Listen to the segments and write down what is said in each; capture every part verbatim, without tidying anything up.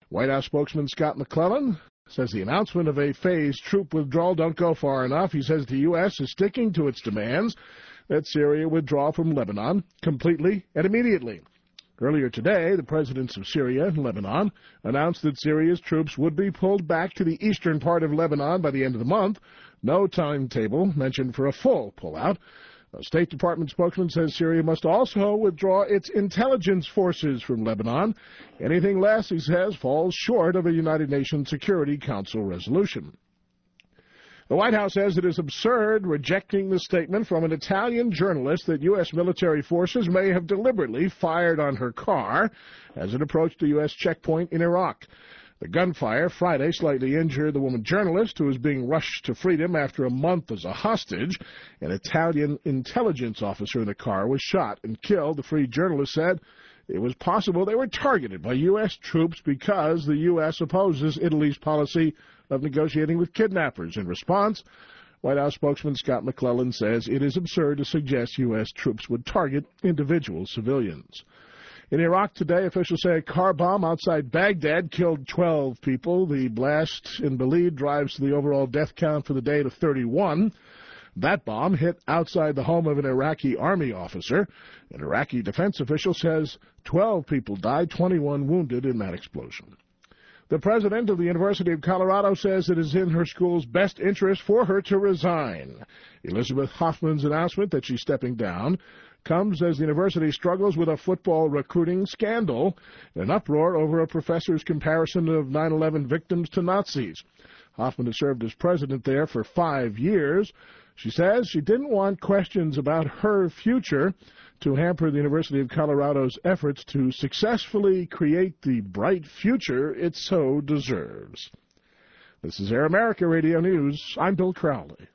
White House spokesman Scott McClellan says the announcement of a phased troop withdrawal don't go far enough. He says the U S is sticking to its demands that Syria withdraw from Lebanon completely and immediately. Earlier today, the presidents of Syria and Lebanon announced that Syria's troops would be pulled back to the eastern part of Lebanon by the end of the month. No timetable mentioned for a full pullout. A State Department spokesman says Syria must also withdraw its intelligence forces from Lebanon. Anything less, he says, falls short of a United Nations Security Council resolution. The White House says it is absurd, rejecting the statement from an Italian journalist that U S military forces may have deliberately fired on her car as it approached a U S checkpoint in Iraq. The gunfire Friday slightly injured the woman journalist, who was being rushed to freedom after a month as a hostage. An Italian intelligence officer in the car was shot and killed. The Free Journalist said it was possible they were targeted by U S troops because the U S opposes Italy's policy of negotiating with kidnappers. In response, White House spokesman Scott McClellan says it is absurd to suggest U S troops would target individual civilians. In Iraq today, officials say a car bomb outside Baghdad killed twelve people. The blast in Balid drives the overall death count for the day to thirty-one. That bomb hit outside the home of an Iraqi army officer. An Iraqi defense official says twelve people died, twenty-one wounded in that explosion. The president of the University of Colorado says it is in her school's best interest for her to resign. Elizabeth Hoffman's announcement that she's stepping down comes as the university struggles with a football recruiting scandal, an uproar over a professor's comparison of nine eleven victims to Nazis. Hoffman has served as president there for five years. She says she didn't want questions about her future to hamper the University of Colorado's efforts to successfully create the bright future it so deserves. This is Air America Radio News. I'm Bill Crowley.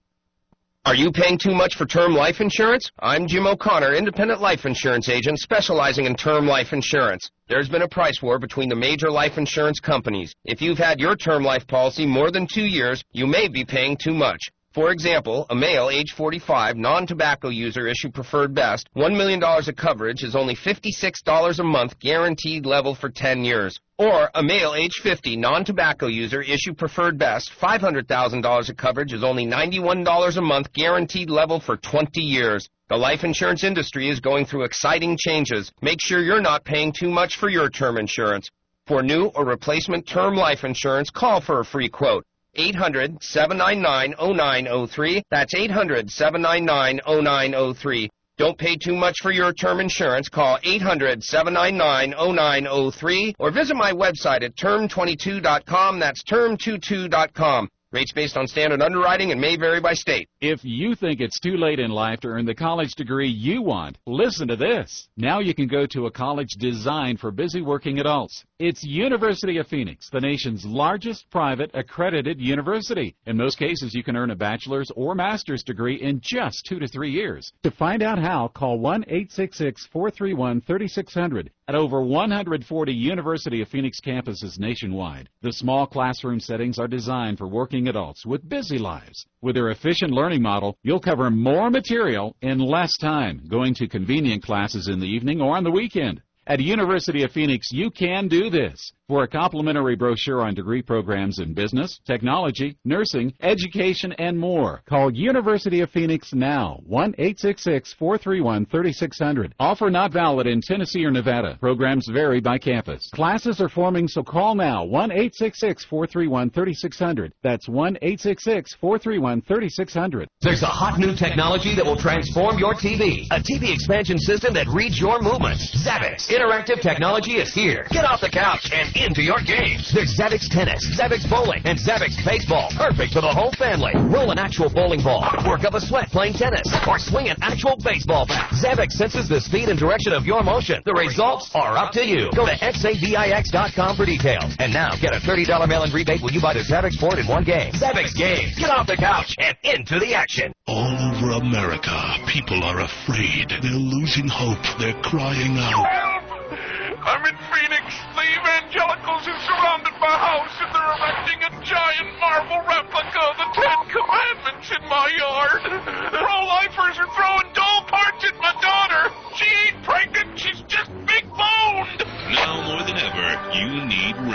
Are you paying too much for term life insurance? I'm Jim O'Connor, independent life insurance agent specializing in term life insurance. There's been a price war between the major life insurance companies. If you've had your term life policy more than two years, you may be paying too much. For example, a male, age forty-five, non-tobacco user, issue preferred best, one million dollars of coverage is only fifty-six dollars a month, guaranteed level for ten years. Or a male, age fifty, non-tobacco user, issue preferred best, five hundred thousand dollars of coverage is only ninety-one dollars a month, guaranteed level for twenty years. The life insurance industry is going through exciting changes. Make sure you're not paying too much for your term insurance. For new or replacement term life insurance, call for a free quote. eight hundred, seven nine nine, oh nine oh three. That's eight hundred, seven nine nine, oh nine oh three. Don't pay too much for your term insurance. Call eight hundred, seven nine nine, oh nine oh three or visit my website at term twenty-two dot com. That's term twenty-two dot com. Rates based on standard underwriting and may vary by state. If you think it's too late in life to earn the college degree you want, listen to this. Now you can go to a college designed for busy working adults. It's University of Phoenix, the nation's largest private accredited university. In most cases, you can earn a bachelor's or master's degree in just two to three years. To find out how, call one eight six six, four three one, three six zero zero at over one hundred forty University of Phoenix campuses nationwide. The small classroom settings are designed for working adults with busy lives. With their efficient learning model, you'll cover more material in less time, going to convenient classes in the evening or on the weekend. At University of Phoenix, you can do this. For a complimentary brochure on degree programs in business, technology, nursing, education, and more, call University of Phoenix now, one eight six six, four three one, three six zero zero. Offer not valid in Tennessee or Nevada. Programs vary by campus. Classes are forming, so call now, one eight six six, four three one, three six zero zero. That's one eight six six, four three one, three six zero zero. There's a hot new technology that will transform your T V. A T V expansion system that reads your movements. Zavix Interactive Technology is here. Get off the couch and into your games. There's Zavix Tennis, Zavix Bowling, and Zavix Baseball. Perfect for the whole family. Roll an actual bowling ball, work up a sweat playing tennis, or swing an actual baseball bat. Zavix senses the speed and direction of your motion. The results are up to you. Go to X A V I X dot com for details. And now get a thirty dollars mail-in rebate when you buy the Zavix board in one game. Zavix Games. Get off the couch and into the action. All over America, people are afraid. They're losing hope. They're crying out. I'm in Phoenix. The evangelicals have surrounded my house and they're erecting a giant marble replica of the Ten Commandments in my yard. Pro-lifers are throwing doll parts at my daughter. She ain't pregnant. She's just big-boned. Now more than ever, you need rain.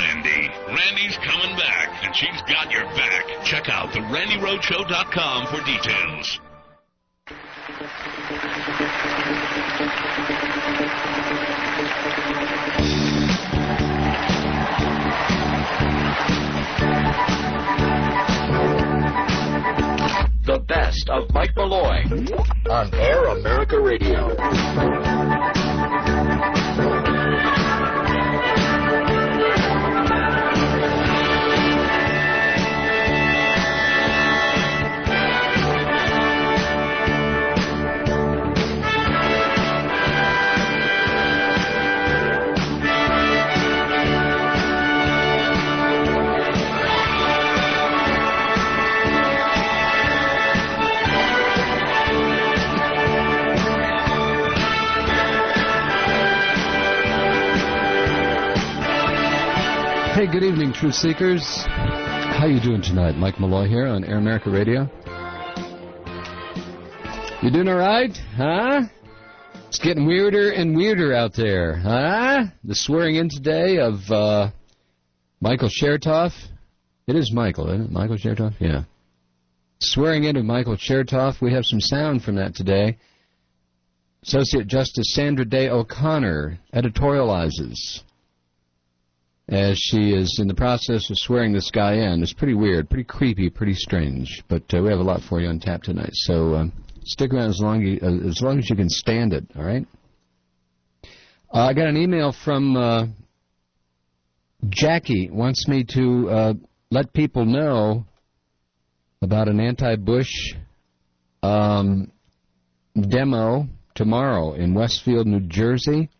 Randy. Randy's coming back, and she's got your back. Check out the randy roadshow dot com for details. The best of Mike Malloy on Air America Radio. Hey, good evening, Truth Seekers. How you doing tonight? Mike Malloy here on Air America Radio. You doing all right? Huh? It's getting weirder and weirder out there, huh? The swearing in today of uh, Michael Chertoff. It is Michael, isn't it? Michael Chertoff? Yeah. Swearing in of Michael Chertoff. We have some sound from that today. Associate Justice Sandra Day O'Connor editorializes as she is in the process of swearing this guy in. It's pretty weird, pretty creepy, pretty strange. But uh, we have a lot for you on tap tonight. So um, stick around as long, you, uh, as long as you can stand it, all right? Uh, I got an email from uh, Jackie. Wants me to uh, let people know about an anti-Bush um, demo tomorrow in Westfield, New Jersey,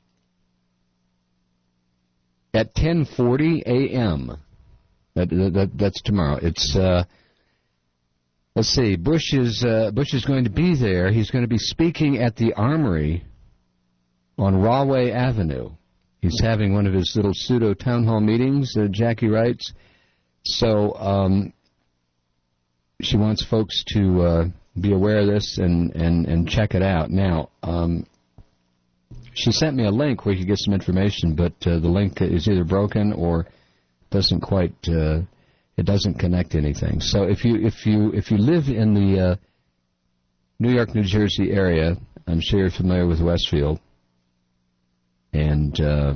at ten forty a.m. That, that, that's tomorrow. It's uh, let's see. Bush is uh, Bush is going to be there. He's going to be speaking at the Armory on Rahway Avenue. He's having one of his little pseudo town hall meetings. Uh, Jackie writes. So um, she wants folks to uh, be aware of this and, and, and check it out. Now. Um, She sent me a link where you can get some information, but uh, the link is either broken or doesn't quite uh, it doesn't connect to anything. So if you if you if you live in the uh, New York, New Jersey area, I'm sure you're familiar with Westfield, and uh,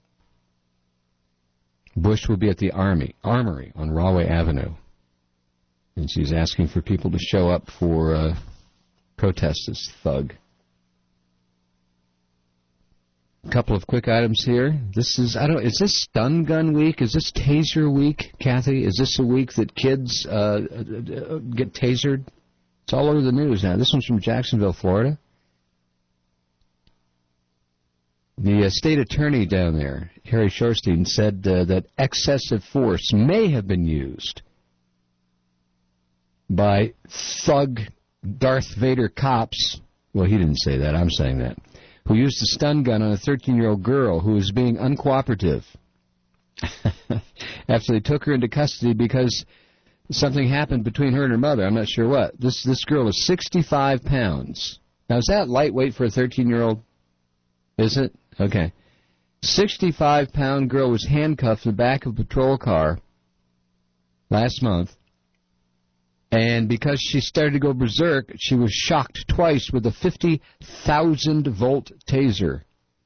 Bush will be at the Army Armory on Rahway Avenue, and she's asking for people to show up for uh, protest this thug. A couple of quick items here. This is, I don't, is this stun gun week? Is this taser week, Kathy? Is this a week that kids uh, get tasered? It's all over the news now. This one's from Jacksonville, Florida. The uh, state attorney down there, Harry Shorstein, said uh, that excessive force may have been used by thug Darth Vader cops. Well, he didn't say that. I'm saying that. Who used a stun gun on a thirteen-year-old girl who was being uncooperative after they took her into custody because something happened between her and her mother. I'm not sure what. This this girl is sixty-five pounds. Now, is that lightweight for a thirteen-year-old? Is it? Okay. sixty-five pound girl was handcuffed in the back of a patrol car last month. And because she started to go berserk, she was shocked twice with a fifty thousand volt taser.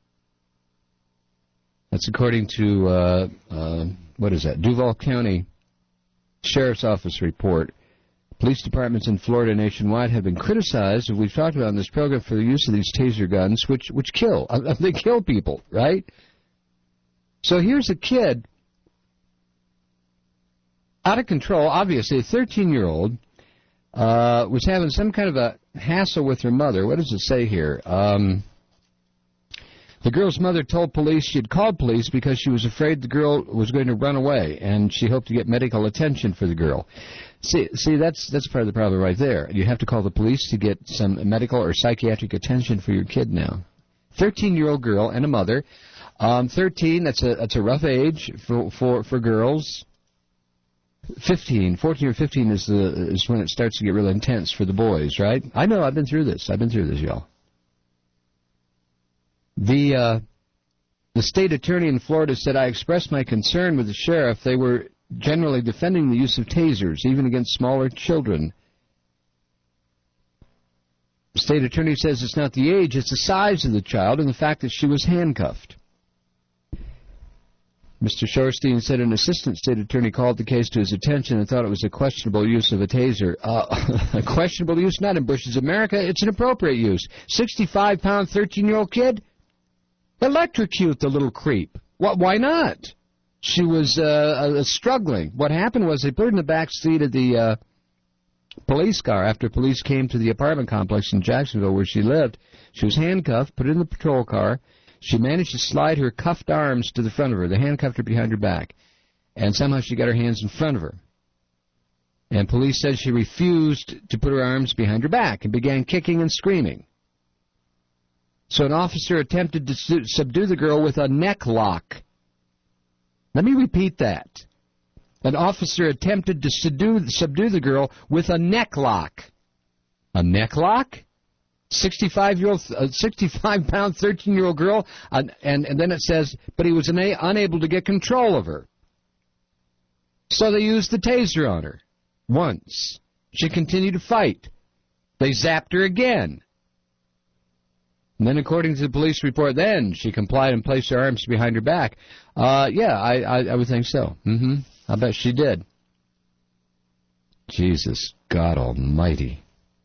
That's according to, uh, uh, what is that, Duval County Sheriff's Office report. Police departments in Florida nationwide have been criticized, as we've talked about in this program, for the use of these taser guns, which, which kill. Uh, they kill people, right? So here's a kid out of control, obviously, a thirteen-year-old uh, was having some kind of a hassle with her mother. What does it say here? Um, the girl's mother told police she had called police because she was afraid the girl was going to run away, and she hoped to get medical attention for the girl. See, see, that's that's part of the problem right there. You have to call the police to get some medical or psychiatric attention for your kid now. thirteen-year-old girl and a mother. Um, thirteen, that's a that's a rough age for for, for girls. fifteen, fourteen or fifteen is the is when it starts to get really intense for the boys, right? I know, I've been through this. I've been through this, y'all. The uh, The state attorney in Florida said, I expressed my concern with the sheriff. They were generally defending the use of tasers, even against smaller children. The state attorney says it's not the age, it's the size of the child and the fact that she was handcuffed. Mister Shorstein said an assistant state attorney called the case to his attention and thought it was a questionable use of a taser. Uh, a questionable use? Not in Bush's America. It's an appropriate use. sixty-five pound, thirteen-year-old kid? Electrocute the little creep. What? Why not? She was uh, uh, struggling. What happened was they put her in the back seat of the uh, police car after police came to the apartment complex in Jacksonville where she lived. She was handcuffed, put in the patrol car. She managed to slide her cuffed arms to the front of her. They handcuffed her behind her back. And somehow she got her hands in front of her. And police said she refused to put her arms behind her back and began kicking and screaming. So an officer attempted to su- subdue the girl with a neck lock. Let me repeat that. An officer attempted to subdue, subdue the girl with a neck lock. A neck lock? sixty-five-year-old, uh, sixty-five pound, thirteen-year-old girl, uh, and, and then it says, but he was una- unable to get control of her. So they used the taser on her. Once. She continued to fight. They zapped her again. And then, according to the police report, then she complied and placed her arms behind her back. Uh, yeah, I, I, I would think so. Mm-hmm. I bet she did. Jesus, God Almighty.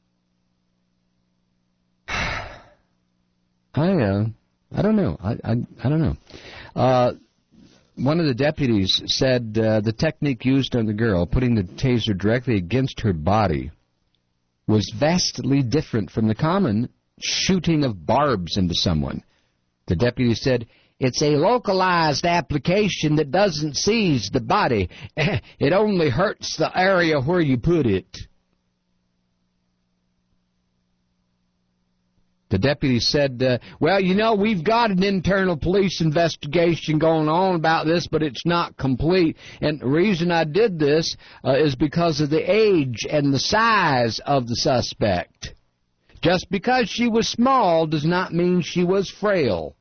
I uh, I don't know. I I, I don't know. Uh, one of the deputies said uh, the technique used on the girl, putting the taser directly against her body, was vastly different from the common shooting of barbs into someone. The deputy said, it's a localized application that doesn't seize the body. It only hurts the area where you put it. The deputy said, uh, well, you know, we've got an internal police investigation going on about this, but it's not complete. And the reason I did this uh, is because of the age and the size of the suspect. Just because she was small does not mean she was frail.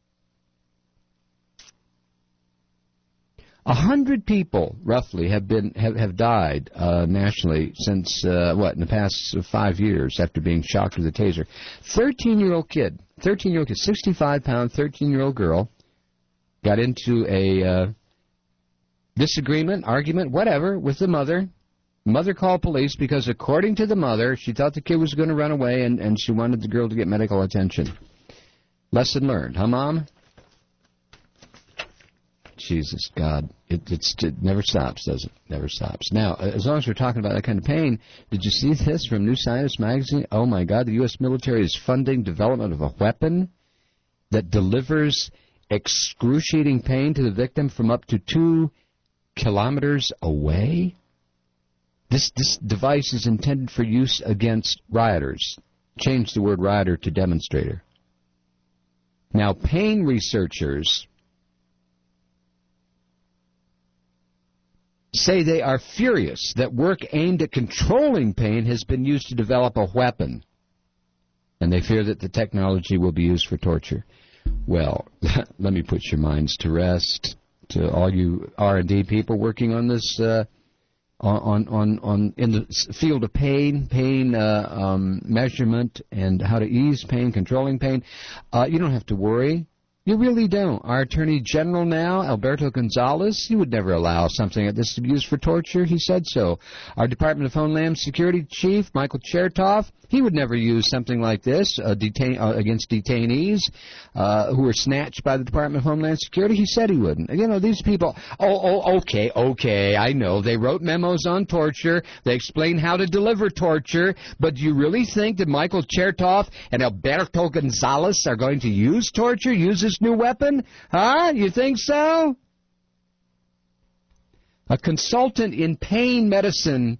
A hundred people, roughly, have been have, have died uh, nationally since, uh, what, in the past five years after being shocked with a taser. thirteen-year-old kid, thirteen-year-old kid, sixty-five pound, thirteen-year-old girl got into a uh, disagreement, argument, whatever, with the mother. Mother called police because, according to the mother, she thought the kid was going to run away and, and she wanted the girl to get medical attention. Lesson learned, huh, Mom? Jesus, God, it, it's, it never stops, does it? Never stops. Now, as long as we're talking about that kind of pain, did you see this from New Scientist magazine? Oh, my God, the U S military is funding development of a weapon that delivers excruciating pain to the victim from up to two kilometers away? This, this device is intended for use against rioters. Change the word rioter to demonstrator. Now, pain researchers say they are furious that work aimed at controlling pain has been used to develop a weapon, and they fear that the technology will be used for torture. Well, let me put your minds to rest. To all you R and D people working on this, uh, on on on in the field of pain, pain uh, um, measurement, and how to ease pain, controlling pain, uh, you don't have to worry. You really don't. Our Attorney General now, Alberto Gonzales, he would never allow something like this to be used for torture. He said so. Our Department of Homeland Security Chief, Michael Chertoff, he would never use something like this uh, detain, uh, against detainees uh, who were snatched by the Department of Homeland Security. He said he wouldn't. You know, these people, oh, oh, okay, okay, I know. They wrote memos on torture. They explained how to deliver torture. But do you really think that Michael Chertoff and Alberto Gonzales are going to use torture, use this new weapon? Huh? You think so? A consultant in pain medicine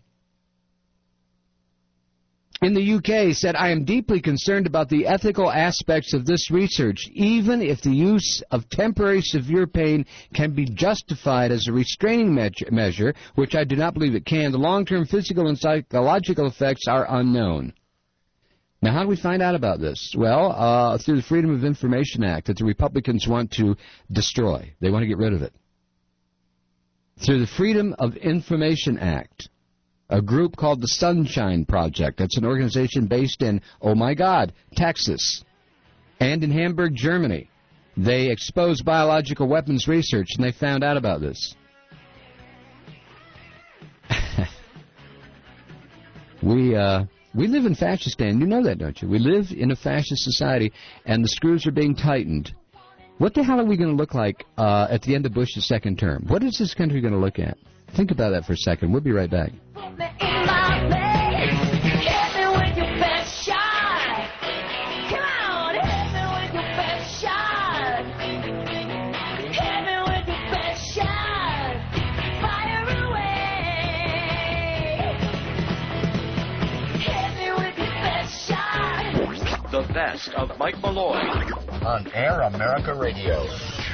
in the U K said, I am deeply concerned about the ethical aspects of this research, even if the use of temporary severe pain can be justified as a restraining me- measure, which I do not believe it can. The long-term physical and psychological effects are unknown. Now, how do we find out about this? Well, uh, through the Freedom of Information Act that the Republicans want to destroy. They want to get rid of it. Through the Freedom of Information Act, a group called the Sunshine Project. That's an organization based in, oh my God, Texas, and in Hamburg, Germany. They exposed biological weapons research, and they found out about this. we uh, we live in Fascistan. You know that, don't you? We live in a fascist society, and the screws are being tightened. What the hell are we going to look like uh, at the end of Bush's second term? What is this country going to look at? Think about that for a second. We'll be right back. The best of Mike Malloy on Air America Radio.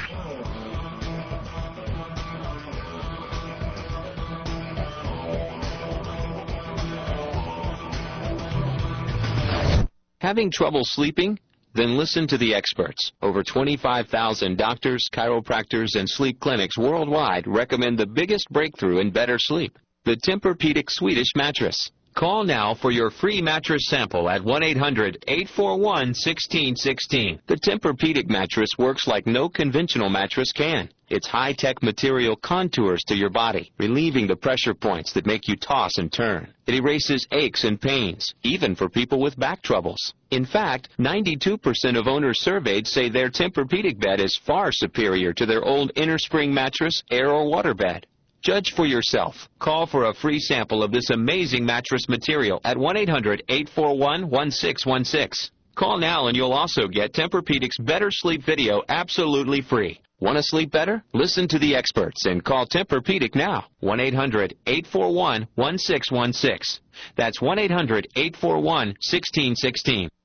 Having trouble sleeping? Then listen to the experts. Over twenty-five thousand doctors, chiropractors, and sleep clinics worldwide recommend the biggest breakthrough in better sleep, the Tempur-Pedic Swedish mattress. Call now for your free mattress sample at one eight hundred, eight four one, one six one six. The Tempur-Pedic mattress works like no conventional mattress can. Its high-tech material contours to your body, relieving the pressure points that make you toss and turn. It erases aches and pains, even for people with back troubles. In fact, ninety-two percent of owners surveyed say their Tempur-Pedic bed is far superior to their old innerspring mattress, air or water bed. Judge for yourself. Call for a free sample of this amazing mattress material at one eight hundred, eight four one, one six one six. Call now and you'll also get Tempur-Pedic's Better Sleep video absolutely free. Want to sleep better? Listen to the experts and call Tempur-Pedic now. one eight hundred, eight four one, one six one six. That's one eight hundred, eight four one, one six one six.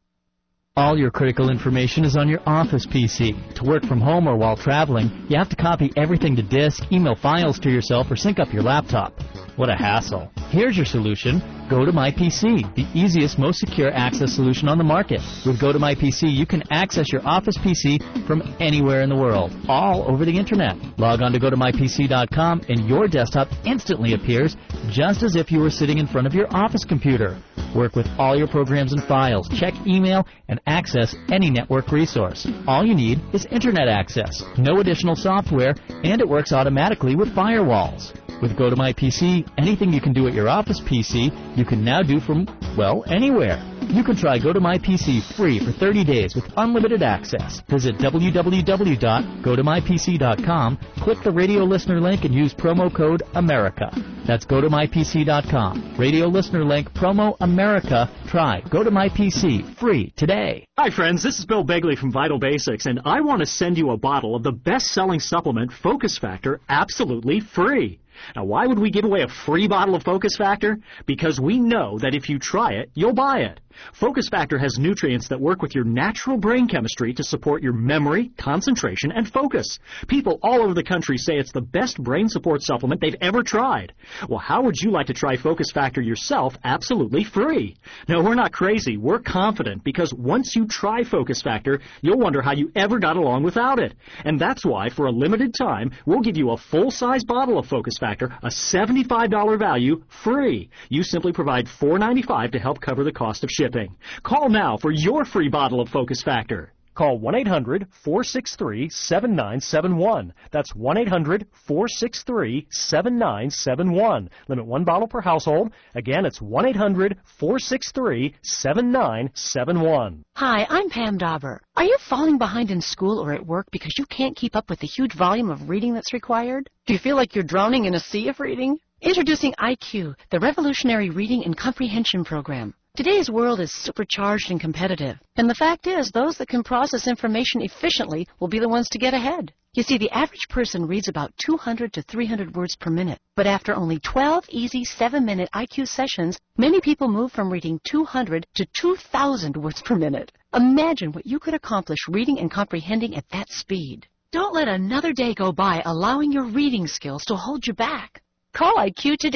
All your critical information is on your office P C. To work from home or while traveling, you have to copy everything to disk, email files to yourself, or sync up your laptop. What a hassle. Here's your solution. Go to My P C, the easiest, most secure access solution on the market. With Go to My P C, you can access your office P C from anywhere in the world, all over the Internet. Log on to go to my p c dot com and your desktop instantly appears just as if you were sitting in front of your office computer. Work with all your programs and files, check email, and access any network resource. All you need is Internet access, no additional software, and it works automatically with firewalls. With Go to My P C, anything you can do at your office P C, you can now do from, well, anywhere. You can try Go to My P C free for thirty days with unlimited access. Visit w w w dot go to my p c dot com, click the radio listener link, and use promo code America. That's go to my p c dot com. Radio listener link, promo America. Try Go to My P C free today. Hi, friends. This is Bill Begley from Vital Basics, and I want to send you a bottle of the best-selling supplement, Focus Factor, absolutely free. Now, why would we give away a free bottle of Focus Factor? Because we know that if you try it, you'll buy it. Focus Factor has nutrients that work with your natural brain chemistry to support your memory, concentration, and focus. People all over the country say it's the best brain support supplement they've ever tried. Well, how would you like to try Focus Factor yourself absolutely free? No, we're not crazy. We're confident because once you try Focus Factor, you'll wonder how you ever got along without it. And that's why, for a limited time, we'll give you a full-size bottle of Focus Factor, a seventy-five dollars value, free. You simply provide four ninety-five to help cover the cost of shipping. Call now for your free bottle of Focus Factor. Call one eight hundred, four six three, seven nine seven one. That's one eight hundred, four six three, seven nine seven one. Limit one bottle per household. Again, it's one eight hundred, four six three, seven nine seven one. Hi, I'm Pam Dauber. Are you falling behind in school or at work because you can't keep up with the huge volume of reading that's required? Do you feel like you're drowning in a sea of reading? Introducing I Q, the revolutionary reading and comprehension program. Today's world is supercharged and competitive, and the fact is those that can process information efficiently will be the ones to get ahead. You see, the average person reads about two hundred to three hundred words per minute, but after only twelve easy seven-minute I Q sessions, many people move from reading two hundred to two thousand words per minute. Imagine what you could accomplish reading and comprehending at that speed. Don't let another day go by allowing your reading skills to hold you back. Call I Q today.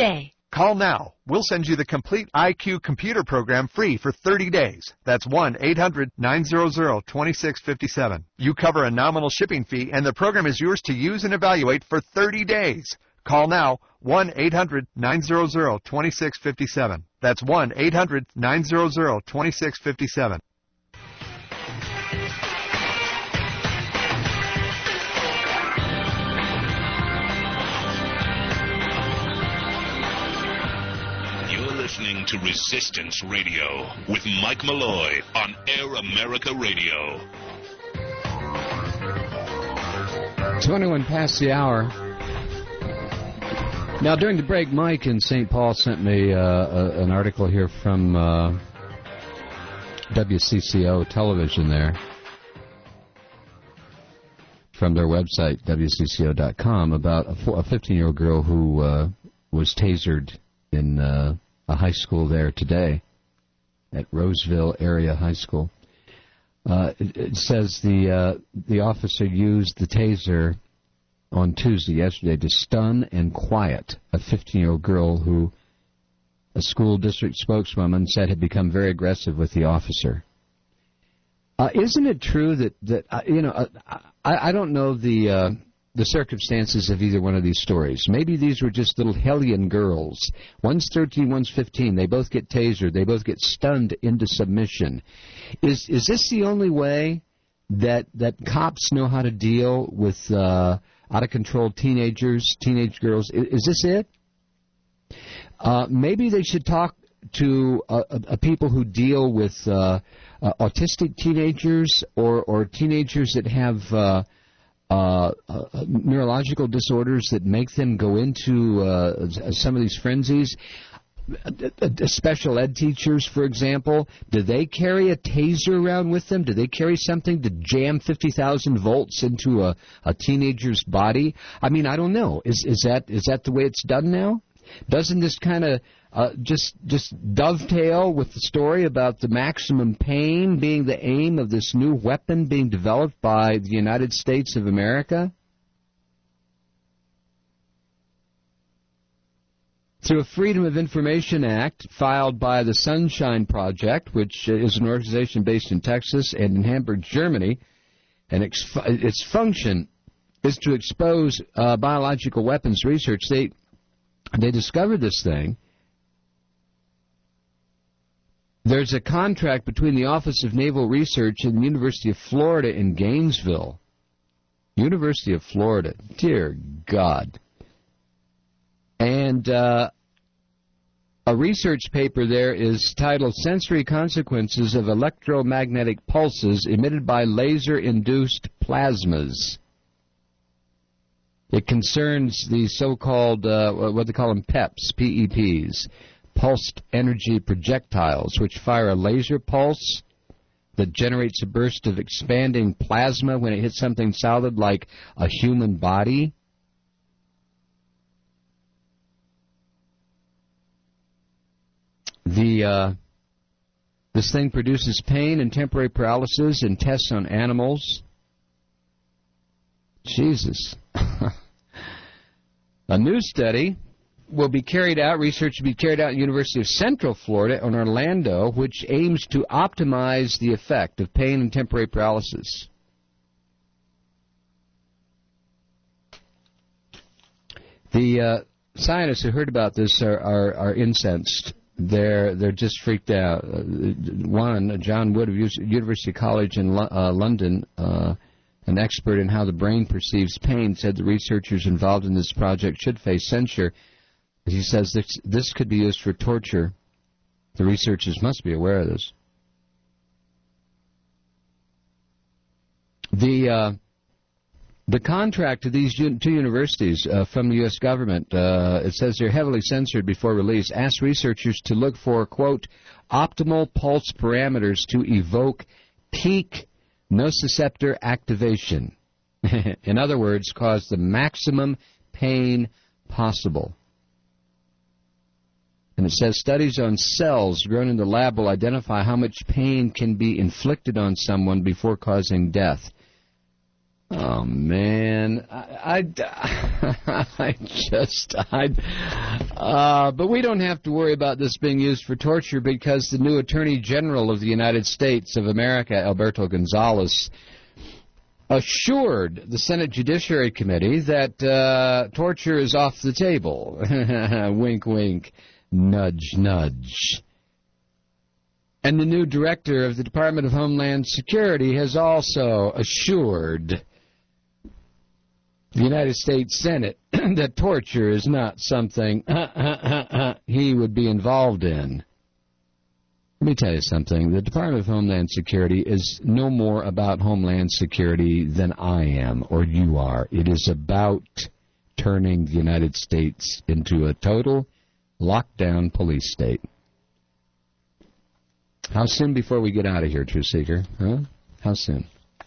Call now. We'll send you the complete I Q computer program free for thirty days. That's one eight hundred nine hundred twenty-six fifty-seven. You cover a nominal shipping fee, and the program is yours to use and evaluate for thirty days. Call now, one eight hundred nine hundred twenty-six fifty-seven. That's one eight hundred nine hundred twenty-six fifty-seven. Listening to Resistance Radio with Mike Malloy on Air America Radio. twenty-one past the hour. Now, during the break, Mike in Saint Paul sent me uh, a, an article here from uh, W C C O television there, from their website, W C C O dot com, about a fifteen-year-old girl who uh, was tasered in uh, a high school there today, at Roseville Area High School. Uh, it, it says the uh, the officer used the taser on Tuesday, yesterday, to stun and quiet a fifteen-year-old girl who a school district spokeswoman said had become very aggressive with the officer. Uh, isn't it true that, that uh, you know, uh, I, I don't know the... Uh, the circumstances of either one of these stories. Maybe these were just little hellion girls. One's thirteen, one's fifteen. They both get tasered. They both get stunned into submission. Is is this the only way that that cops know how to deal with uh, out-of-control teenagers, teenage girls? Is, is this it? Uh, maybe they should talk to uh, uh, people who deal with uh, uh, autistic teenagers or, or teenagers that have... Uh, Uh, uh, neurological disorders that make them go into uh, some of these frenzies. Uh, special ed teachers, for example, do they carry a taser around with them? Do they carry something to jam fifty thousand volts into a, a teenager's body? I mean, I don't know. Is is that is that the way it's done now? Doesn't this kind of uh, just just dovetail with the story about the maximum pain being the aim of this new weapon being developed by the United States of America? Through a Freedom of Information Act filed by the Sunshine Project, which is an organization based in Texas and in Hamburg, Germany, and its, its function is to expose uh, biological weapons research. They They discovered this thing. There's a contract between the Office of Naval Research and the University of Florida in Gainesville. University of Florida. Dear God. And uh, a research paper there is titled Sensory Consequences of Electromagnetic Pulses Emitted by Laser-Induced Plasmas. It concerns the so-called, uh, what they call them, P E Ps, P E Ps, pulsed energy projectiles, which fire a laser pulse that generates a burst of expanding plasma when it hits something solid like a human body. The uh, this thing produces pain and temporary paralysis in tests on animals. Jesus. A new study will be carried out, research will be carried out at the University of Central Florida in Orlando, which aims to optimize the effect of pain and temporary paralysis. The uh, scientists who heard about this are, are, are incensed. They're they're just freaked out. Uh, one, John Wood of U- University College in Lo- uh, London, uh, an expert in how the brain perceives pain, said the researchers involved in this project should face censure. He says this, this could be used for torture. The researchers must be aware of this. The uh, the contract to these un- two universities uh, from the U S government, uh, it says they're heavily censored before release, asked researchers to look for, quote, optimal pulse parameters to evoke peak nociceptor activation. In other words, cause the maximum pain possible. And it says studies on cells grown in the lab will identify how much pain can be inflicted on someone before causing death. Oh, man. I, I, I just, I, Uh, but we don't have to worry about this being used for torture because the new Attorney General of the United States of America, Alberto Gonzales, assured the Senate Judiciary Committee that uh, torture is off the table. Wink, wink, nudge, nudge. And the new director of the Department of Homeland Security has also assured the United States Senate that torture is not something uh, uh, uh, uh, he would be involved in. Let me tell you something. The Department of Homeland Security is no more about Homeland Security than I am or you are. It is about turning the United States into a total lockdown police state. How soon before we get out of here, True Seeker? Huh? How soon?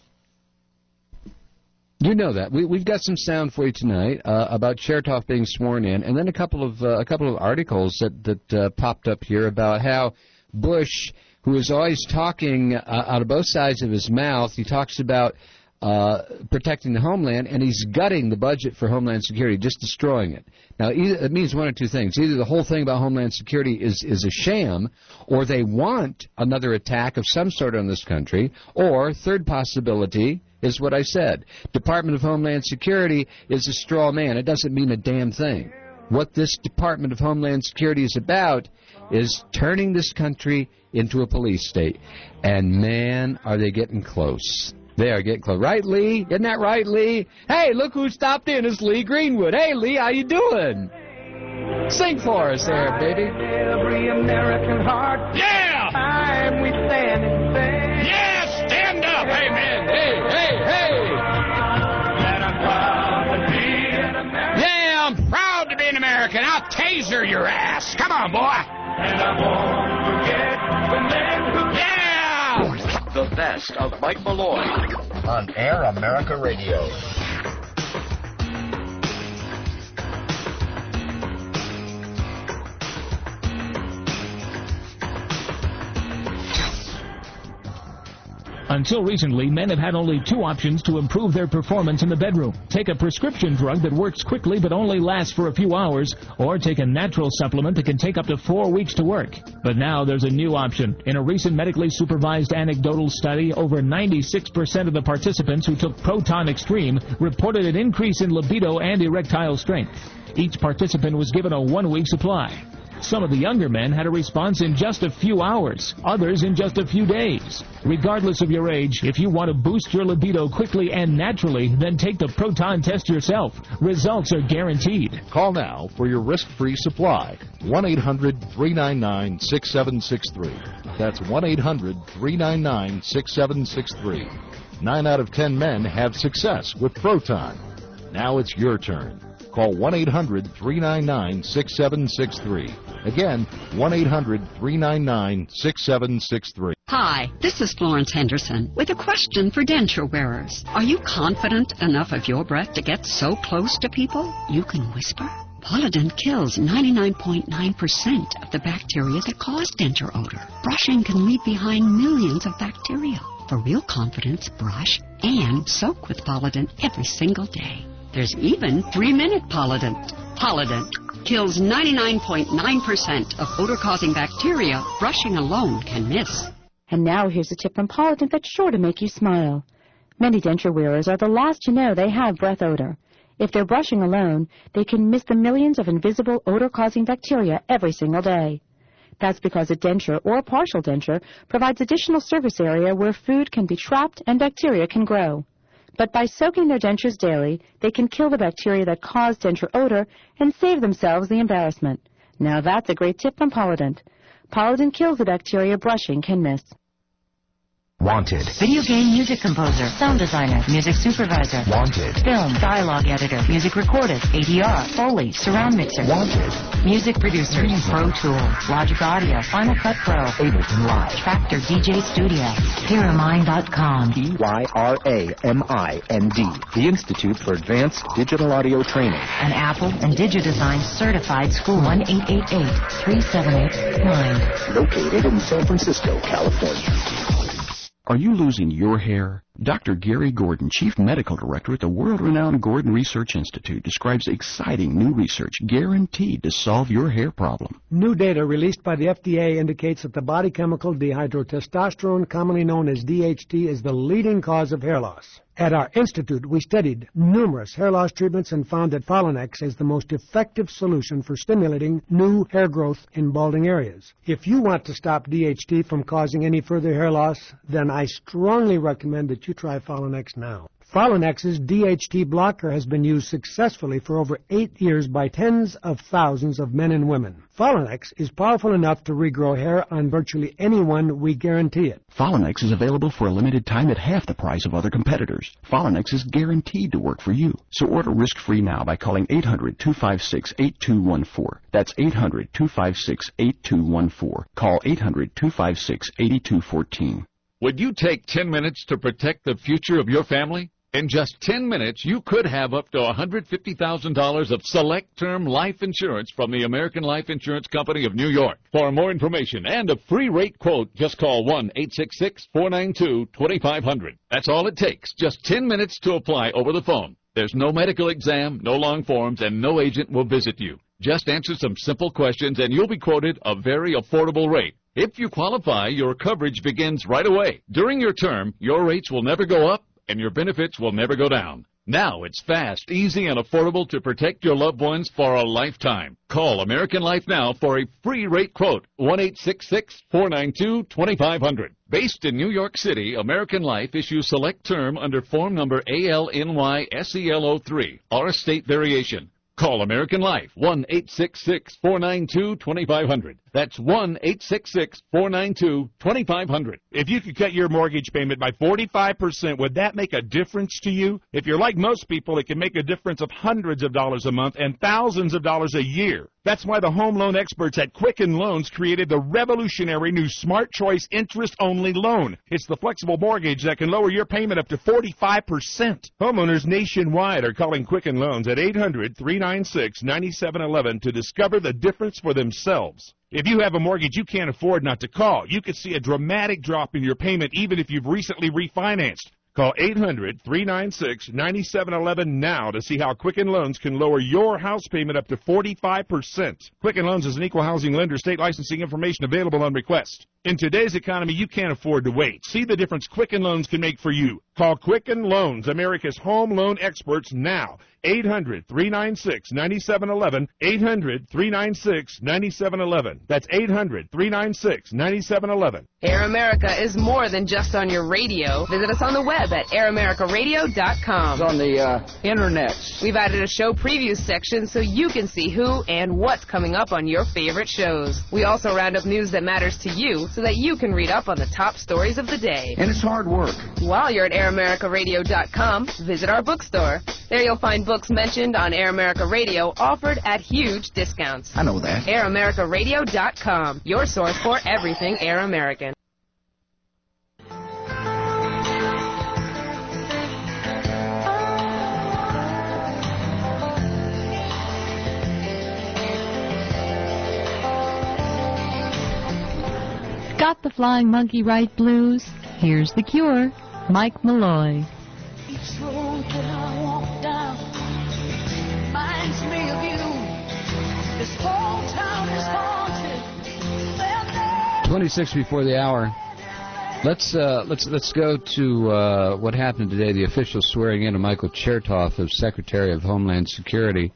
You know that. We, we've got some sound for you tonight uh, about Chertoff being sworn in, and then a couple of uh, a couple of articles that, that uh, popped up here about how Bush, who is always talking uh, out of both sides of his mouth, he talks about uh, protecting the homeland, and he's gutting the budget for Homeland Security, just destroying it. Now, either, it means one or two things. Either the whole thing about Homeland Security is, is a sham, or they want another attack of some sort on this country, or, third possibility, is what I said. Department of Homeland Security is a straw man. It doesn't mean a damn thing. What this Department of Homeland Security is about is turning this country into a police state. And, man, are they getting close. They are getting close. Right, Lee? Isn't that right, Lee? Hey, look who stopped in. It's Lee Greenwood. Hey, Lee, how you doing? Sing for us there, baby. Every American heart. Yeah! Time we stand and say. Yeah, stand up. Amen. Hey, hey, hey. That I'm proud to be an American. Yeah, I'm proud to be an American. I'll taser your ass. Come on, boy. And I won't forget the men who... Yeah! The best of Mike Malloy on Air America Radio. Until recently, men have had only two options to improve their performance in the bedroom. Take a prescription drug that works quickly but only lasts for a few hours, or take a natural supplement that can take up to four weeks to work. But now there's a new option. In a recent medically supervised anecdotal study, over ninety-six percent of the participants who took Proton Extreme reported an increase in libido and erectile strength. Each participant was given a one-week supply. Some of the younger men had a response in just a few hours, others in just a few days. Regardless of your age, if you want to boost your libido quickly and naturally, then take the Proton test yourself. Results are guaranteed. Call now for your risk-free supply. one eight hundred three nine nine six seven six three. That's one eight hundred three nine nine six seven six three. Nine out of ten men have success with Proton. Now it's your turn. Call one eight hundred three nine nine six seven six three. Again, one eight hundred three nine nine six seven six three. Hi, this is Florence Henderson with a question for denture wearers. Are you confident enough of your breath to get so close to people you can whisper? Polident kills ninety-nine point nine percent of the bacteria that cause denture odor. Brushing can leave behind millions of bacteria. For real confidence, brush and soak with Polident every single day. There's even three-minute Polident. Polident kills ninety-nine point nine percent of odor-causing bacteria brushing alone can miss. And now here's a tip from Polident that's sure to make you smile. Many denture wearers are the last to know they have breath odor. If they're brushing alone, they can miss the millions of invisible odor-causing bacteria every single day. That's because a denture or a partial denture provides additional surface area where food can be trapped and bacteria can grow. But by soaking their dentures daily, they can kill the bacteria that cause denture odor and save themselves the embarrassment. Now that's a great tip from Polident. Polident kills the bacteria brushing can miss. Wanted. Video game music composer, sound designer, music supervisor. Wanted. Film, dialogue editor, music recordist, A D R, Foley, surround mixer. Wanted. Music producer, Pro Tools, Logic Audio, Final Cut Pro, Ableton Live, Tractor D J Studio, Pyramind dot com. E Y R A M I N D, the Institute for Advanced Digital Audio Training. An Apple and DigiDesign certified school. one eight eight eight, three seven eight, nine. Located in San Francisco, California. Are you losing your hair? Doctor Gary Gordon, Chief Medical Director at the world-renowned Gordon Research Institute, describes exciting new research guaranteed to solve your hair problem. New data released by the F D A indicates that the body chemical dihydrotestosterone, commonly known as D H T, is the leading cause of hair loss. At our institute, we studied numerous hair loss treatments and found that Folinex is the most effective solution for stimulating new hair growth in balding areas. If you want to stop D H T from causing any further hair loss, then I strongly recommend that you try Folinex now. Folinex's D H T blocker has been used successfully for over eight years by tens of thousands of men and women. Folinex is powerful enough to regrow hair on virtually anyone, we guarantee it. Folinex is available for a limited time at half the price of other competitors. Folinex is guaranteed to work for you. So order risk-free now by calling eight hundred, two five six, eight two one four. That's eight hundred, two five six, eight two one four. Call eight hundred, two five six, eight two one four. Would you take ten minutes to protect the future of your family? In just ten minutes, you could have up to one hundred fifty thousand dollars of select term life insurance from the American Life Insurance Company of New York. For more information and a free rate quote, just call one eight six six, four nine two, two five zero zero. That's all it takes, just ten minutes to apply over the phone. There's no medical exam, no long forms, and no agent will visit you. Just answer some simple questions and you'll be quoted a very affordable rate. If you qualify, your coverage begins right away. During your term, your rates will never go up and your benefits will never go down. Now it's fast, easy, and affordable to protect your loved ones for a lifetime. Call American Life now for a free rate quote, one eight six six, four nine two, two five zero zero. Based in New York City, American Life issues select term under form number A L N Y S E L zero three, or a state variation. Call American Life, one eight six six, four nine two, two five zero zero. That's one eight six six, four nine two, two five zero zero. If you could cut your mortgage payment by forty-five percent, would that make a difference to you? If you're like most people, it can make a difference of hundreds of dollars a month and thousands of dollars a year. That's why the home loan experts at Quicken Loans created the revolutionary new Smart Choice interest-only loan. It's the flexible mortgage that can lower your payment up to forty-five percent. Homeowners nationwide are calling Quicken Loans at eight hundred, three nine six, nine seven one one to discover the difference for themselves. If you have a mortgage you can't afford not to call, you could see a dramatic drop in your payment even if you've recently refinanced. Call eight hundred, three nine six, nine seven one one now to see how Quicken Loans can lower your house payment up to forty-five percent. Quicken Loans is an equal housing lender. State licensing information available on request. In today's economy, you can't afford to wait. See the difference Quicken Loans can make for you. Call Quicken Loans, America's home loan experts, now. eight hundred, three nine six, nine seven one one, eight hundred, three nine six, nine seven one one. That's eight hundred, three nine six, nine seven one one. Air America is more than just on your radio. Visit us on the web at air america radio dot com. It's on the uh, internet. We've added a show preview section so you can see who and what's coming up on your favorite shows. We also round up news that matters to you so that you can read up on the top stories of the day. And it's hard work. While you're at air america radio dot com, visit our bookstore. There you'll find books mentioned on Air America Radio offered at huge discounts. I know that. air america radio dot com, your source for everything Air American. Got the Flying Monkey Ride blues? Here's the cure. Mike Malloy. Each road that I walk down reminds me of you. This whole town is haunted. twenty-six before the hour. Let's uh, let's let's go to uh, what happened today. The official swearing in of Michael Chertoff as Secretary of Homeland Security.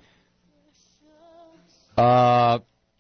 Uh.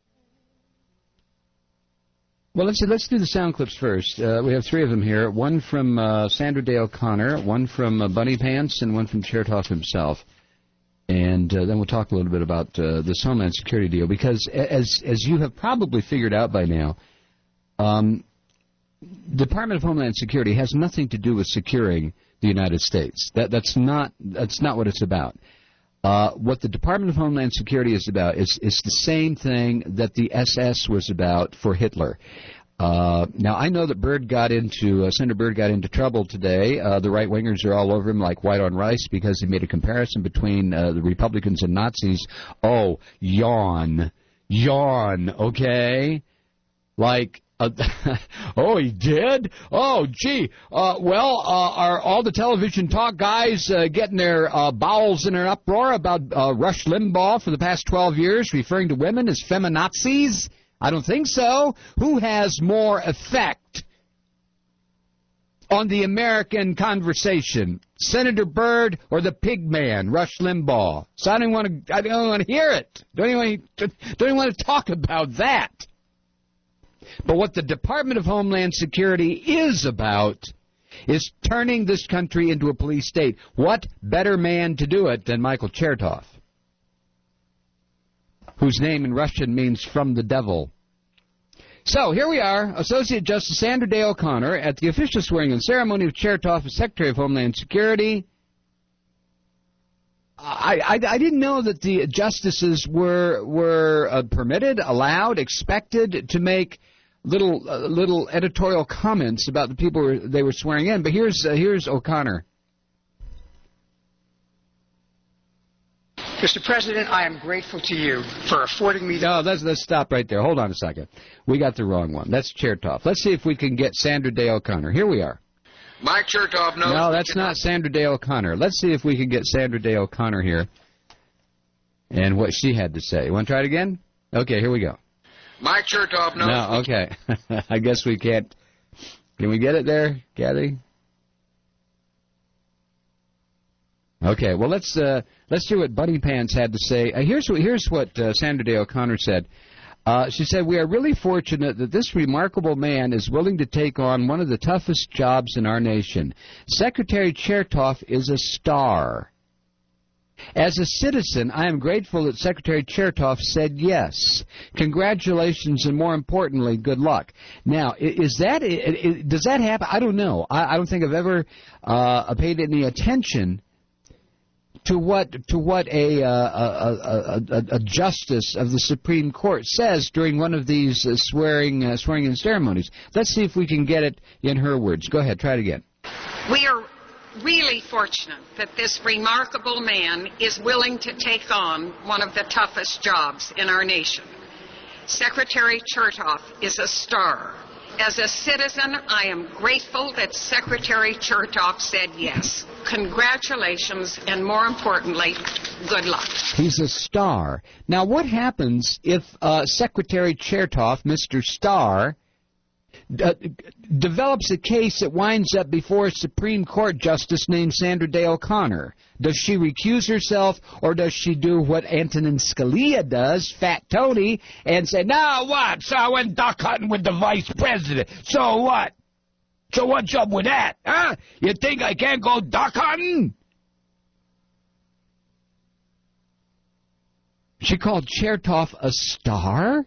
Well, let's let's do the sound clips first. Uh, we have three of them here. One from uh, Sandra Day O'Connor, one from uh, Bunny Pants, and one from Chertoff himself. And uh, then we'll talk a little bit about uh, this Homeland Security deal, because as as you have probably figured out by now, um, the Department of Homeland Security has nothing to do with securing the United States. That that's not that's not what it's about. Uh, what the Department of Homeland Security is about is, is the same thing that the S S was about for Hitler. Uh, now, I know that Byrd got into, uh, Senator Byrd got into trouble today. Uh, the right-wingers are all over him like white on rice because he made a comparison between uh, the Republicans and Nazis. Oh, yawn. Yawn, okay? Like, Uh, oh, he did? Oh, gee. Uh, well, uh, are all the television talk guys uh, getting their uh, bowels in an uproar about uh, Rush Limbaugh for the past twelve years, referring to women as feminazis? I don't think so. Who has more effect on the American conversation, Senator Byrd or the pig man, Rush Limbaugh? So I don't want to. I don't want to hear it. Don't even. Don't even want to talk about that. But what the Department of Homeland Security is about is turning this country into a police state. What better man to do it than Michael Chertoff, whose name in Russian means from the devil. So here we are, Associate Justice Sandra Day O'Connor at the official swearing-in ceremony of Chertoff as Secretary of Homeland Security. I, I, I didn't know that the justices were were uh, permitted, allowed, expected to make little uh, little editorial comments about the people they were swearing in. But here's uh, here's O'Connor. Mister President, I am grateful to you for affording me the... No, let's, let's stop right there. Hold on a second. We got the wrong one. That's Chertoff. Let's see if we can get Sandra Day O'Connor. Here we are. Mike Chertoff knows... No, that's not Sandra Day O'Connor. Let's see if we can get Sandra Day O'Connor here and what she had to say. You want to try it again? Okay, here we go. Mike Chertoff knows... No, okay. I guess we can't... Can we get it there, Kathy? Okay, well, let's uh, let's see what Bunny Pants had to say. Uh, here's what, here's what uh, Sandra Day O'Connor said. Uh, she said, "We are really fortunate that this remarkable man is willing to take on one of the toughest jobs in our nation. Secretary Chertoff is a star. As a citizen, I am grateful that Secretary Chertoff said yes. Congratulations, and more importantly, good luck." Now, is that does that happen? I don't know. I, I don't think I've ever uh, paid any attention to what to what a, uh, a, a, a, a justice of the Supreme Court says during one of these uh, swearing uh, swearing-in ceremonies. Let's see if we can get it in her words. Go ahead, try it again. We are really fortunate that this remarkable man is willing to take on one of the toughest jobs in our nation. Secretary Chertoff is a star. As a citizen, I am grateful that Secretary Chertoff said yes. Congratulations, and more importantly, good luck. He's a star. Now, what happens if uh, Secretary Chertoff, Mister Star, uh, develops a case that winds up before a Supreme Court justice named Sandra Day O'Connor? Does she recuse herself, or does she do what Antonin Scalia does, Fat Tony, and say, "Now what? So I went duck hunting with the vice president. So what? So what's up with that? Huh? You think I can't go duck hunting?" She called Chertoff a star?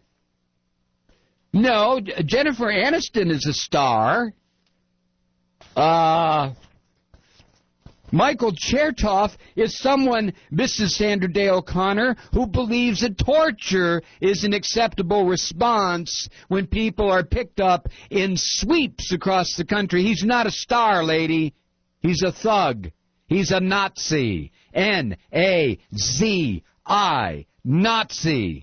No, Jennifer Aniston is a star. Uh... Michael Chertoff is someone, Missus Sandra Day O'Connor, who believes that torture is an acceptable response when people are picked up in sweeps across the country. He's not a star, lady. He's a thug. He's a Nazi. N A Z I. Nazi.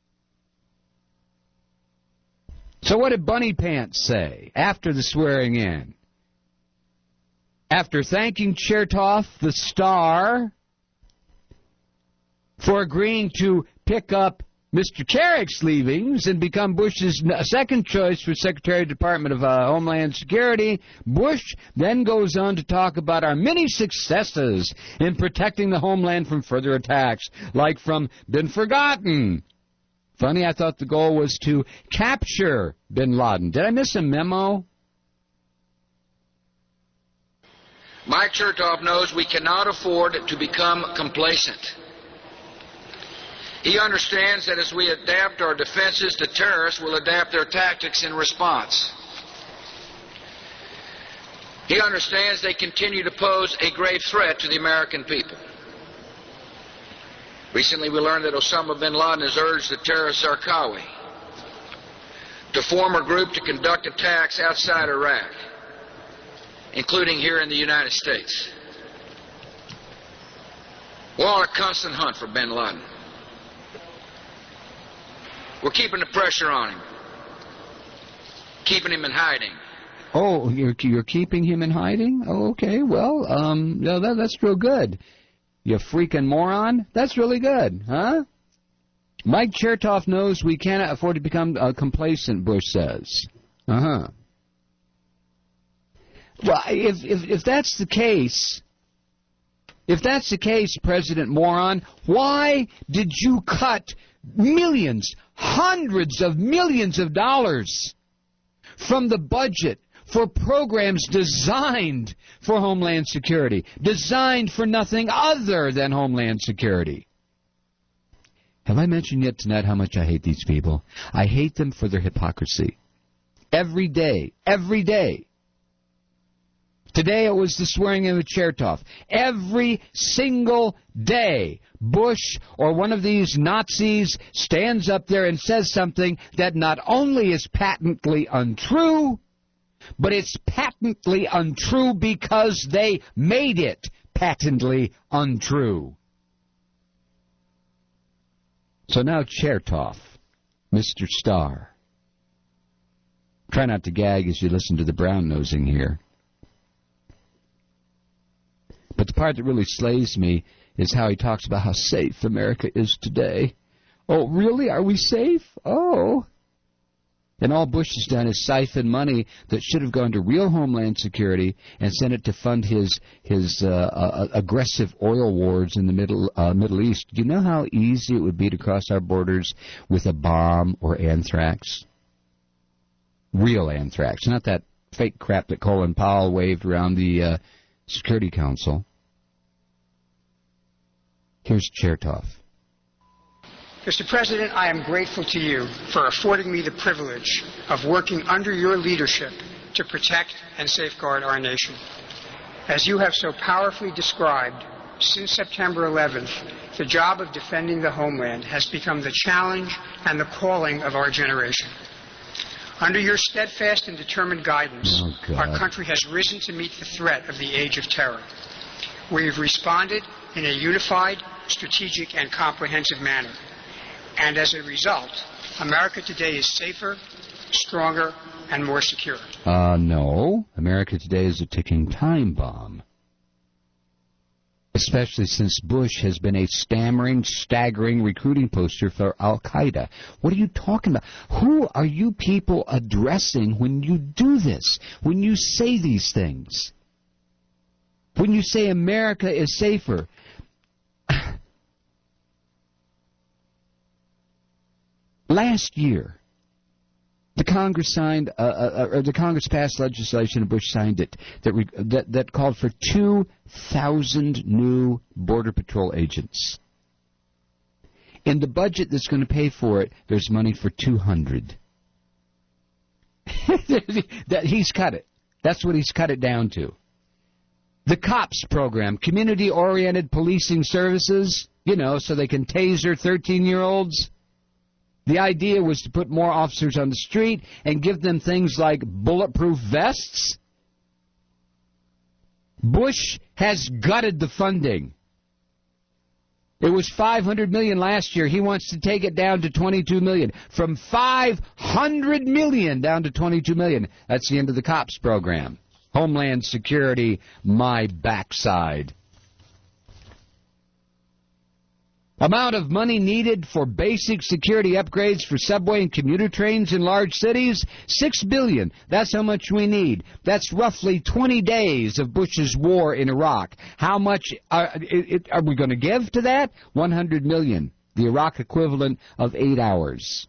So what did Bunny Pants say after the swearing in? After thanking Chertoff, the star, for agreeing to pick up Mister Carrick's leavings and become Bush's second choice for Secretary of the Department of uh, Homeland Security, Bush then goes on to talk about our many successes in protecting the homeland from further attacks, like from Bin Forgotten. Funny, I thought the goal was to capture Bin Laden. Did I miss a memo? Mike Chertoff knows we cannot afford to become complacent. He understands that as we adapt our defenses, the terrorists will adapt their tactics in response. He understands they continue to pose a grave threat to the American people. Recently, we learned that Osama bin Laden has urged the terrorist Zarqawi to form a group to conduct attacks outside Iraq, including here in the United States. We're on a constant hunt for bin Laden. We're keeping the pressure on him. keeping him in hiding. Oh, you're you're keeping him in hiding? Oh, okay. Well, um, no, that, that's real good. You freaking moron. That's really good, huh? Mike Chertoff knows we cannot afford to become uh, complacent, Bush says. Uh-huh. Well, if, if if that's the case, if that's the case, President Moron, why did you cut millions, hundreds of millions of dollars from the budget for programs designed for Homeland Security, designed for nothing other than Homeland Security? Have I mentioned yet tonight how much I hate these people? I hate them for their hypocrisy. Every day, every day. Today it was the swearing in of Chertoff. Every single day, Bush or one of these Nazis stands up there and says something that not only is patently untrue, but it's patently untrue because they made it patently untrue. So now Chertoff, Mister Starr. Try not to gag as you listen to the brown-nosing here. But the part that really slays me is how he talks about how safe America is today. Oh, really? Are we safe? Oh. And all Bush has done is siphon money that should have gone to real Homeland Security and sent it to fund his his uh, uh, aggressive oil wars in the Middle uh, Middle East. Do you know how easy it would be to cross our borders with a bomb or anthrax? Real anthrax, not that fake crap that Colin Powell waved around the uh, Security Council. Here's Chertoff. Mister President, I am grateful to you for affording me the privilege of working under your leadership to protect and safeguard our nation. As you have so powerfully described, since September eleventh, the job of defending the homeland has become the challenge and the calling of our generation. Under your steadfast and determined guidance, oh, our country has risen to meet the threat of the age of terror. We have responded in a unified, strategic, and comprehensive manner. And as a result, America today is safer, stronger, and more secure. Uh, no. America today is a ticking time bomb. Especially since Bush has been a stammering, staggering recruiting poster for Al-Qaeda. What are you talking about? Who are you people addressing when you do this, when you say these things? When you say America is safer? Last year, the Congress signed, uh, uh, or the Congress passed legislation, and Bush signed it, that re- that, that called for two thousand new Border Patrol agents. In the budget that's going to pay for it, there's money for two hundred. that he's cut it. That's what he's cut it down to. The COPS program, community-oriented policing services, you know, so they can taser thirteen-year-olds. The idea was to put more officers on the street and give them things like bulletproof vests. Bush has gutted the funding. It was five hundred million dollars last year. He wants to take it down to twenty-two million dollars. From five hundred million dollars down to twenty-two million dollars. That's the end of the COPS program. Homeland Security, my backside. Amount of money needed for basic security upgrades for subway and commuter trains in large cities? Six billion dollars. That's how much we need. That's roughly twenty days of Bush's war in Iraq. How much are, are we going to give to that? one hundred million dollars. The Iraq equivalent of eight hours.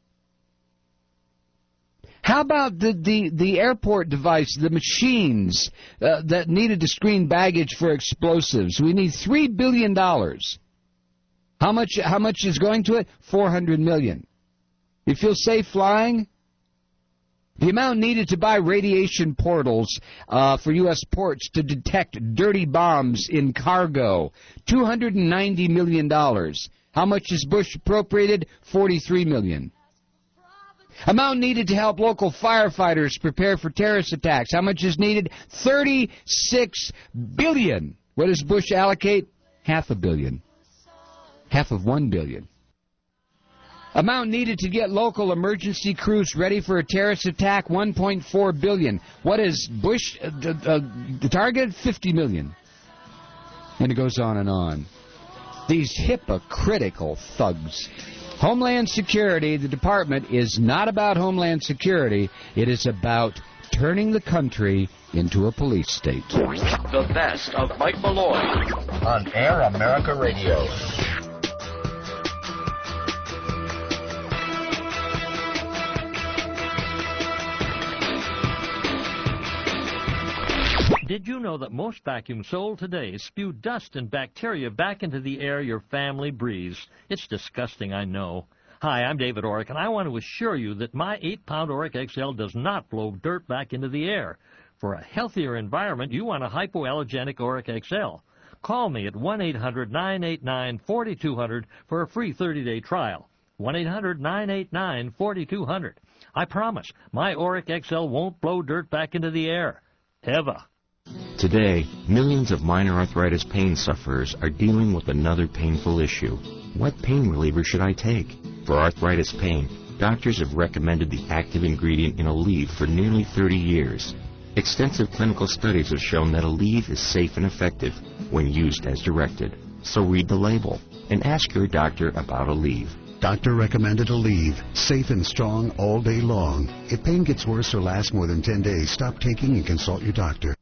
How about the, the, the airport device, the machines uh, that needed to screen baggage for explosives? We need three billion dollars. How much How much is going to it? four hundred million dollars. You feel safe flying? The amount needed to buy radiation portals uh, for U S ports to detect dirty bombs in cargo, two hundred ninety million dollars. How much is Bush appropriated? forty-three million dollars. Amount needed to help local firefighters prepare for terrorist attacks. How much is needed? thirty-six billion dollars. What does Bush allocate? Half a billion. Half of one billion. Amount needed to get local emergency crews ready for a terrorist attack, one point four billion dollars. What is Bush uh, uh, the target? fifty million dollars. And it goes on and on. These hypocritical thugs. Homeland Security, the department, is not about Homeland Security. It is about turning the country into a police state. The best of Mike Malloy on Air America Radio. Did you know that most vacuums sold today spew dust and bacteria back into the air your family breathes? It's disgusting, I know. Hi, I'm David Oric, and I want to assure you that my eight pound Oric X L does not blow dirt back into the air. For a healthier environment, you want a hypoallergenic Oric X L. Call me at one eight hundred nine eight nine four two zero zero for a free thirty day trial. one eight hundred nine eight nine four two zero zero. I promise, my Oric X L won't blow dirt back into the air. Ever. Today, millions of minor arthritis pain sufferers are dealing with another painful issue. What pain reliever should I take? For arthritis pain, doctors have recommended the active ingredient in Aleve for nearly thirty years. Extensive clinical studies have shown that Aleve is safe and effective when used as directed. So read the label and ask your doctor about Aleve. Doctor recommended Aleve. Safe and strong all day long. If pain gets worse or lasts more than ten days, stop taking and consult your doctor.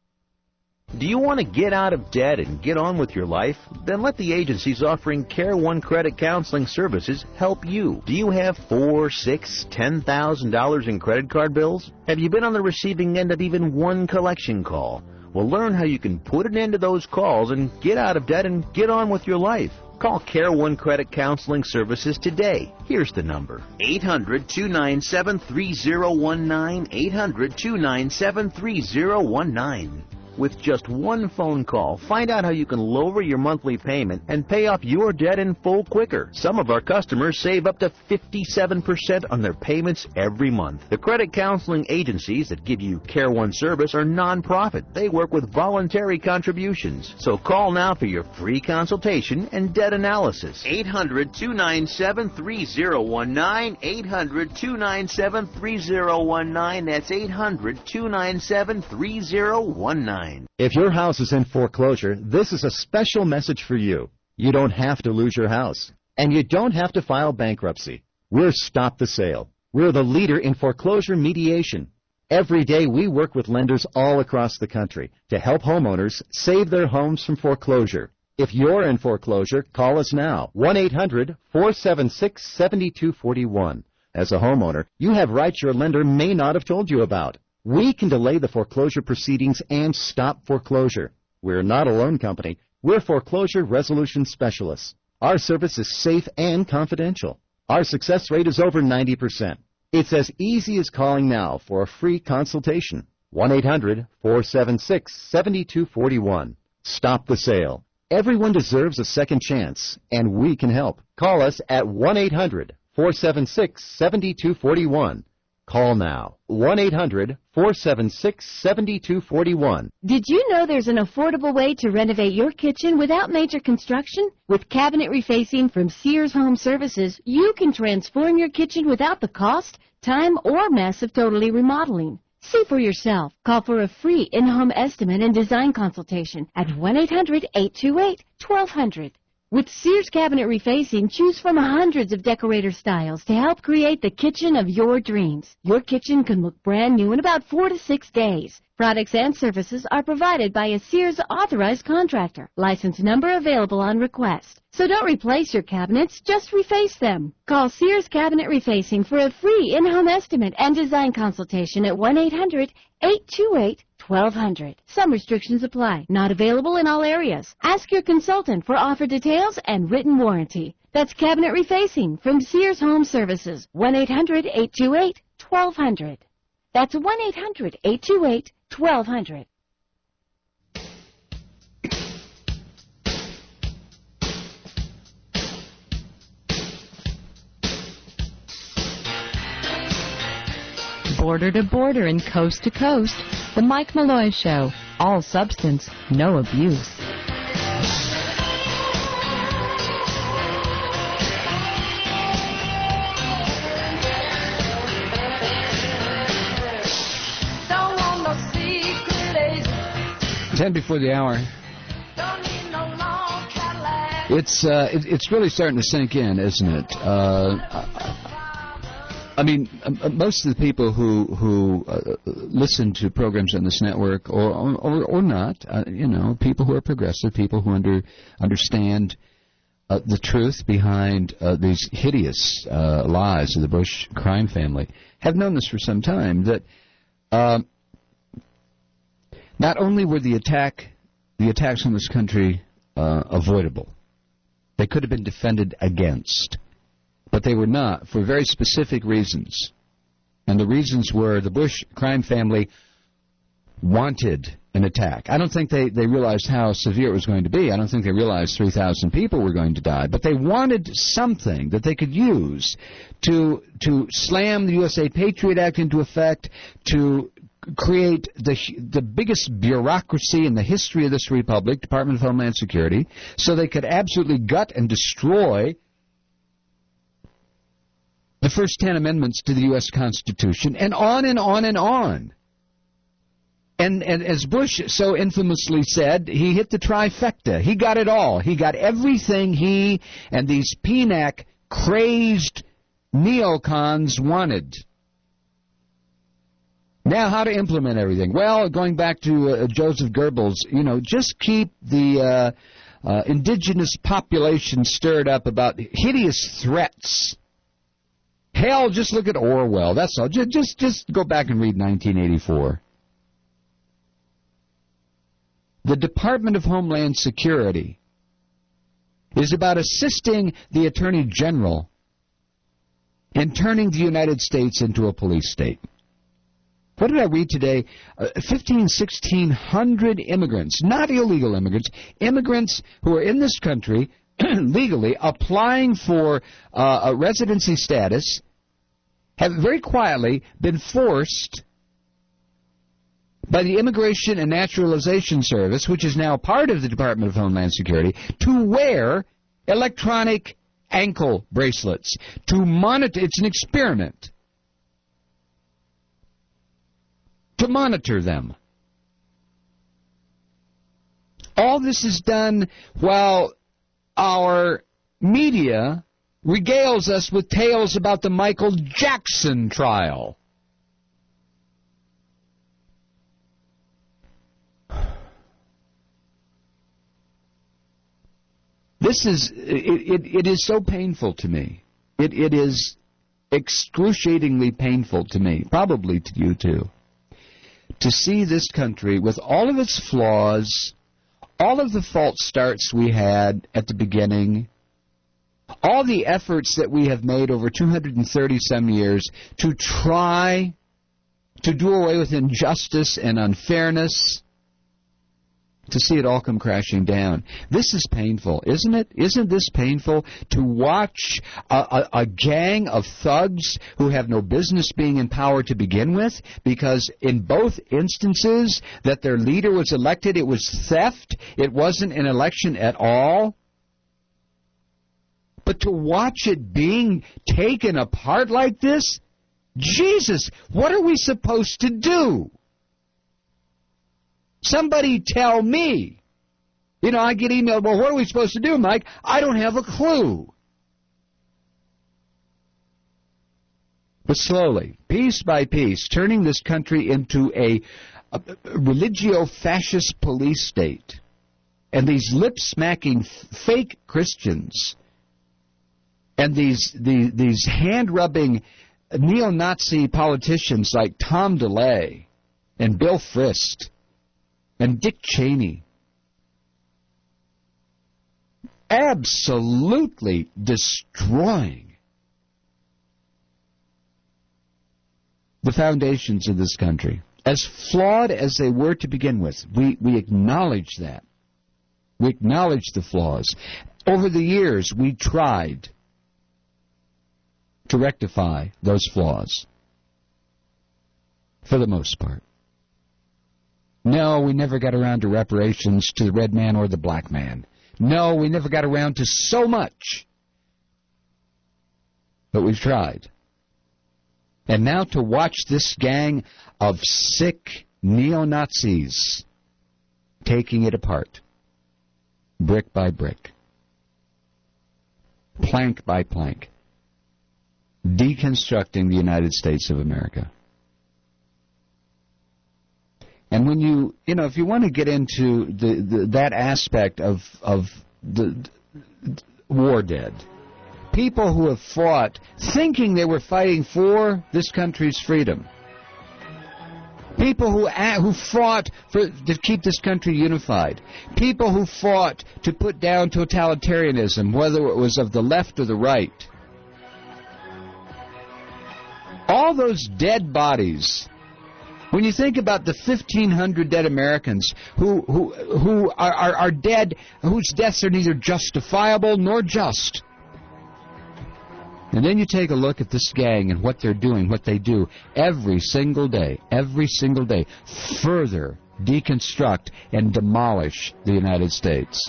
Do you want to get out of debt and get on with your life? Then let the agencies offering Care One Credit Counseling Services help you. Do you have four, six, ten thousand dollars in credit card bills? Have you been on the receiving end of even one collection call? Well, learn how you can put an end to those calls and get out of debt and get on with your life. Call Care One Credit Counseling Services today. Here's the number: eight hundred two nine seven three zero one nine, eight hundred two nine seven three zero one nine. With just one phone call, find out how you can lower your monthly payment and pay off your debt in full quicker. Some of our customers save up to fifty-seven percent on their payments every month. The credit counseling agencies that give you Care One service are non-profit. They work with voluntary contributions. So call now for your free consultation and debt analysis. eight hundred two nine seven three zero one nine, eight hundred two nine seven three zero one nine. That's eight hundred two nine seven three zero one nine. If your house is in foreclosure, this is a special message for you. You don't have to lose your house, and you don't have to file bankruptcy. We're Stop the Sale. We're the leader in foreclosure mediation. Every day we work with lenders all across the country to help homeowners save their homes from foreclosure. If you're in foreclosure, call us now, one eight hundred four seven six seven two four one. As a homeowner, you have rights your lender may not have told you about. We can delay the foreclosure proceedings and stop foreclosure. We're not a loan company. We're foreclosure resolution specialists. Our service is safe and confidential. Our success rate is over ninety percent. It's as easy as calling now for a free consultation. one eight hundred four seven six seven two four one. Stop the Sale. Everyone deserves a second chance, and we can help. Call us at one eight hundred four seven six seven two four one. Call now, one eight hundred four seven six seven two four one. Did you know there's an affordable way to renovate your kitchen without major construction? With cabinet refacing from Sears Home Services, you can transform your kitchen without the cost, time, or mess of totally remodeling. See for yourself. Call for a free in-home estimate and design consultation at one eight hundred eight two eight twelve hundred. With Sears Cabinet Refacing, choose from hundreds of decorator styles to help create the kitchen of your dreams. Your kitchen can look brand new in about four to six days. Products and services are provided by a Sears authorized contractor. License number available on request. So don't replace your cabinets, just reface them. Call Sears Cabinet Refacing for a free in-home estimate and design consultation at one eight hundred eight two eight twelve hundred. Some restrictions apply. Not available in all areas. Ask your consultant for offer details and written warranty. That's Cabinet Refacing from Sears Home Services. one eight hundred eight two eight twelve hundred. That's one eight hundred eight two eight twelve hundred. Border to border and coast to coast, The Mike Malloy Show. All substance, no abuse. Ten before the hour. It's uh, it, it's really starting to sink in, isn't it? Uh, I mean, most of the people who who uh, listen to programs on this network, or or, or not, uh, you know, people who are progressive, people who under understand uh, the truth behind uh, these hideous uh, lies of the Bush crime family, have known this for some time. That uh, not only were the attack, the attacks on this country uh, avoidable, they could have been defended against. But they were not, for very specific reasons. And the reasons were the Bush crime family wanted an attack. I don't think they, they realized how severe it was going to be. I don't think they realized three thousand people were going to die. But they wanted something that they could use to to slam the U S A Patriot Act into effect, to create the the biggest bureaucracy in the history of this republic, Department of Homeland Security, so they could absolutely gut and destroy the first ten amendments to the U S Constitution, and on and on and on. And, and as Bush so infamously said, he hit the trifecta. He got it all. He got everything he and these P N A C-crazed neocons wanted. Now, how to implement everything? Well, going back to uh, Joseph Goebbels, you know, just keep the uh, uh, indigenous population stirred up about hideous threats. Hell, just look at Orwell. That's all. Just, just, just go back and read nineteen eighty-four. The Department of Homeland Security is about assisting the Attorney General in turning the United States into a police state. What did I read today? Uh, fifteen, sixteen hundred immigrants, not illegal immigrants, immigrants who are in this country legally applying for uh, a residency status, have very quietly been forced by the Immigration and Naturalization Service, which is now part of the Department of Homeland Security, to wear electronic ankle bracelets, to monitor. It's an experiment. To monitor them. All this is done while our media regales us with tales about the Michael Jackson trial. This is, it, it, it is so painful to me. It, it is excruciatingly painful to me, probably to you too, to see this country with all of its flaws, all of the false starts we had at the beginning, all the efforts that we have made over two hundred thirty some years to try to do away with injustice and unfairness, to see it all come crashing down. This is painful, isn't it? Isn't this painful to watch a, a, a gang of thugs who have no business being in power to begin with, because in both instances that their leader was elected, it was theft. It wasn't an election at all. But to watch it being taken apart like this, Jesus, what are we supposed to do? Somebody tell me. You know, I get emailed, well, what are we supposed to do, Mike? I don't have a clue. But slowly, piece by piece, turning this country into a, a religio-fascist police state. And these lip-smacking fake Christians and these, the, these hand-rubbing neo-Nazi politicians like Tom DeLay and Bill Frist and Dick Cheney, absolutely destroying the foundations of this country. As flawed as they were to begin with, we, we acknowledge that. We acknowledge the flaws. Over the years, we tried to rectify those flaws, for the most part. No, we never got around to reparations to the red man or the black man. No, we never got around to so much. But we've tried. And now to watch this gang of sick neo-Nazis taking it apart, brick by brick, plank by plank, deconstructing the United States of America. And when you, you know, if you want to get into the, the that aspect of of the, the war dead, people who have fought thinking they were fighting for this country's freedom, people who who fought for, to keep this country unified, people who fought to put down totalitarianism, whether it was of the left or the right, all those dead bodies. When you think about the fifteen hundred dead Americans who who who are, are, are dead, whose deaths are neither justifiable nor just, and then you take a look at this gang and what they're doing, what they do every single day, every single day, further deconstruct and demolish the United States.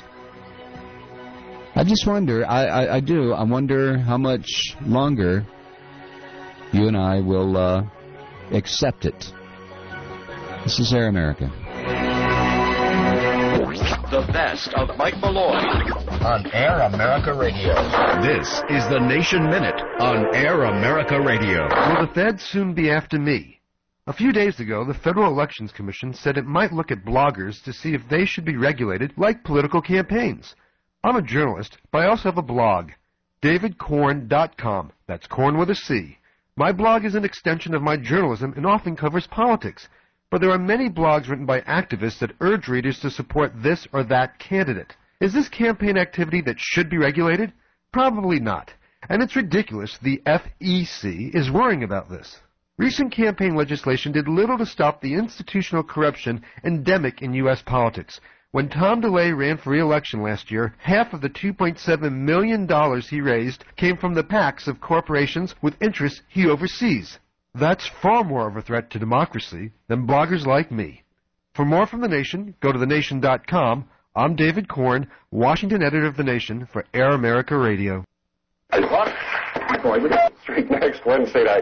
I just wonder, I, I, I do, I wonder how much longer you and I will uh, accept it. This is Air America. The best of Mike Malloy on Air America Radio. This is the Nation Minute on Air America Radio. Will the Fed soon be after me? A few days ago, the Federal Elections Commission said it might look at bloggers to see if they should be regulated like political campaigns. I'm a journalist, but I also have a blog, david corn dot com. That's corn with a C. My blog is an extension of my journalism and often covers politics. But there are many blogs written by activists that urge readers to support this or that candidate. Is this campaign activity that should be regulated? Probably not. And it's ridiculous the F E C is worrying about this. Recent campaign legislation did little to stop the institutional corruption endemic in U S politics. When Tom DeLay ran for re-election last year, half of the two point seven million dollars he raised came from the PACs of corporations with interests he oversees. That's far more of a threat to democracy than bloggers like me. For more from The Nation, go to the nation dot com. I'm David Corn, Washington editor of The Nation for Air America Radio. Boy, we got straight next Wednesday night.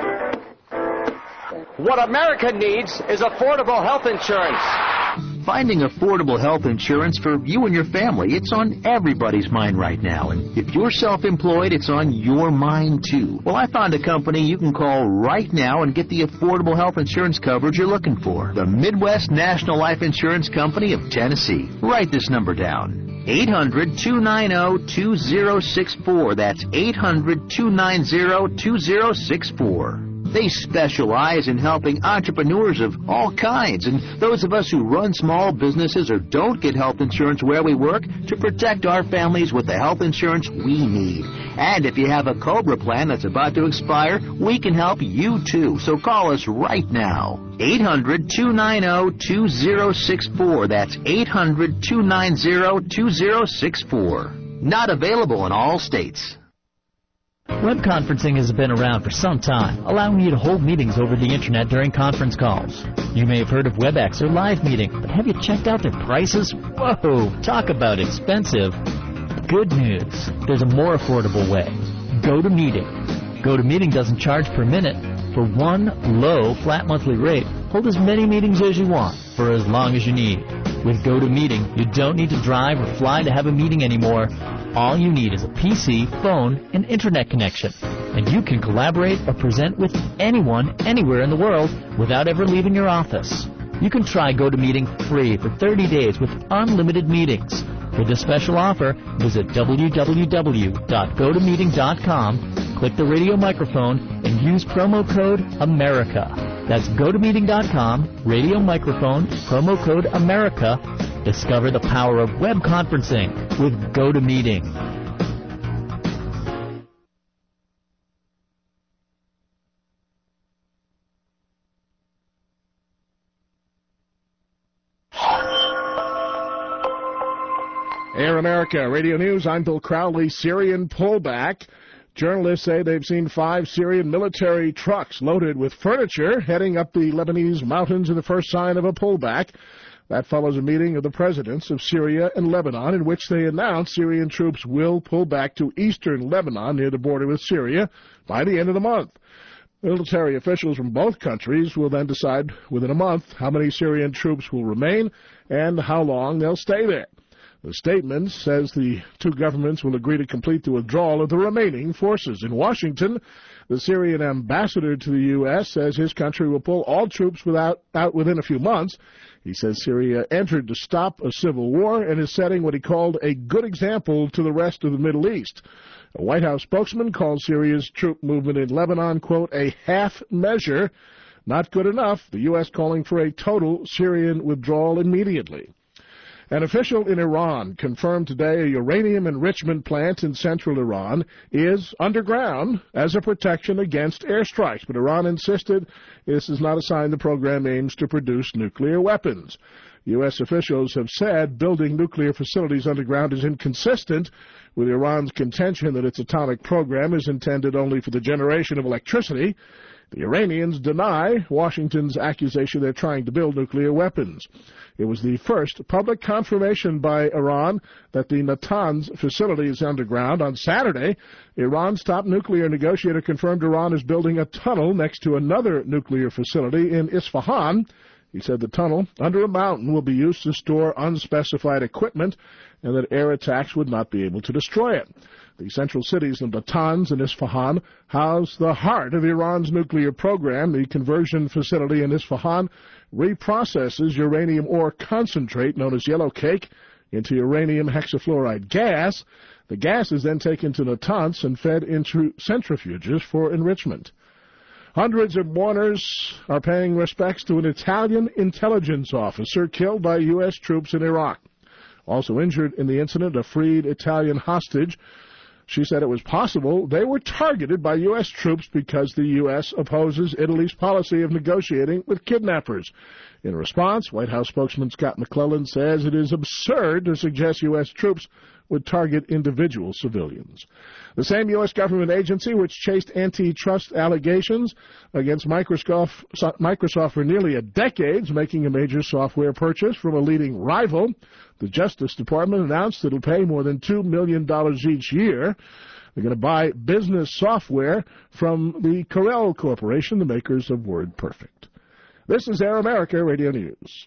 What America needs is affordable health insurance. Finding affordable health insurance for you and your family, it's on everybody's mind right now. And if you're self-employed, it's on your mind, too. Well, I found a company you can call right now and get the affordable health insurance coverage you're looking for. The Midwest National Life Insurance Company of Tennessee. Write this number down. eight hundred, two nine zero, two zero six four. That's eight hundred, two nine zero, two zero six four. They specialize in helping entrepreneurs of all kinds and those of us who run small businesses or don't get health insurance where we work to protect our families with the health insurance we need. And if you have a COBRA plan that's about to expire, we can help you too. So call us right now. eight hundred, two nine zero, two zero six four. That's eight hundred, two nine zero, two zero six four. Not available in all states. Web conferencing has been around for some time, allowing you to hold meetings over the Internet during conference calls. You may have heard of WebEx or Live Meeting, but have you checked out their prices? Whoa, talk about expensive. Good news, there's a more affordable way. GoToMeeting. GoToMeeting doesn't charge per minute. For one low, flat monthly rate, hold as many meetings as you want for as long as you need. With GoToMeeting, you don't need to drive or fly to have a meeting anymore. All you need is a P C, phone, and internet connection. And you can collaborate or present with anyone, anywhere in the world without ever leaving your office. You can try GoToMeeting free for thirty days with unlimited meetings. For this special offer, visit w w w dot go to meeting dot com, click the radio microphone, and use promo code AMERICA. That's go to meeting dot com, radio microphone, promo code AMERICA. Discover the power of web conferencing with GoToMeeting. Air America Radio News, I'm Bill Crowley. Syrian pullback. Journalists say they've seen five Syrian military trucks loaded with furniture heading up the Lebanese mountains in the first sign of a pullback. That follows a meeting of the presidents of Syria and Lebanon in which they announced Syrian troops will pull back to eastern Lebanon near the border with Syria by the end of the month. Military officials from both countries will then decide within a month how many Syrian troops will remain and how long they'll stay there. The statement says the two governments will agree to complete the withdrawal of the remaining forces. In Washington, the Syrian ambassador to the U S says his country will pull all troops without, out within a few months. He says Syria entered to stop a civil war and is setting what he called a good example to the rest of the Middle East. A White House spokesman called Syria's troop movement in Lebanon, quote, a half measure. Not good enough. The U S calling for a total Syrian withdrawal immediately. An official in Iran confirmed today a uranium enrichment plant in central Iran is underground as a protection against airstrikes. But Iran insisted this is not a sign the program aims to produce nuclear weapons. U S officials have said building nuclear facilities underground is inconsistent with Iran's contention that its atomic program is intended only for the generation of electricity. The Iranians deny Washington's accusation they're trying to build nuclear weapons. It was the first public confirmation by Iran that the Natanz facility is underground. On Saturday, Iran's top nuclear negotiator confirmed Iran is building a tunnel next to another nuclear facility in Isfahan. He said the tunnel under a mountain will be used to store unspecified equipment and that air attacks would not be able to destroy it. The central cities of Natanz and Isfahan house the heart of Iran's nuclear program. The conversion facility in Isfahan reprocesses uranium ore concentrate, known as yellow cake, into uranium hexafluoride gas. The gas is then taken to Natanz and fed into centrifuges for enrichment. Hundreds of mourners are paying respects to an Italian intelligence officer killed by U S troops in Iraq. Also injured in the incident, a freed Italian hostage. She said it was possible they were targeted by U S troops because the U S opposes Italy's policy of negotiating with kidnappers. In response, White House spokesman Scott McClellan says it is absurd to suggest U S troops would target individual civilians. The same U S government agency which chased antitrust allegations against Microsoft, Microsoft for nearly a decade, making a major software purchase from a leading rival. The Justice Department announced it will pay more than two million dollars each year. They're going to buy business software from the Corel Corporation, the makers of WordPerfect. This is Air America Radio News.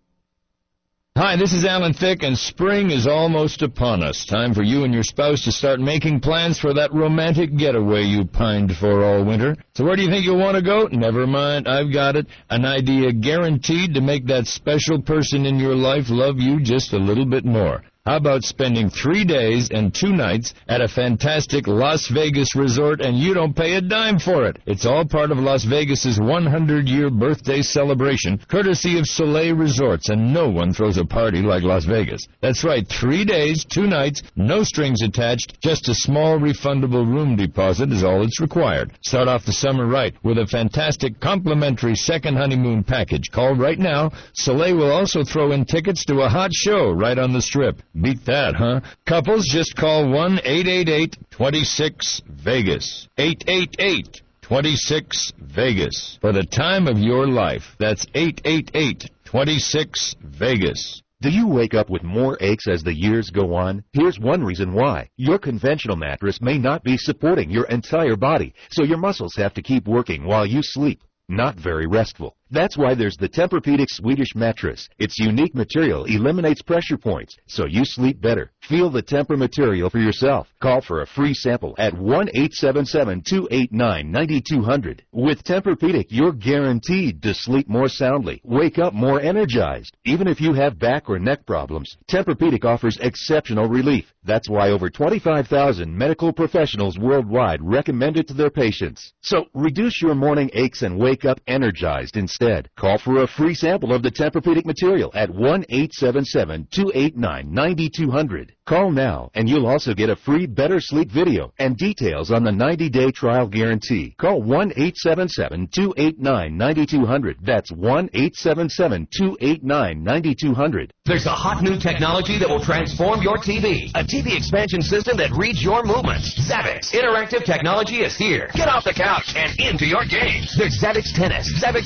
Hi, this is Alan Thicke, and spring is almost upon us. Time for you and your spouse to start making plans for that romantic getaway you pined for all winter. So where do you think you'll want to go? Never mind, I've got it. An idea guaranteed to make that special person in your life love you just a little bit more. How about spending three days and two nights at a fantastic Las Vegas resort and you don't pay a dime for it? It's all part of Las Vegas's one hundred year birthday celebration, courtesy of Soleil Resorts, and no one throws a party like Las Vegas. That's right, three days, two nights, no strings attached, just a small refundable room deposit is all that's required. Start off the summer right with a fantastic complimentary second honeymoon package. Call right now. Soleil will also throw in tickets to a hot show right on the Strip. Beat that, huh? Couples, just call one eight eight eight, two six, Vegas. eight eight eight, two six, Vegas. For the time of your life. That's eight eight eight, two six, Vegas. Do you wake up with more aches as the years go on? Here's one reason why. Your conventional mattress may not be supporting your entire body, so your muscles have to keep working while you sleep. Not very restful. That's why there's the Tempur-Pedic Swedish mattress. Its unique material eliminates pressure points, so you sleep better. Feel the Tempur material for yourself. Call for a free sample at one eight seven seven, two eight nine, nine two zero zero. With Tempur-Pedic, you're guaranteed to sleep more soundly, wake up more energized. Even if you have back or neck problems, Tempur-Pedic offers exceptional relief. That's why over twenty-five thousand medical professionals worldwide recommend it to their patients. So reduce your morning aches and wake up energized instead. Call for a free sample of the Tempur-Pedic material at one eight seven seven, two eight nine, nine two zero zero. Call now, and you'll also get a free Better Sleep video and details on the ninety day trial guarantee. Call one eight seven seven, two eight nine, nine two zero zero. That's one eight seven seven, two eight nine, nine two zero zero. There's a hot new technology that will transform your T V. A T V expansion system that reads your movements. Zavix Interactive technology is here. Get off the couch and into your games. There's Zavix Tennis, Zavix Bowling,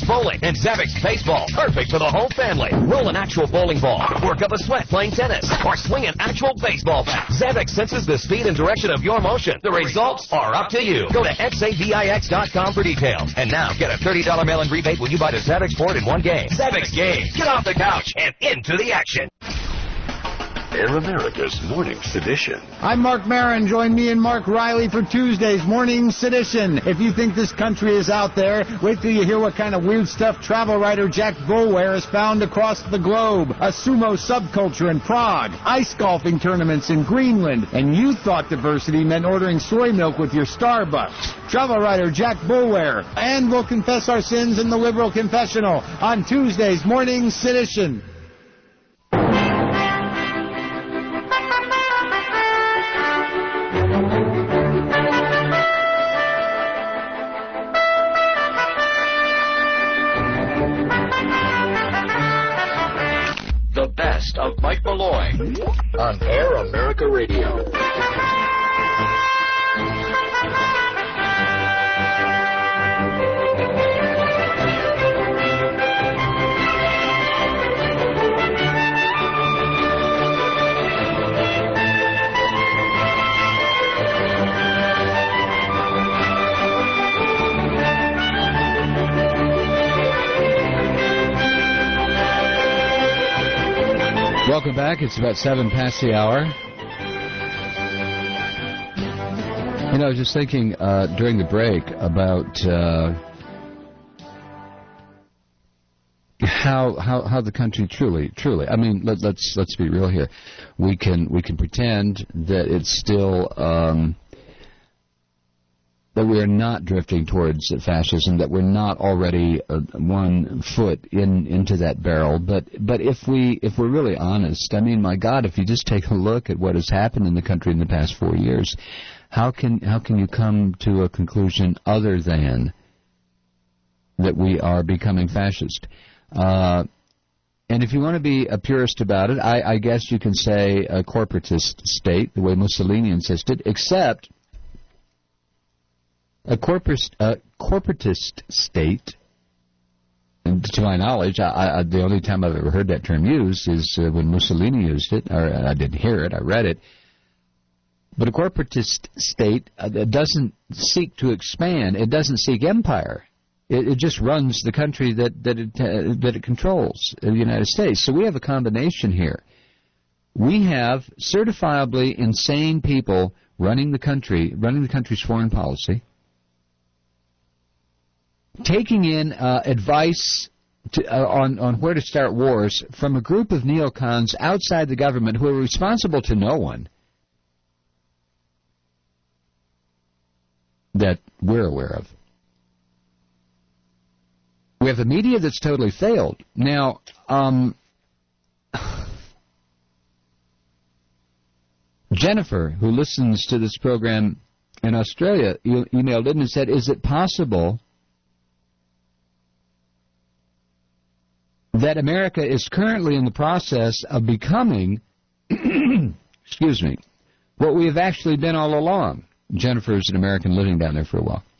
And Zabbix Baseball, perfect for the whole family. Roll an actual bowling ball, work up a sweat playing tennis, or swing an actual baseball bat. Zabbix senses the speed and direction of your motion. The results are up to you. Go to X A V I X dot com for details. And now get a thirty dollars mail-in rebate when you buy the Zabbix board in one game. Zabbix Game. Get off the couch and into the action. Air America's Morning Sedition. I'm Mark Maron. Join me and Mark Riley for Tuesday's Morning Sedition. If you think this country is out there, wait till you hear what kind of weird stuff travel writer Jack Boulware has found across the globe. A sumo subculture in Prague, ice golfing tournaments in Greenland, and you thought diversity meant ordering soy milk with your Starbucks. Travel writer Jack Boulware. And we'll confess our sins in the Liberal Confessional on Tuesday's Morning Sedition. The best of Mike Malloy on Air America Radio. Welcome back. It's about seven past the hour. You know, I was just thinking uh, during the break about uh, how how how the country truly truly. I mean, let, let's let's be real here. We can we can pretend that it's still. Um, that we are not drifting towards fascism, that we're not already uh, one foot in into that barrel. But but if we if we're really honest, I mean, my God, if you just take a look at what has happened in the country in the past four years, how can how can you come to a conclusion other than that we are becoming fascist? Uh, and if you want to be a purist about it, I, I guess you can say a corporatist state, the way Mussolini insisted, except a corporatist, uh, corporatist state, and to my knowledge, I, I, the only time I've ever heard that term used is uh, when Mussolini used it, or I didn't hear it, I read it. But a corporatist state uh, doesn't seek to expand. It doesn't seek empire. It, it just runs the country that that it, uh, that it controls, uh, the United States. So we have a combination here. We have certifiably insane people running the country, running the country's foreign policy, taking in uh, advice to, uh, on, on where to start wars from a group of neocons outside the government who are responsible to no one that we're aware of. We have a media that's totally failed. Now, um, Jennifer, who listens to this program in Australia, e- emailed in and said, is it possible that America is currently in the process of becoming, excuse me, what we have actually been all along? Jennifer is an American living down there for a while.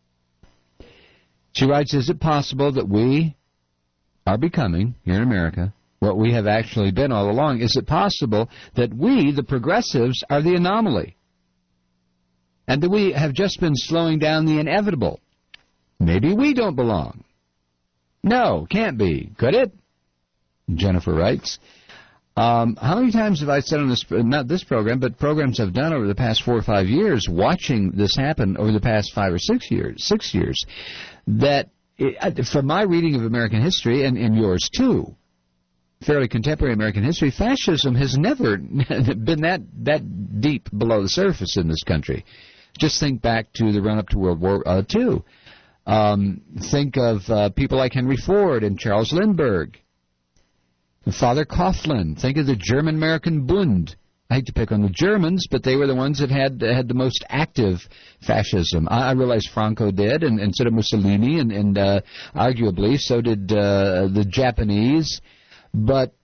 She writes, is it possible that we are becoming, here in America, what we have actually been all along? Is it possible that we, the progressives, are the anomaly? And that we have just been slowing down the inevitable? Maybe we don't belong. No, can't be. Could it? Jennifer writes. Um, how many times have I said on this, not this program, but programs I've done over the past four or five years, watching this happen over the past five or six years, six years, that it, from my reading of American history, and, and yours too, fairly contemporary American history, fascism has never been that, that deep below the surface in this country. Just think back to the run-up to World War uh, Two. Um, think of uh, people like Henry Ford and Charles Lindbergh, Father Coughlin. Think of the German-American Bund. I hate to pick on the Germans, but they were the ones that had had the most active fascism. I, I realize Franco did, and, and so did Mussolini, and, and uh, arguably so did uh, the Japanese. But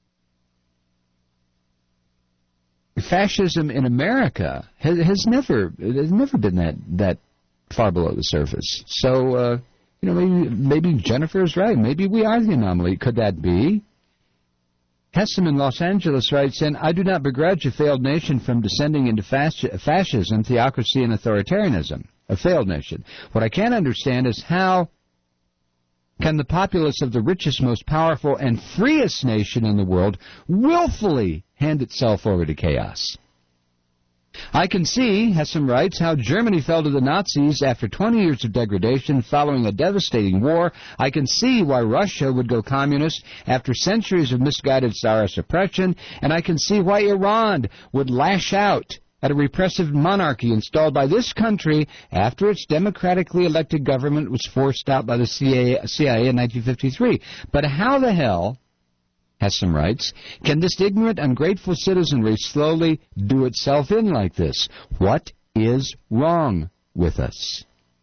fascism in America has, has never has never been that that far below the surface. So uh, You know, maybe, maybe Jennifer's right. Maybe we are the anomaly. Could that be? Hessam in Los Angeles writes in, I do not begrudge a failed nation from descending into fasc- fascism, theocracy, and authoritarianism. A failed nation. What I can't understand is how can the populace of the richest, most powerful, and freest nation in the world willfully hand itself over to chaos? I can see, Hessam writes, how Germany fell to the Nazis after twenty years of degradation following a devastating war. I can see why Russia would go communist after centuries of misguided Tsarist oppression, and I can see why Iran would lash out at a repressive monarchy installed by this country after its democratically elected government was forced out by the C I A in nineteen fifty-three. But how the hell, Hessam writes, can this ignorant, ungrateful citizenry slowly do itself in like this? What is wrong with us?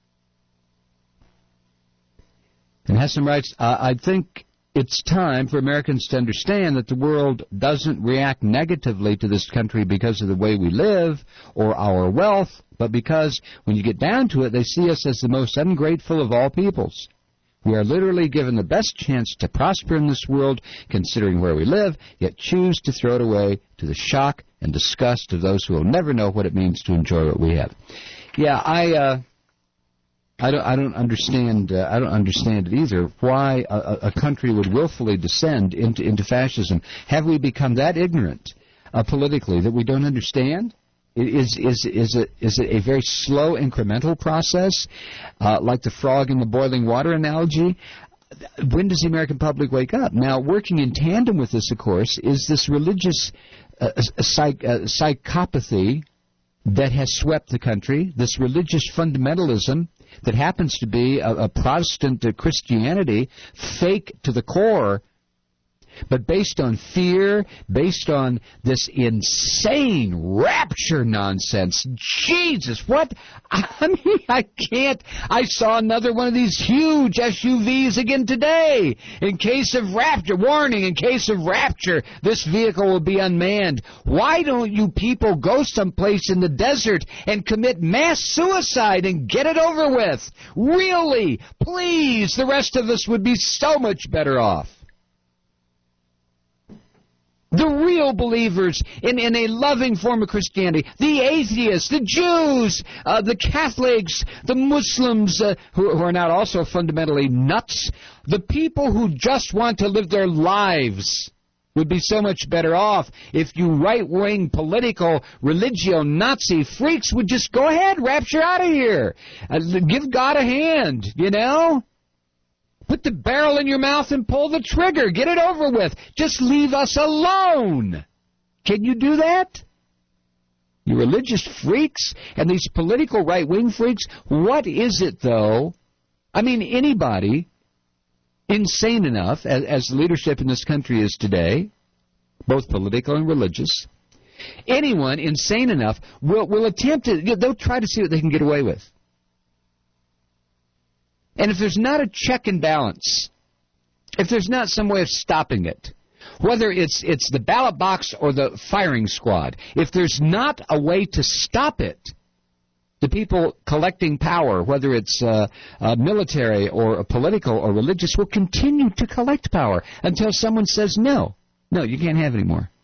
And Hessam writes, uh, I think it's time for Americans to understand that the world doesn't react negatively to this country because of the way we live or our wealth, but because when you get down to it, they see us as the most ungrateful of all peoples. We are literally given the best chance to prosper in this world, considering where we live, yet choose to throw it away to the shock and disgust of those who will never know what it means to enjoy what we have. Yeah, I... Uh, I don't. I don't understand. Uh, I don't understand it either. Why a, a country would willfully descend into into fascism? Have we become that ignorant uh, politically that we don't understand? Is is is it is it a very slow incremental process, uh, like the frog in the boiling water analogy? When does the American public wake up? Now, working in tandem with this, of course, is this religious uh, psych, uh, psychopathy that has swept the country. This religious fundamentalism that happens to be a, a Protestant Christianity, fake to the core, but based on fear, based on this insane rapture nonsense. Jesus, what? I mean, I can't. I saw another one of these huge S U Vs again today. In case of rapture, warning, in case of rapture, this vehicle will be unmanned. Why don't you people go someplace in the desert and commit mass suicide and get it over with? Really? Please, the rest of us would be so much better off. The real believers in, in a loving form of Christianity, the atheists, the Jews, uh, the Catholics, the Muslims, uh, who, who are not also fundamentally nuts, the people who just want to live their lives would be so much better off if you right-wing political religio-Nazi freaks would just go ahead, rapture out of here. Uh, give God a hand, you know? Put the barrel in your mouth and pull the trigger. Get it over with. Just leave us alone. Can you do that? You religious freaks and these political right-wing freaks, what is it, though? I mean, anybody insane enough, as, as the leadership in this country is today, both political and religious, anyone insane enough will, will attempt to, they'll try to see what they can get away with. And if there's not a check and balance, if there's not some way of stopping it, whether it's it's the ballot box or the firing squad, if there's not a way to stop it, the people collecting power, whether it's uh, uh, military or political or religious, will continue to collect power until someone says, no, no, you can't have any more.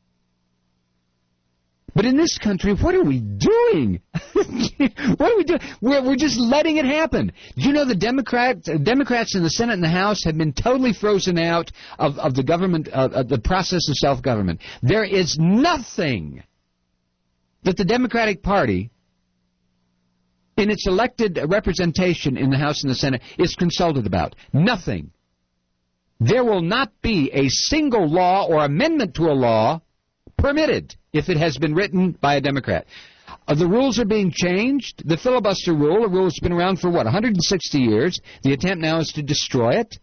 But in this country, what are we doing? What are we doing? We're, we're just letting it happen. Do you know the Democrat, Democrats in the Senate and the House have been totally frozen out of, of the government, uh, of the process of self-government? There is nothing that the Democratic Party, in its elected representation in the House and the Senate, is consulted about. Nothing. There will not be a single law or amendment to a law permitted if it has been written by a Democrat. Uh, the rules are being changed. The filibuster rule, a rule that's been around for, what, one hundred sixty years. The attempt now is to destroy it.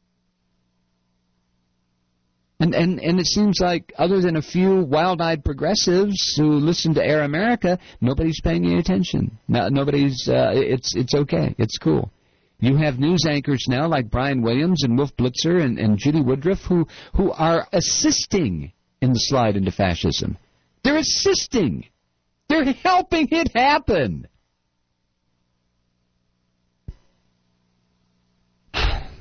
And, and, and it seems like, other than a few wild-eyed progressives who listen to Air America, nobody's paying any attention. No, nobody's, uh, it's, it's okay. It's cool. You have news anchors now like Brian Williams and Wolf Blitzer and, and Judy Woodruff who, who are assisting in the slide into fascism. They're assisting. They're helping it happen.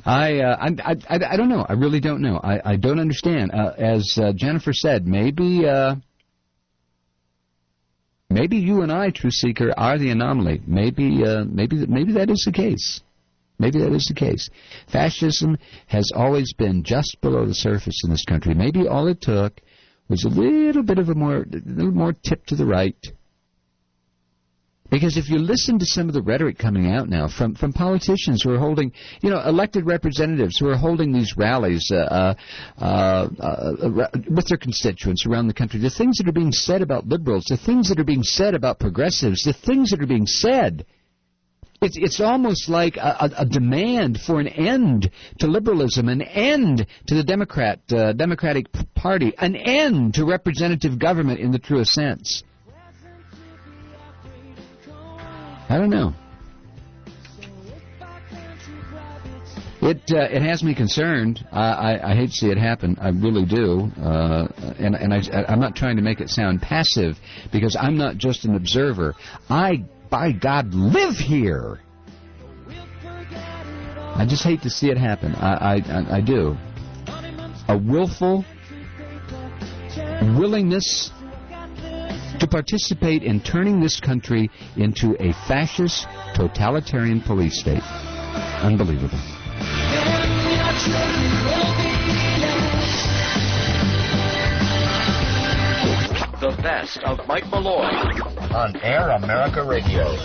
I, uh, I, I, I don't know. I really don't know. I, I don't understand. Uh, as uh, Jennifer said, maybe uh, maybe you and I, Truth Seeker, are the anomaly. Maybe uh, maybe maybe that is the case. Maybe that is the case. Fascism has always been just below the surface in this country. Maybe all it took was a little bit of a more, a little more tip to the right. Because if you listen to some of the rhetoric coming out now from, from politicians who are holding, you know, elected representatives who are holding these rallies uh, uh, uh, uh, with their constituents around the country, the things that are being said about liberals, the things that are being said about progressives, the things that are being said, it's, it's almost like a, a, a demand for an end to liberalism, an end to the Democrat uh, Democratic Party, an end to representative government in the truest sense. I don't know. It uh, it has me concerned. I, I, I hate to see it happen. I really do. Uh, and and I, I'm not trying to make it sound passive, because I'm not just an observer. I, by God, live here. I just hate to see it happen. I, I, I do. A willful willingness to participate in turning this country into a fascist, totalitarian police state. Unbelievable. The best of Mike Malloy on Air America Radio.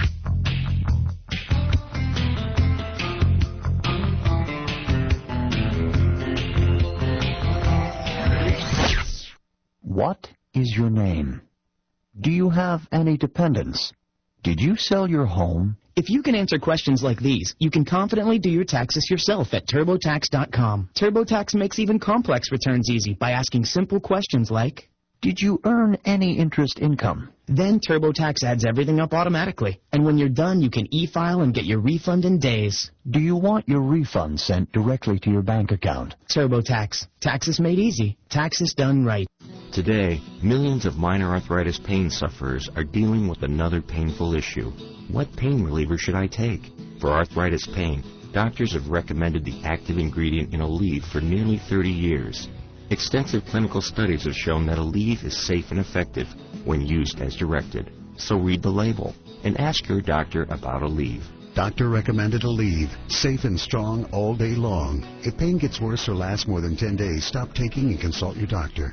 What is your name? Do you have any dependents? Did you sell your home? If you can answer questions like these, you can confidently do your taxes yourself at TurboTax dot com. TurboTax makes even complex returns easy by asking simple questions like, did you earn any interest income? Then TurboTax adds everything up automatically. And when you're done, you can e-file and get your refund in days. Do you want your refund sent directly to your bank account? TurboTax. Taxes made easy. Taxes done right. Today, millions of minor arthritis pain sufferers are dealing with another painful issue. What pain reliever should I take? For arthritis pain, doctors have recommended the active ingredient in Aleve for nearly thirty years. Extensive clinical studies have shown that Aleve is safe and effective when used as directed. So read the label and ask your doctor about Aleve. Doctor recommended Aleve. Safe and strong all day long. If pain gets worse or lasts more than ten days, stop taking and consult your doctor.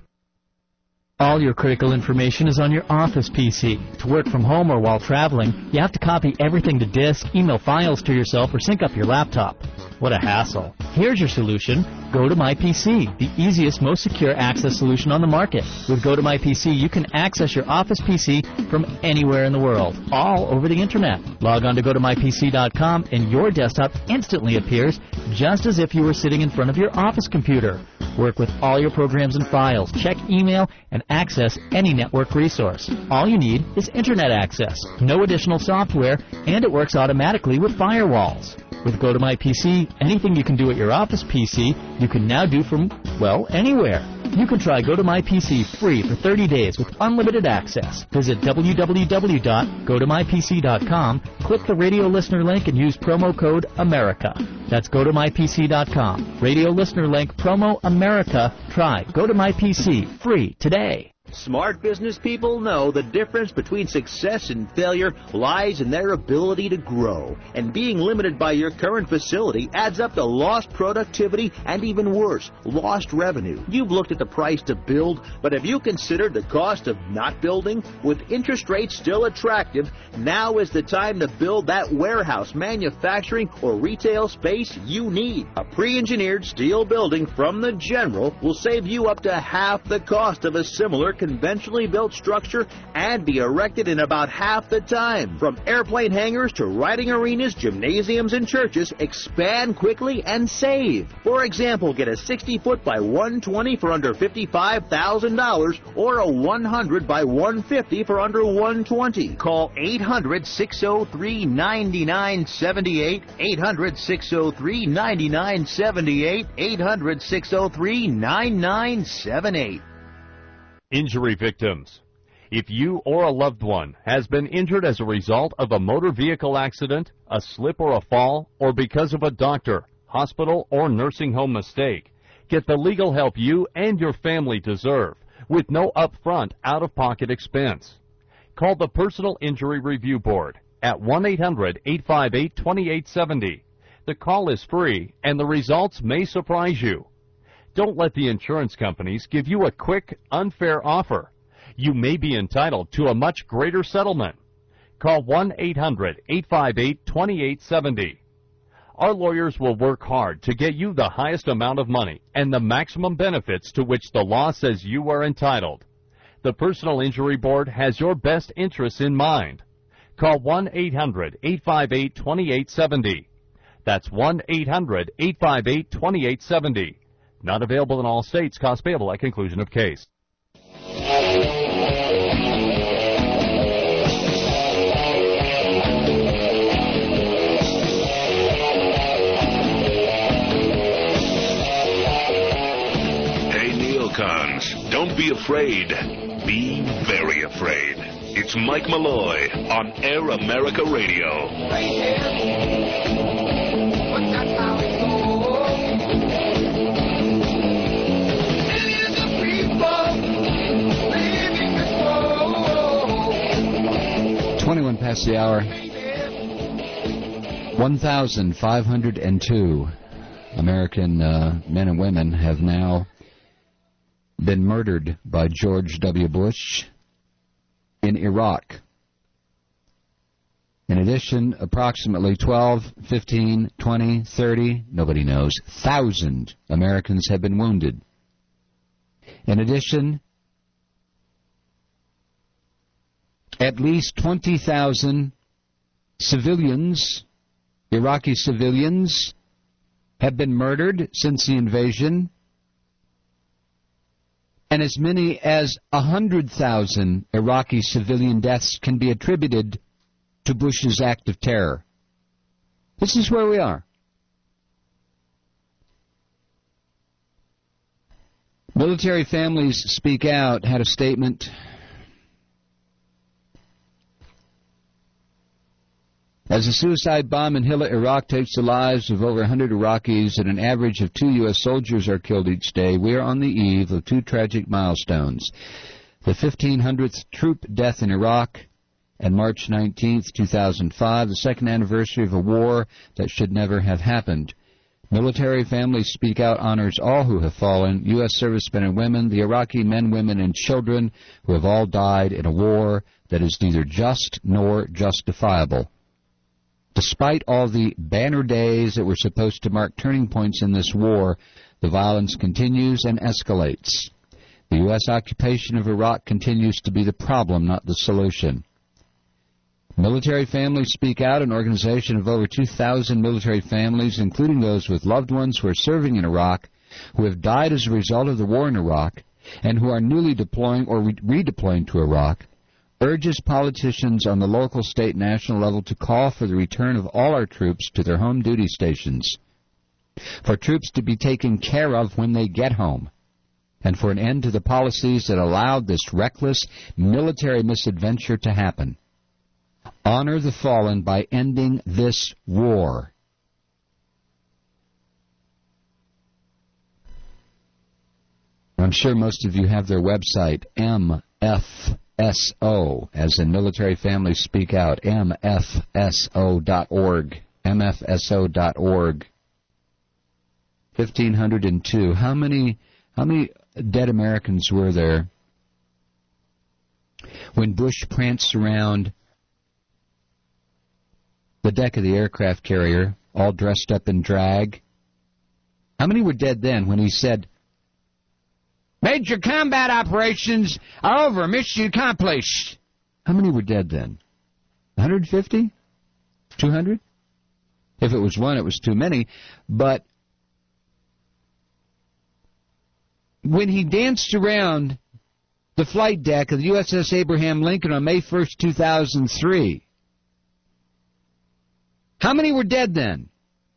All your critical information is on your office P C. To work from home or while traveling, you have to copy everything to disk, email files to yourself, or sync up your laptop. What a hassle. Here's your solution. Go to My P C, the easiest, most secure access solution on the market. With Go to My P C, you can access your office P C from anywhere in the world, all over the Internet. Log on to go to my p c dot com and your desktop instantly appears just as if you were sitting in front of your office computer. Work with all your programs and files, check email, and access any network resource. All you need is Internet access, no additional software, and it works automatically with firewalls. With Go to My P C, anything you can do at your office P C, you can now do from, well, anywhere. You can try Go to My P C free for thirty days with unlimited access. Visit w w w dot go to my p c dot com, click the radio listener link, and use promo code America. That's go to my p c dot com. Radio listener link, promo America. Try Go to My P C free today. Smart business people know the difference between success and failure lies in their ability to grow. And being limited by your current facility adds up to lost productivity and, even worse, lost revenue. You've looked at the price to build, but have you considered the cost of not building? With interest rates still attractive, now is the time to build that warehouse, manufacturing, or retail space you need. A pre-engineered steel building from the General will save you up to half the cost of a similar conventionally built structure and be erected in about half the time. From airplane hangars to riding arenas, gymnasiums, and churches, expand quickly and save. For example, get a sixty foot by one twenty for under fifty-five thousand dollars or a one hundred by one fifty for under one twenty. Call eight hundred, six oh three, nine nine seven eight, eight hundred, six oh three, nine nine seven eight, eight hundred, six oh three, nine nine seven eight. Injury victims. If you or a loved one has been injured as a result of a motor vehicle accident, a slip or a fall, or because of a doctor, hospital, or nursing home mistake. Get the legal help you and your family deserve with no upfront, out-of-pocket expense. Call the Personal Injury Review Board at one eight hundred, eight five eight, two eight seven zero. The call is free, and the results may surprise you. Don't let the insurance companies give you a quick, unfair offer. You may be entitled to a much greater settlement. Call one eight hundred, eight five eight, two eight seven zero. Our lawyers will work hard to get you the highest amount of money and the maximum benefits to which the law says you are entitled. The Personal Injury Board has your best interests in mind. Call one eight hundred, eight five eight, two eight seven zero. That's one eight hundred, eight five eight, two eight seven zero. Not available in all states. Cost payable at conclusion of case. Don't be afraid. Be very afraid. It's Mike Malloy on Air America Radio. Twenty-one past the hour. One thousand five hundred and two American uh, men and women have now been murdered by George W. Bush in Iraq. In addition, approximately twelve, fifteen, twenty, thirty, nobody knows, thousand Americans have been wounded. In addition, at least twenty thousand civilians, Iraqi civilians, have been murdered since the invasion. And as many as one hundred thousand Iraqi civilian deaths can be attributed to Bush's act of terror. This is where we are. Military Families Speak Out had a statement. As a suicide bomb in Hilla, Iraq takes the lives of over one hundred Iraqis and an average of two U S soldiers are killed each day, we are on the eve of two tragic milestones. The fifteen hundredth troop death in Iraq and March nineteenth, two thousand five, the second anniversary of a war that should never have happened. Military Families Speak Out honors all who have fallen, U S servicemen and women, the Iraqi men, women, and children who have all died in a war that is neither just nor justifiable. Despite all the banner days that were supposed to mark turning points in this war, the violence continues and escalates. The U S occupation of Iraq continues to be the problem, not the solution. Military Families Speak Out, an organization of over two thousand military families, including those with loved ones who are serving in Iraq, who have died as a result of the war in Iraq, and who are newly deploying or re- redeploying to Iraq, urges politicians on the local, state, and national level to call for the return of all our troops to their home duty stations, for troops to be taken care of when they get home, and for an end to the policies that allowed this reckless military misadventure to happen. Honor the fallen by ending this war. I'm sure most of you have their website, M F S O, as in Military Families Speak Out, M F S O dot org, M F S O dot org. fifteen oh two. How many, how many dead Americans were there when Bush pranced around the deck of the aircraft carrier, all dressed up in drag? How many were dead then when he said, "Major combat operations are over. Mission accomplished"? How many were dead then? one hundred fifty? two hundred? If it was one, it was too many. But when he danced around the flight deck of the U S S Abraham Lincoln on May first, two thousand three, how many were dead then?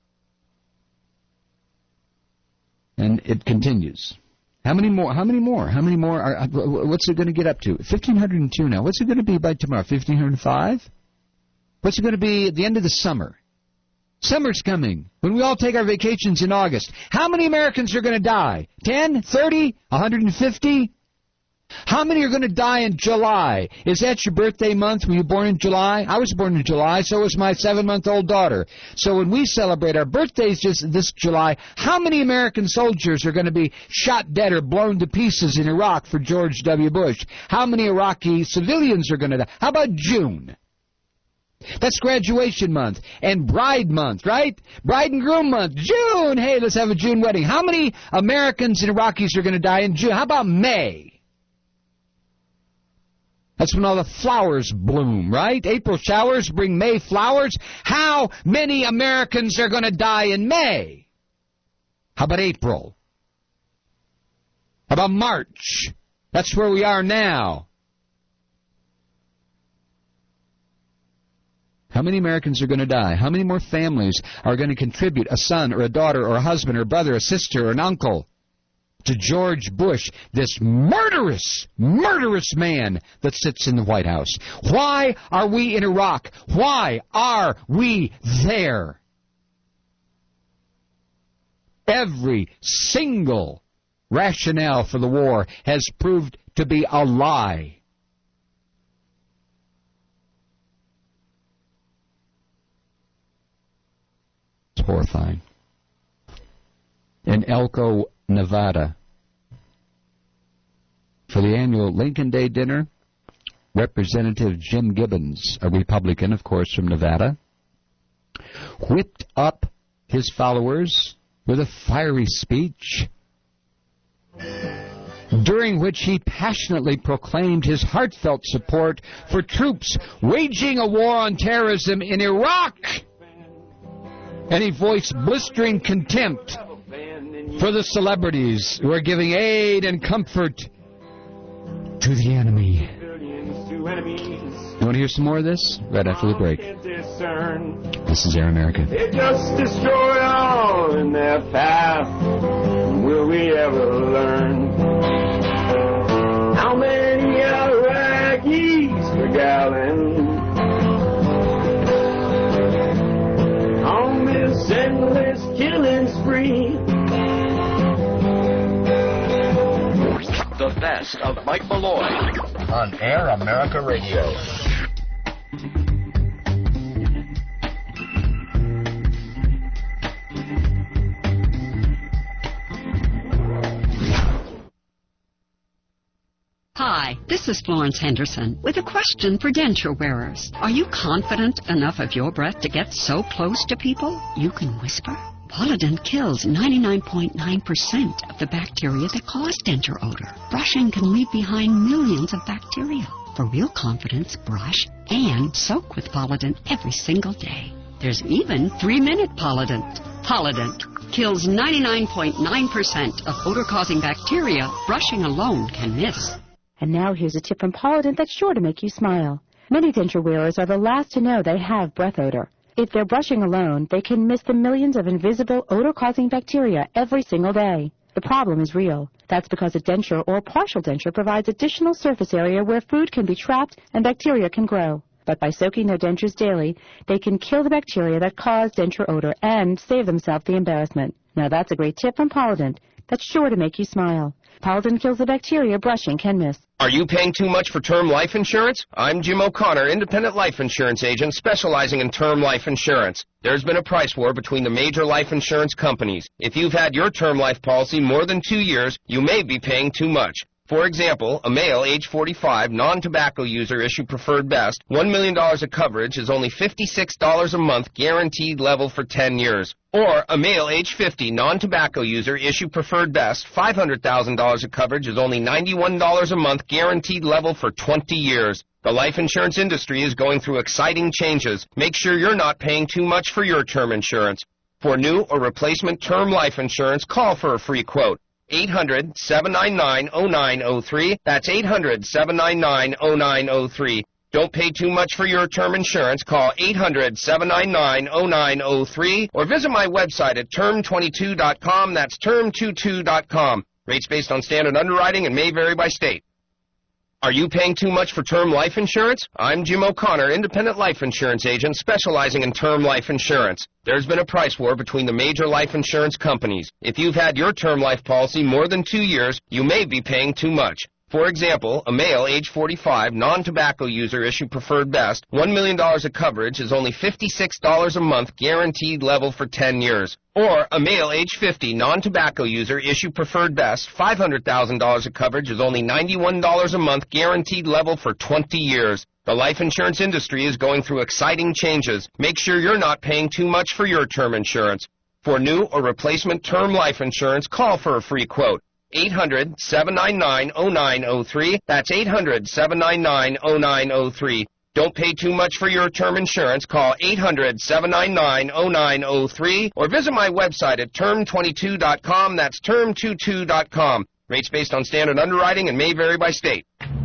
And it continues. How many more? How many more? How many more? Are, what's it going to get up to? fifteen oh two now. What's it going to be by tomorrow? fifteen oh five? What's it going to be at the end of the summer? Summer's coming, when we all take our vacations in August. How many Americans are going to die? ten, thirty, one hundred fifty? How many are going to die in July? Is that your birthday month? Were you born in July? I was born in July, so was my seven-month-old daughter. So when we celebrate our birthdays just this July, how many American soldiers are going to be shot dead or blown to pieces in Iraq for George W. Bush? How many Iraqi civilians are going to die? How about June? That's graduation month and bride month, right? Bride and groom month. June! Hey, let's have a June wedding. How many Americans and Iraqis are going to die in June? How about May? That's when all the flowers bloom, right? April showers bring May flowers. How many Americans are going to die in May? How about April? How about March? That's where we are now. How many Americans are going to die? How many more families are going to contribute a son or a daughter or a husband or a brother, a sister or an uncle to George Bush, this murderous, murderous man that sits in the White House? Why are we in Iraq? Why are we there? Every single rationale for the war has proved to be a lie. It's horrifying. In Elko, Nevada, for the annual Lincoln Day dinner, Representative Jim Gibbons, a Republican, of course, from Nevada, whipped up his followers with a fiery speech, during which he passionately proclaimed his heartfelt support for troops waging a war on terrorism in Iraq. And he voiced blistering contempt for the celebrities who are giving aid and comfort to the enemy. You want to hear some more of this? Right after the break. This is Air America. They just destroy all in their path. Will we ever learn how many Iraqis per gallon on this endless killing spree? The best of Mike Malloy on Air America Radio. Hi, this is Florence Henderson with a question for denture wearers. Are you confident enough of your breath to get so close to people you can whisper? Polident kills ninety-nine point nine percent of the bacteria that cause denture odor. Brushing can leave behind millions of bacteria. For real confidence, brush and soak with Polident every single day. There's even three-minute Polident. Polident kills ninety-nine point nine percent of odor-causing bacteria brushing alone can miss. And now here's a tip from Polident that's sure to make you smile. Many denture wearers are the last to know they have breath odor. If they're brushing alone, they can miss the millions of invisible odor-causing bacteria every single day. The problem is real. That's because a denture or partial denture provides additional surface area where food can be trapped and bacteria can grow. But by soaking their dentures daily, they can kill the bacteria that cause denture odor and save themselves the embarrassment. Now that's a great tip from Polident. That's sure to make you smile. Polident kills the bacteria brushing can miss. Are you paying too much for term life insurance? I'm Jim O'Connor, independent life insurance agent specializing in term life insurance. There's been a price war between the major life insurance companies. If you've had your term life policy more than two years, you may be paying too much. For example, a male, age forty-five, non-tobacco user, issue preferred best, one million dollars of coverage is only fifty-six dollars a month, guaranteed level for ten years. Or a male, age fifty, non-tobacco user, issue preferred best, five hundred thousand dollars of coverage is only ninety-one dollars a month, guaranteed level for twenty years. The life insurance industry is going through exciting changes. Make sure you're not paying too much for your term insurance. For new or replacement term life insurance, call for a free quote. eight hundred, seven nine nine, oh nine oh three. That's eight hundred, seven nine nine, oh nine oh three. Don't pay too much for your term insurance. Call eight hundred, seven nine nine, oh nine oh three or visit my website at term twenty-two dot com. That's term twenty-two dot com. Rates based on standard underwriting and may vary by state. Are you paying too much for term life insurance? I'm Jim O'Connor, independent life insurance agent specializing in term life insurance. There's been a price war between the major life insurance companies. If you've had your term life policy more than two years, you may be paying too much. For example, a male age forty-five, non-tobacco user issue preferred best, one million dollars of coverage is only fifty-six dollars a month guaranteed level for ten years. Or a male age fifty, non-tobacco user issue preferred best, five hundred thousand dollars of coverage is only ninety-one dollars a month guaranteed level for twenty years. The life insurance industry is going through exciting changes. Make sure you're not paying too much for your term insurance. For new or replacement term life insurance, call for a free quote. eight hundred, seven nine nine, oh nine oh three. That's eight hundred, seven nine nine, oh nine oh three. Don't pay too much for your term insurance. Call eight hundred, seven nine nine, oh nine oh three or visit my website at term twenty-two dot com. That's term twenty-two dot com. Rates based on standard underwriting and may vary by state.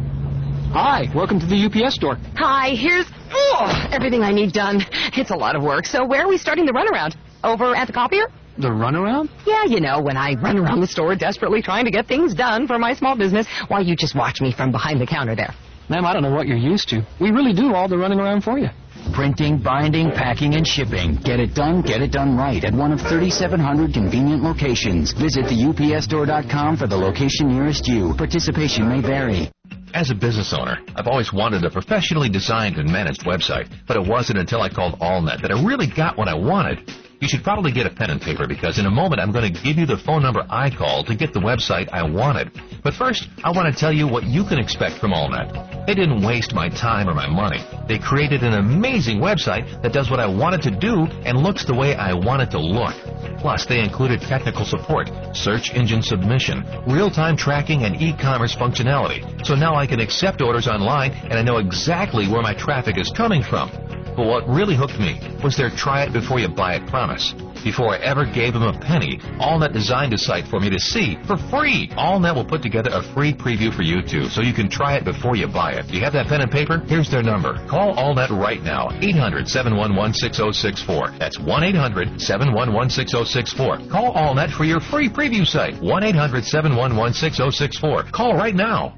Hi, welcome to the U P S store. Hi, here's oh, everything I need done. It's a lot of work. So where are we starting the runaround? Over at the copier? The runaround? Yeah, you know, when I run around the store desperately trying to get things done for my small business, why, you just watch me from behind the counter there. Ma'am, I don't know what you're used to. We really do all the running around for you. Printing, binding, packing, and shipping. Get it done, get it done right at one of thirty-seven hundred convenient locations. Visit the U P S store dot com for the location nearest you. Participation may vary. As a business owner, I've always wanted a professionally designed and managed website, but it wasn't until I called AllNet that I really got what I wanted. You should probably get a pen and paper because in a moment I'm going to give you the phone number I called to get the website I wanted. But first, I want to tell you what you can expect from AllNet. They didn't waste my time or my money. They created an amazing website that does what I want it to do and looks the way I want it to look. Plus, they included technical support, search engine submission, real-time tracking, and e-commerce functionality. So now I can accept orders online and I know exactly where my traffic is coming from. But what really hooked me was their try-it-before-you-buy-it promise. Before I ever gave them a penny, AllNet designed a site for me to see for free. AllNet will put together a free preview for you, too, so you can try it before you buy it. Do you have that pen and paper? Here's their number. Call AllNet right now, eight hundred, seven one one, six oh six four. That's one eight hundred, seven one one, six oh six four. Call AllNet for your free preview site, one eight hundred, seven one one, six oh six four. Call right now.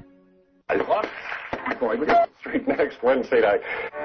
Boy, we got straight next Wednesday night.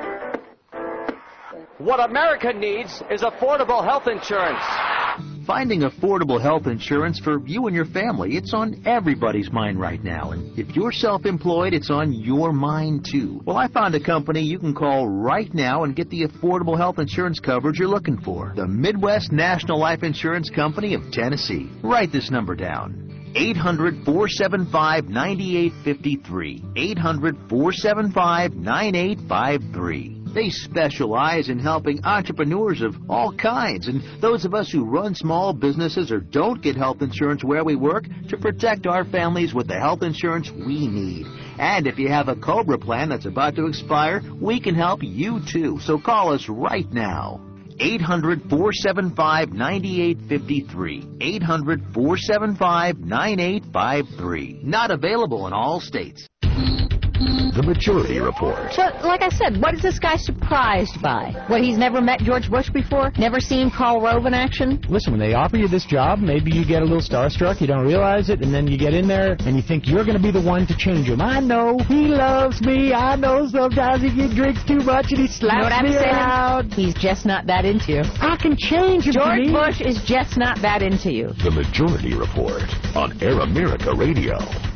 What America needs is affordable health insurance. Finding affordable health insurance for you and your family, it's on everybody's mind right now. And if you're self-employed, it's on your mind too. Well, I found a company you can call right now and get the affordable health insurance coverage you're looking for. The Midwest National Life Insurance Company of Tennessee. Write this number down. eight hundred, four seven five, nine eight five three. eight hundred, four seven five, nine eight five three. They specialize in helping entrepreneurs of all kinds and those of us who run small businesses or don't get health insurance where we work to protect our families with the health insurance we need. And if you have a COBRA plan that's about to expire, we can help you too. So call us right now. eight hundred, four seven five, nine eight five three. eight hundred, four seven five, nine eight five three. Not available in all states. The Maturity Report. But, like I said, what is this guy surprised by? What, he's never met George Bush before? Never seen Karl Rove in action? Listen, when they offer you this job, maybe you get a little starstruck, you don't realize it, and then you get in there and you think you're going to be the one to change him. I know, he loves me. I know sometimes he drinks too much and he slaps you know what I'm me saying? around. He's just not that into you. I can change him. George please. Bush is just not that into you. The Majority Report on Air America Radio.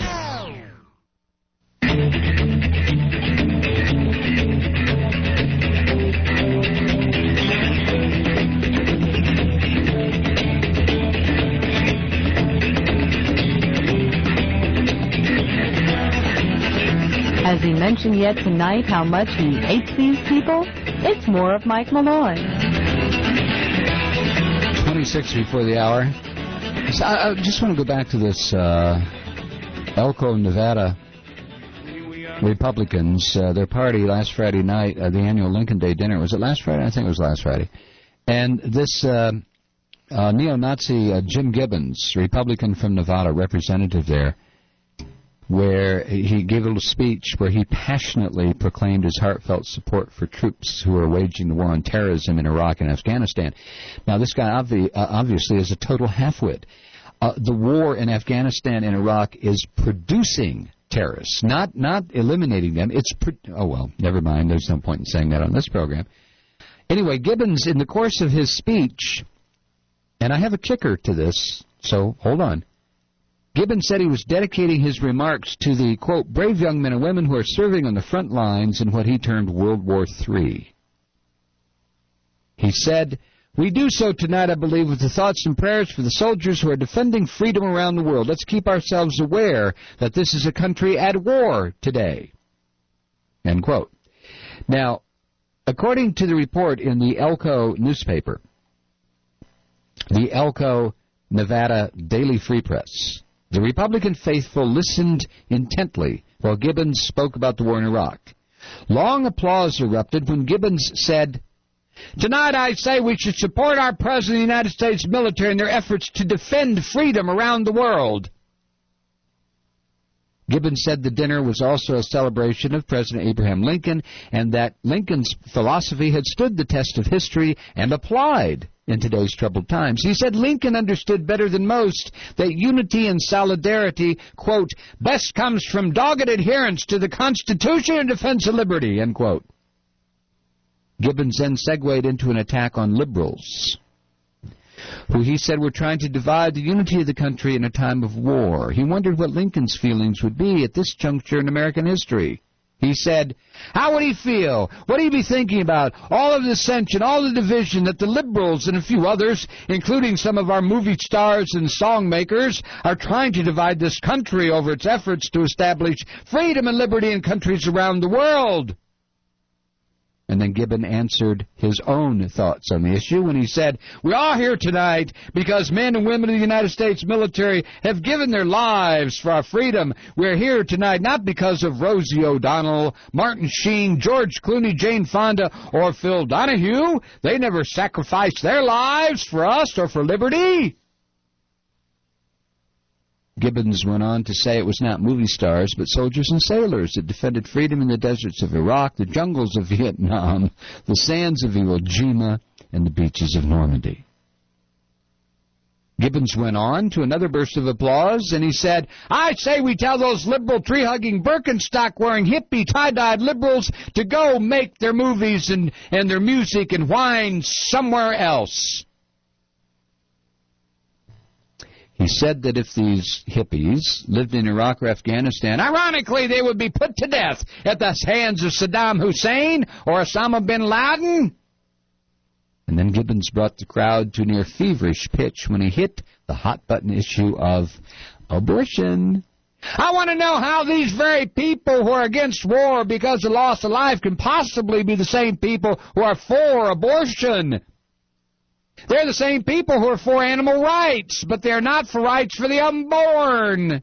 Has he mentioned yet tonight how much he hates these people? It's more of Mike Malloy. twenty-six before the hour. So I, I just want to go back to this uh, Elko, Nevada Republicans, uh, their party last Friday night, uh, the annual Lincoln Day dinner. Was it last Friday? I think it was last Friday. And this uh, uh, neo-Nazi uh, Jim Gibbons, Republican from Nevada, representative there, where he gave a little speech where he passionately proclaimed his heartfelt support for troops who are waging the war on terrorism in Iraq and Afghanistan. Now, this guy obvi- uh, obviously is a total halfwit. Uh, the war in Afghanistan and Iraq is producing terrorists, not not eliminating them. It's pre- oh well, never mind. There's no point in saying that on this program. Anyway, Gibbons, in the course of his speech, and I have a kicker to this, so hold on. Gibbons said he was dedicating his remarks to the, quote, brave young men and women who are serving on the front lines in what he termed World War Three. He said, we do so tonight, I believe, with the thoughts and prayers for the soldiers who are defending freedom around the world. Let's keep ourselves aware that this is a country at war today. End quote. Now, according to the report in the Elko newspaper, the Elko, Nevada Daily Free Press, the Republican faithful listened intently while Gibbons spoke about the war in Iraq. Long applause erupted when Gibbons said, tonight I say we should support our President of the United States military in their efforts to defend freedom around the world. Gibbons said the dinner was also a celebration of President Abraham Lincoln and that Lincoln's philosophy had stood the test of history and applied in today's troubled times. He said Lincoln understood better than most that unity and solidarity, quote, best comes from dogged adherence to the Constitution and defense of liberty, end quote. Gibbons then segued into an attack on liberals, who he said were trying to divide the unity of the country in a time of war. He wondered what Lincoln's feelings would be at this juncture in American history. He said, how would he feel? What would he be thinking about? All of the dissension, all the division that the liberals and a few others, including some of our movie stars and song makers, are trying to divide this country over its efforts to establish freedom and liberty in countries around the world. And then Gibbon answered his own thoughts on the issue when he said, we are here tonight because men and women of the United States military have given their lives for our freedom. We're here tonight not because of Rosie O'Donnell, Martin Sheen, George Clooney, Jane Fonda, or Phil Donahue. They never sacrificed their lives for us or for liberty. Gibbons went on to say it was not movie stars, but soldiers and sailors that defended freedom in the deserts of Iraq, the jungles of Vietnam, the sands of Iwo Jima, and the beaches of Normandy. Gibbons went on to another burst of applause, and he said, I say we tell those liberal tree-hugging, Birkenstock-wearing, hippie, tie-dyed liberals to go make their movies and, and their music and wine somewhere else. He said that if these hippies lived in Iraq or Afghanistan, ironically, they would be put to death at the hands of Saddam Hussein or Osama bin Laden. And then Gibbons brought the crowd to near feverish pitch when he hit the hot-button issue of abortion. I want to know how these very people who are against war because the loss of life can possibly be the same people who are for abortion. They're the same people who are for animal rights, but they're not for rights for the unborn.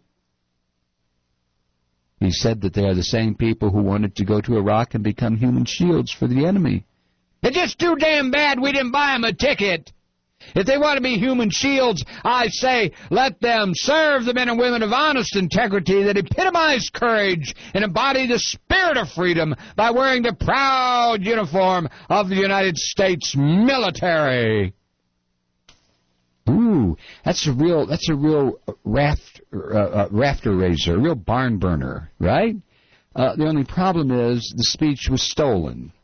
He said that they are the same people who wanted to go to Iraq and become human shields for the enemy. They're just too damn bad we didn't buy them a ticket. If they want to be human shields, I say let them serve the men and women of honest integrity that epitomize courage and embody the spirit of freedom by wearing the proud uniform of the United States military. Ooh, that's a real that's a real raft uh, uh, rafter raiser, a real barn burner, right? Uh, the only problem is the speech was stolen.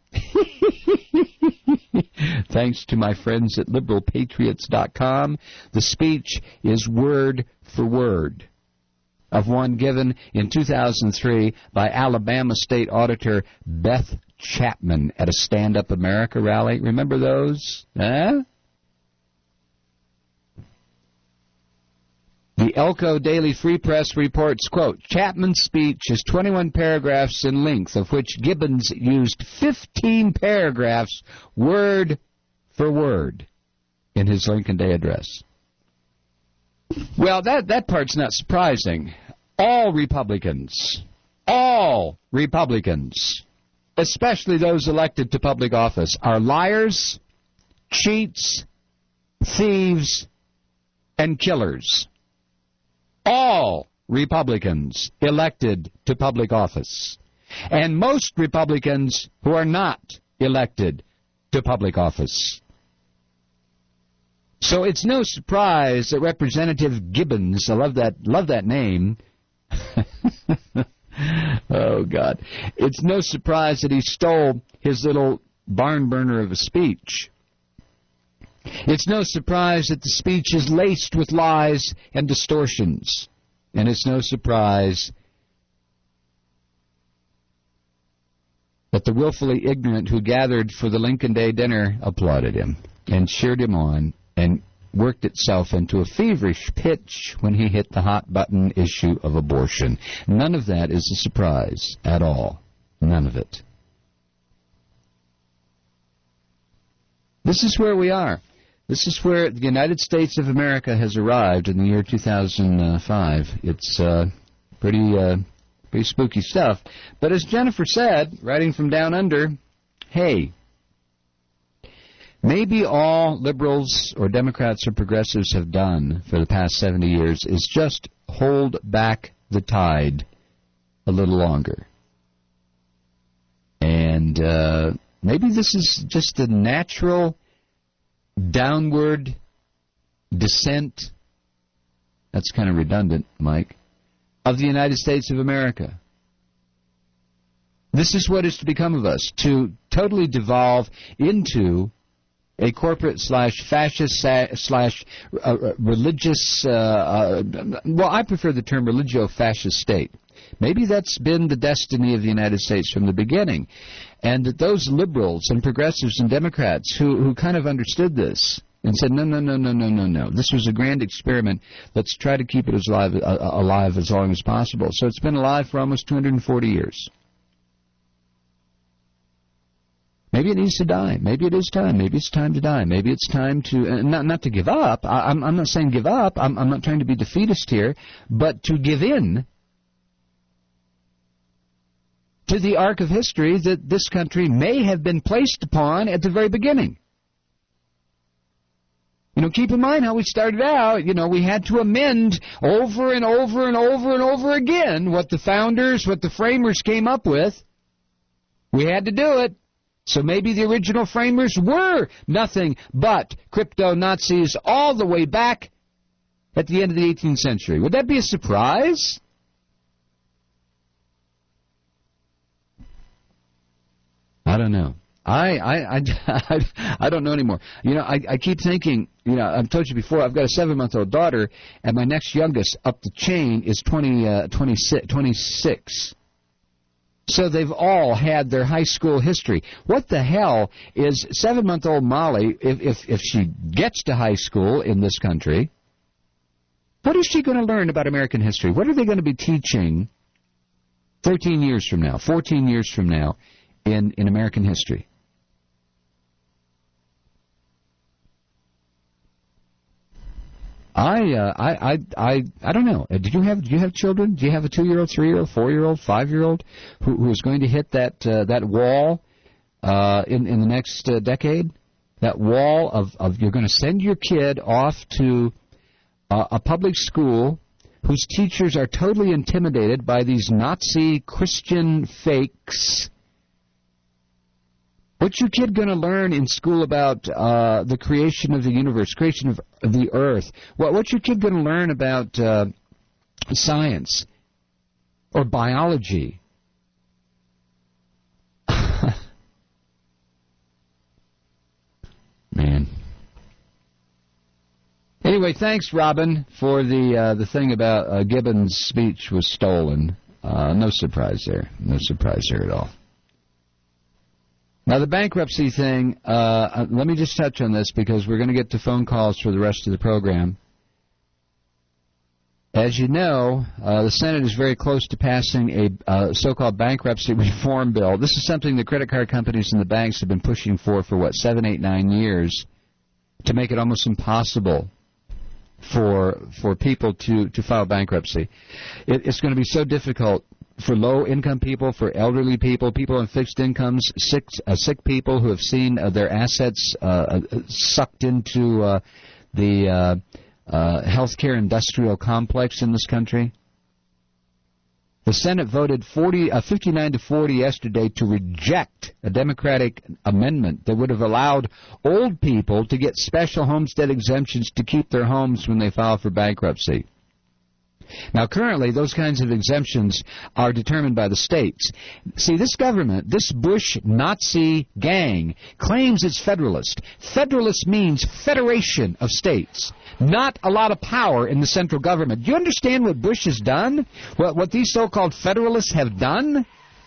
Thanks to my friends at liberal patriots dot com, the speech is word for word of one given in two thousand three by Alabama State Auditor Beth Chapman at a Stand Up America rally. Remember those? Huh? The Elko Daily Free Press reports, quote, Chapman's speech is twenty-one paragraphs in length, of which Gibbons used fifteen paragraphs word for word in his Lincoln Day address. Well, that, that part's not surprising. All Republicans, all Republicans, especially those elected to public office, are liars, cheats, thieves, and killers. All Republicans elected to public office, and most Republicans who are not elected to public office. So it's no surprise that Representative Gibbons, I love that, love that name, Oh, God. It's no surprise that he stole his little barn burner of a speech. It's no surprise that the speech is laced with lies and distortions. And it's no surprise that the willfully ignorant who gathered for the Lincoln Day dinner applauded him and cheered him on and worked itself into a feverish pitch when he hit the hot-button issue of abortion. None of that is a surprise at all. None of it. This is where we are. This is where the United States of America has arrived in the year two thousand five. It's uh, pretty, uh, pretty spooky stuff. But as Jennifer said, writing from down under, hey, maybe all liberals or Democrats or progressives have done for the past seventy years is just hold back the tide a little longer. And uh, maybe this is just a natural downward descent, that's kind of redundant, Mike, of the United States of America. This is what is to become of us, to totally devolve into a corporate slash fascist slash uh, religious, uh, uh, well, I prefer the term religio-fascist state. Maybe that's been the destiny of the United States from the beginning. And that those liberals and progressives and Democrats who, who kind of understood this and said, no, no, no, no, no, no, no. This was a grand experiment. Let's try to keep it as alive, uh, alive as long as possible. So it's been alive for almost two hundred forty years. Maybe it needs to die. Maybe it is time. Maybe it's time to die. Maybe it's time to, uh, not not to give up. I, I'm, I'm not saying give up. I'm, I'm not trying to be defeatist here, but to give in to the arc of history that this country may have been placed upon at the very beginning. You know, keep in mind how we started out. You know, we had to amend over and over and over and over again what the founders, what the framers came up with. We had to do it. So maybe the original framers were nothing but crypto-Nazis all the way back at the end of the eighteenth century. Would that be a surprise? I don't know. I, I, I, I don't know anymore. You know, I, I keep thinking, you know, I've told you before, I've got a seven-month-old daughter, and my next youngest up the chain is twenty, uh, twenty-six, twenty-six. So they've all had their high school history. What the hell is seven-month-old Molly, if, if, if she gets to high school in this country, what is she going to learn about American history? What are they going to be teaching thirteen years from now, fourteen years from now in, in American history? I, uh, I, I, I, I don't know. Did you have, do you have children? Do you have a two-year-old, three-year-old, four-year-old, five-year-old who, who is going to hit that, uh, that wall, uh, in, in the next uh, decade? That wall of, of, you're going to send your kid off to uh, a public school whose teachers are totally intimidated by these Nazi Christian fakes. What's your kid going to learn in school about uh, the creation of the universe, creation of the earth? What, what's your kid going to learn about uh, science or biology? Man. Anyway, thanks, Robin, for the uh, the thing about uh, Gibbons' speech was stolen. Uh, no surprise there. No surprise there at all. Now, the bankruptcy thing, uh, let me just touch on this because we're going to get to phone calls for the rest of the program. As you know, uh, the Senate is very close to passing a uh, so-called bankruptcy reform bill. This is something the credit card companies and the banks have been pushing for for, what, seven, eight, nine years to make it almost impossible for for people to, to file bankruptcy. It, it's going to be so difficult for low-income people, for elderly people, people on fixed incomes, sick, uh, sick people who have seen uh, their assets uh, sucked into uh, the uh, uh, healthcare industrial complex in this country. The Senate voted forty, uh, fifty-nine to forty yesterday to reject a Democratic amendment that would have allowed old people to get special homestead exemptions to keep their homes when they file for bankruptcy. Now, currently, those kinds of exemptions are determined by the states. See, this government, this Bush Nazi gang, claims it's federalist. Federalist means federation of states, not a lot of power in the central government. Do you understand what Bush has done? What, what these so-called federalists have done?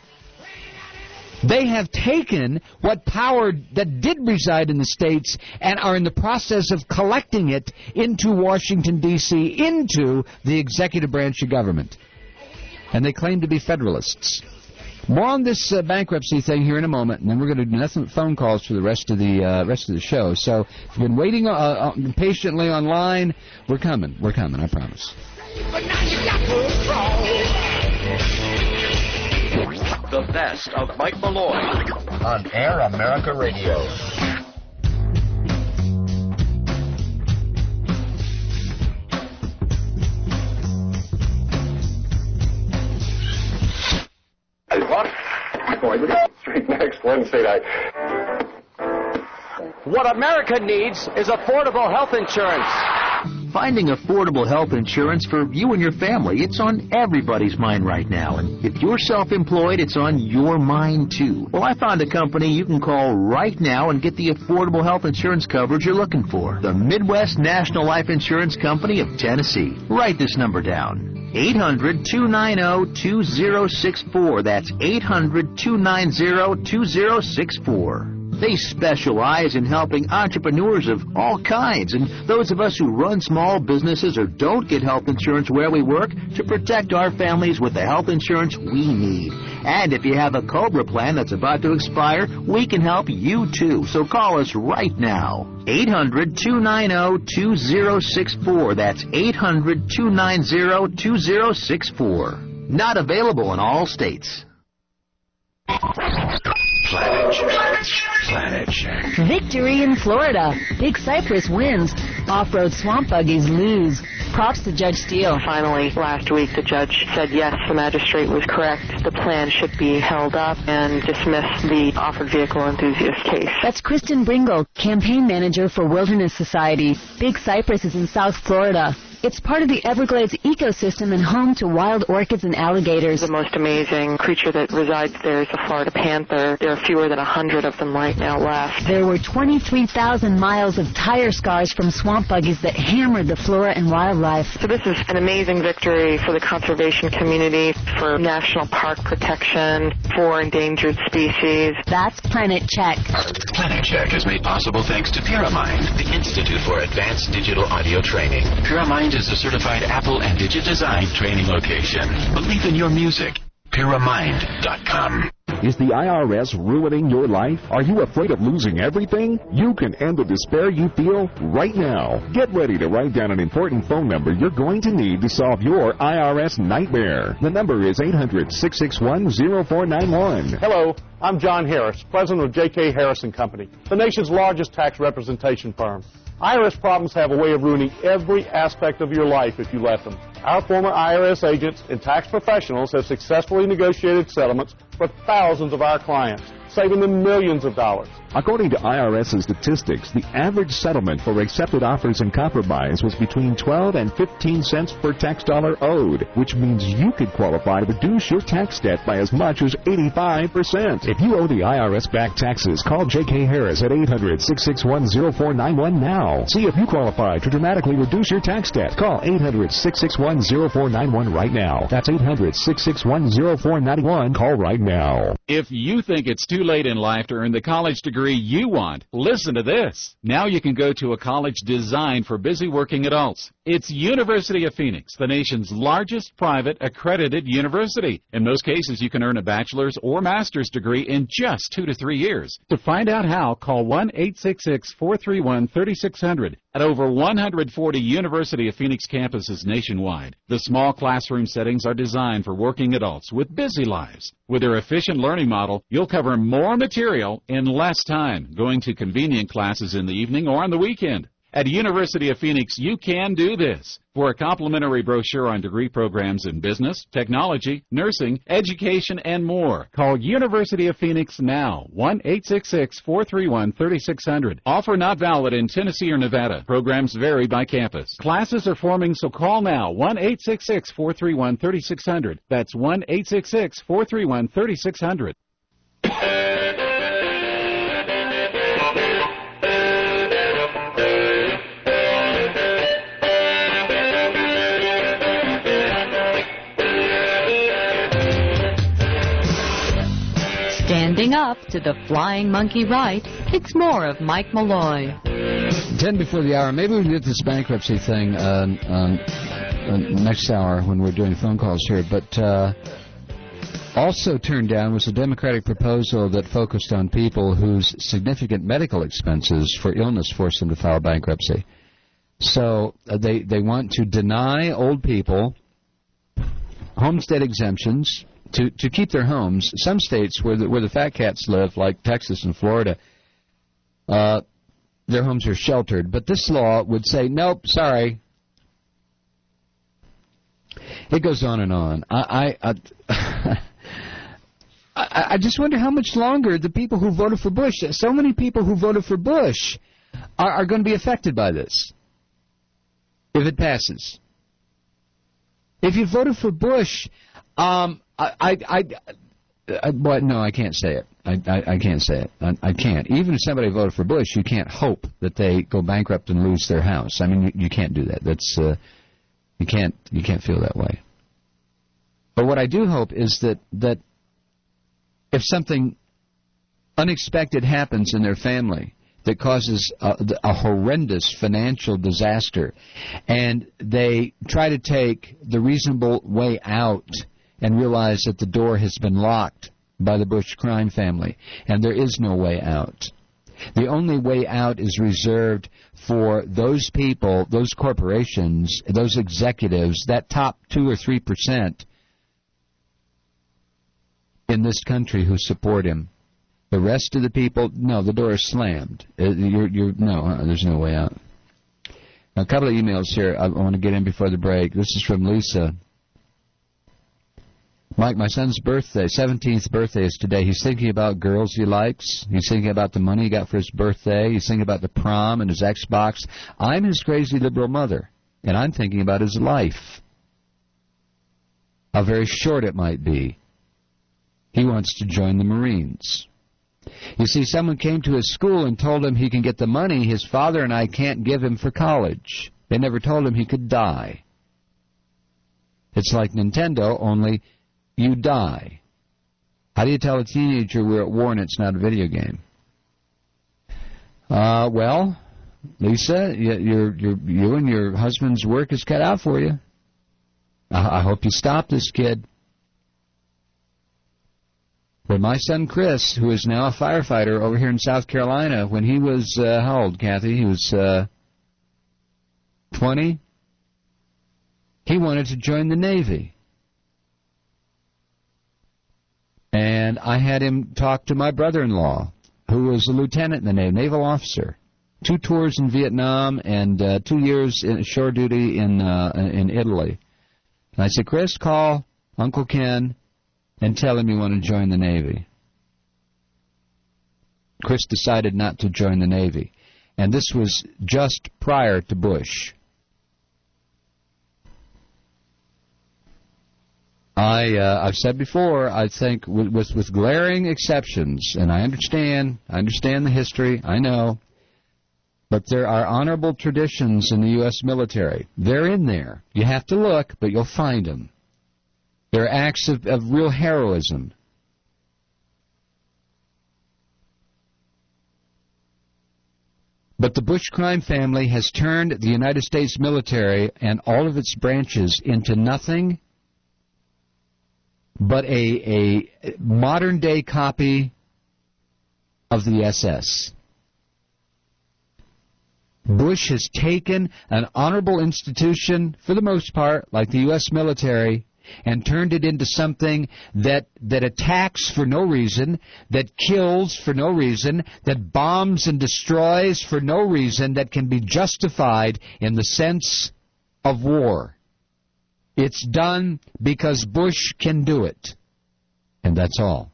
They have taken what power that did reside in the states and are in the process of collecting it into Washington, D C, into the executive branch of government. And they claim to be federalists. More on this uh, bankruptcy thing here in a moment, and then we're going to do nothing but phone calls for the rest of the uh, rest of the show. So if you've been waiting uh, uh, patiently online, we're coming. We're coming, I promise. The best of Mike Malloy on Air America Radio. Boy, we got straight next Wednesday night. What America needs is affordable health insurance. Finding affordable health insurance for you and your family, it's on everybody's mind right now. And if you're self-employed, it's on your mind, too. Well, I found a company you can call right now and get the affordable health insurance coverage you're looking for. The Midwest National Life Insurance Company of Tennessee. Write this number down. eight hundred, two nine zero, two zero six four. That's eight hundred, two nine zero, two zero six four. They specialize in helping entrepreneurs of all kinds and those of us who run small businesses or don't get health insurance where we work to protect our families with the health insurance we need. And if you have a COBRA plan that's about to expire, we can help you too. So call us right now. eight hundred, two nine zero, two zero six four. That's eight hundred, two nine zero, two zero six four. Not available in all states. Planet Check. Planet Check. Victory in Florida. Big Cypress wins. Off-road swamp buggies lose. Props to Judge Steele. Finally, last week, the judge said yes, the magistrate was correct. The plan should be held up and dismiss the offered vehicle enthusiast case. That's Kristen Bringle, campaign manager for Wilderness Society. Big Cypress is in South Florida. It's part of the Everglades ecosystem and home to wild orchids and alligators. The most amazing creature that resides there is the Florida panther. There are fewer than one hundred of them right now left. There were twenty-three thousand miles of tire scars from swamp buggies that hammered the flora and wildlife. So this is an amazing victory for the conservation community, for national park protection, for endangered species. That's Planet Check. Planet Check is made possible thanks to Pyramind, the Institute for Advanced Digital Audio Training. Pyramind is a certified Apple and Digit-designed training location. Believe in your music. Pyramind dot com. Is the I R S ruining your life? Are you afraid of losing everything? You can end the despair you feel right now. Get ready to write down an important phone number you're going to need to solve your I R S nightmare. The number is eight hundred, six six one, zero four nine one. Hello, I'm John Harris, president of J K Harris and Company, the nation's largest tax representation firm. I R S problems have a way of ruining every aspect of your life if you let them. Our former I R S agents and tax professionals have successfully negotiated settlements for thousands of our clients, saving them millions of dollars. According to I R S's statistics, the average settlement for accepted offers and compromise was between twelve and fifteen cents per tax dollar owed, which means you could qualify to reduce your tax debt by as much as eighty-five percent. If you owe the I R S back taxes, call J K Harris at eight hundred, six six one, zero four nine one now. See if you qualify to dramatically reduce your tax debt. Call eight hundred, six six one, zero four nine one right now. That's eight hundred, six six one, zero four nine one. Call right now. If you think it's too late in life to earn the college degree you want, listen to this. Now you can go to a college designed for busy working adults. It's University of Phoenix, the nation's largest private accredited university. In most cases, you can earn a bachelor's or master's degree in just two to three years. To find out how, call one eight six six, four three one, three six zero zero at over one hundred forty University of Phoenix campuses nationwide. The small classroom settings are designed for working adults with busy lives. With their efficient learning model, you'll cover more material in less time, going to convenient classes in the evening or on the weekend. At University of Phoenix, you can do this. For a complimentary brochure on degree programs in business, technology, nursing, education, and more, call University of Phoenix now, one eight six six, four three one, three six zero zero. Offer not valid in Tennessee or Nevada. Programs vary by campus. Classes are forming, so call now, one eight six six, four three one, three six zero zero. That's one eight six six, four three one, three six zero zero. Standing up to the flying monkey right, it's more of Mike Malloy. Ten before the hour. Maybe we can get this bankruptcy thing uh, um, uh, next hour when we're doing phone calls here. But uh, also turned down was a Democratic proposal that focused on people whose significant medical expenses for illness forced them to file bankruptcy. So uh, they, they want to deny old people homestead exemptions to, to keep their homes. Some states where the, where the fat cats live, like Texas and Florida, uh, their homes are sheltered. But this law would say, nope, sorry. It goes on and on. I I, I, I, I just wonder how much longer the people who voted for Bush, so many people who voted for Bush, are, are going to be affected by this if it passes. If you voted for Bush, um, I, I, I, I but no, I can't say it. I, I, I can't say it. I, I can't. Even if somebody voted for Bush, you can't hope that they go bankrupt and lose their house. I mean, you, you can't do that. That's uh, you can't you can't feel that way. But what I do hope is that that if something unexpected happens in their family that causes a, a horrendous financial disaster, and they try to take the reasonable way out and realize that the door has been locked by the Bush crime family, and there is no way out. The only way out is reserved for those people, those corporations, those executives, that top two or three percent in this country who support him. The rest of the people, no, the door is slammed. Uh, you're, you're, no, uh, there's no way out. Now, a couple of emails here I want to get in before the break. This is from Lisa. Mike, my son's birthday, seventeenth birthday is today. He's thinking about girls he likes. He's thinking about the money he got for his birthday. He's thinking about the prom and his Xbox. I'm his crazy liberal mother, and I'm thinking about his life. How very short it might be. He wants to join the Marines. You see, someone came to his school and told him he can get the money his father and I can't give him for college. They never told him he could die. It's like Nintendo, only you die. How do you tell a teenager we're at war and it's not a video game? Uh, well, Lisa, you, you're, you're, you and your husband's work is cut out for you. I, I hope you stop this kid. But my son Chris, who is now a firefighter over here in South Carolina, when he was, uh, how old, Kathy? He was uh, twenty. He wanted to join the Navy. And I had him talk to my brother-in-law, who was a lieutenant in the Navy, naval officer. Two tours in Vietnam and uh, two years in shore duty in uh, in Italy. And I said, Chris, call Uncle Ken and tell him you want to join the Navy. Chris decided not to join the Navy. And this was just prior to Bush. I, uh, I've said before, I think with, with, with glaring exceptions, and I understand, I understand the history, I know, but there are honorable traditions in the U S military. They're in there. You have to look, but you'll find them. There are acts of, of real heroism. But the Bush crime family has turned the United States military and all of its branches into nothing but a, a modern-day copy of the S S. Bush has taken an honorable institution, for the most part, like the U S military, and turned it into something that, that attacks for no reason, that kills for no reason, that bombs and destroys for no reason, that can be justified in the sense of war. It's done because Bush can do it. And that's all.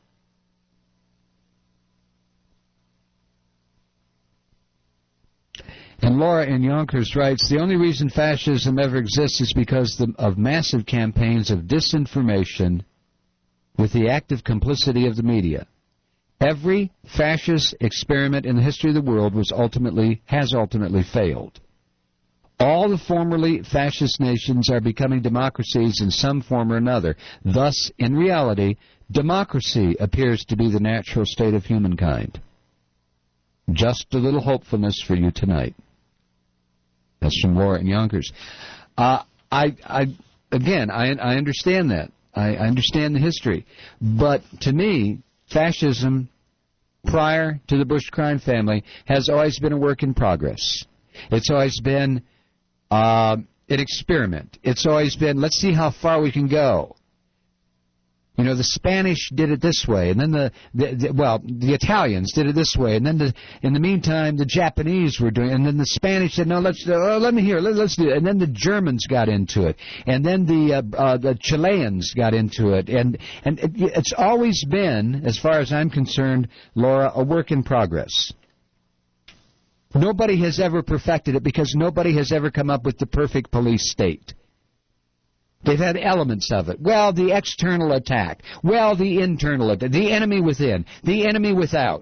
And Laura in Yonkers writes, the only reason fascism ever exists is because of massive campaigns of disinformation with the active complicity of the media. Every fascist experiment in the history of the world was ultimately, has ultimately failed. All the formerly fascist nations are becoming democracies in some form or another. Thus, in reality, democracy appears to be the natural state of humankind. Just a little hopefulness for you tonight. That's from Laura in Yonkers. Uh, I, I, again, I, I understand that. I, I understand the history. But to me, fascism, prior to the Bush crime family, has always been a work in progress. It's always been uh, an experiment. It's always been, let's see how far we can go. You know, the Spanish did it this way, and then the, the, the well, the Italians did it this way, and then the, in the meantime, the Japanese were doing it, and then the Spanish said, no, let's, uh, let me hear, let, let's do it, and then the Germans got into it, and then the, uh, uh, the Chileans got into it, and, and it, it's always been, as far as I'm concerned, Laura, a work in progress. Nobody has ever perfected it because nobody has ever come up with the perfect police state. They've had elements of it. Well, the external attack. Well, the internal attack. The enemy within. The enemy without.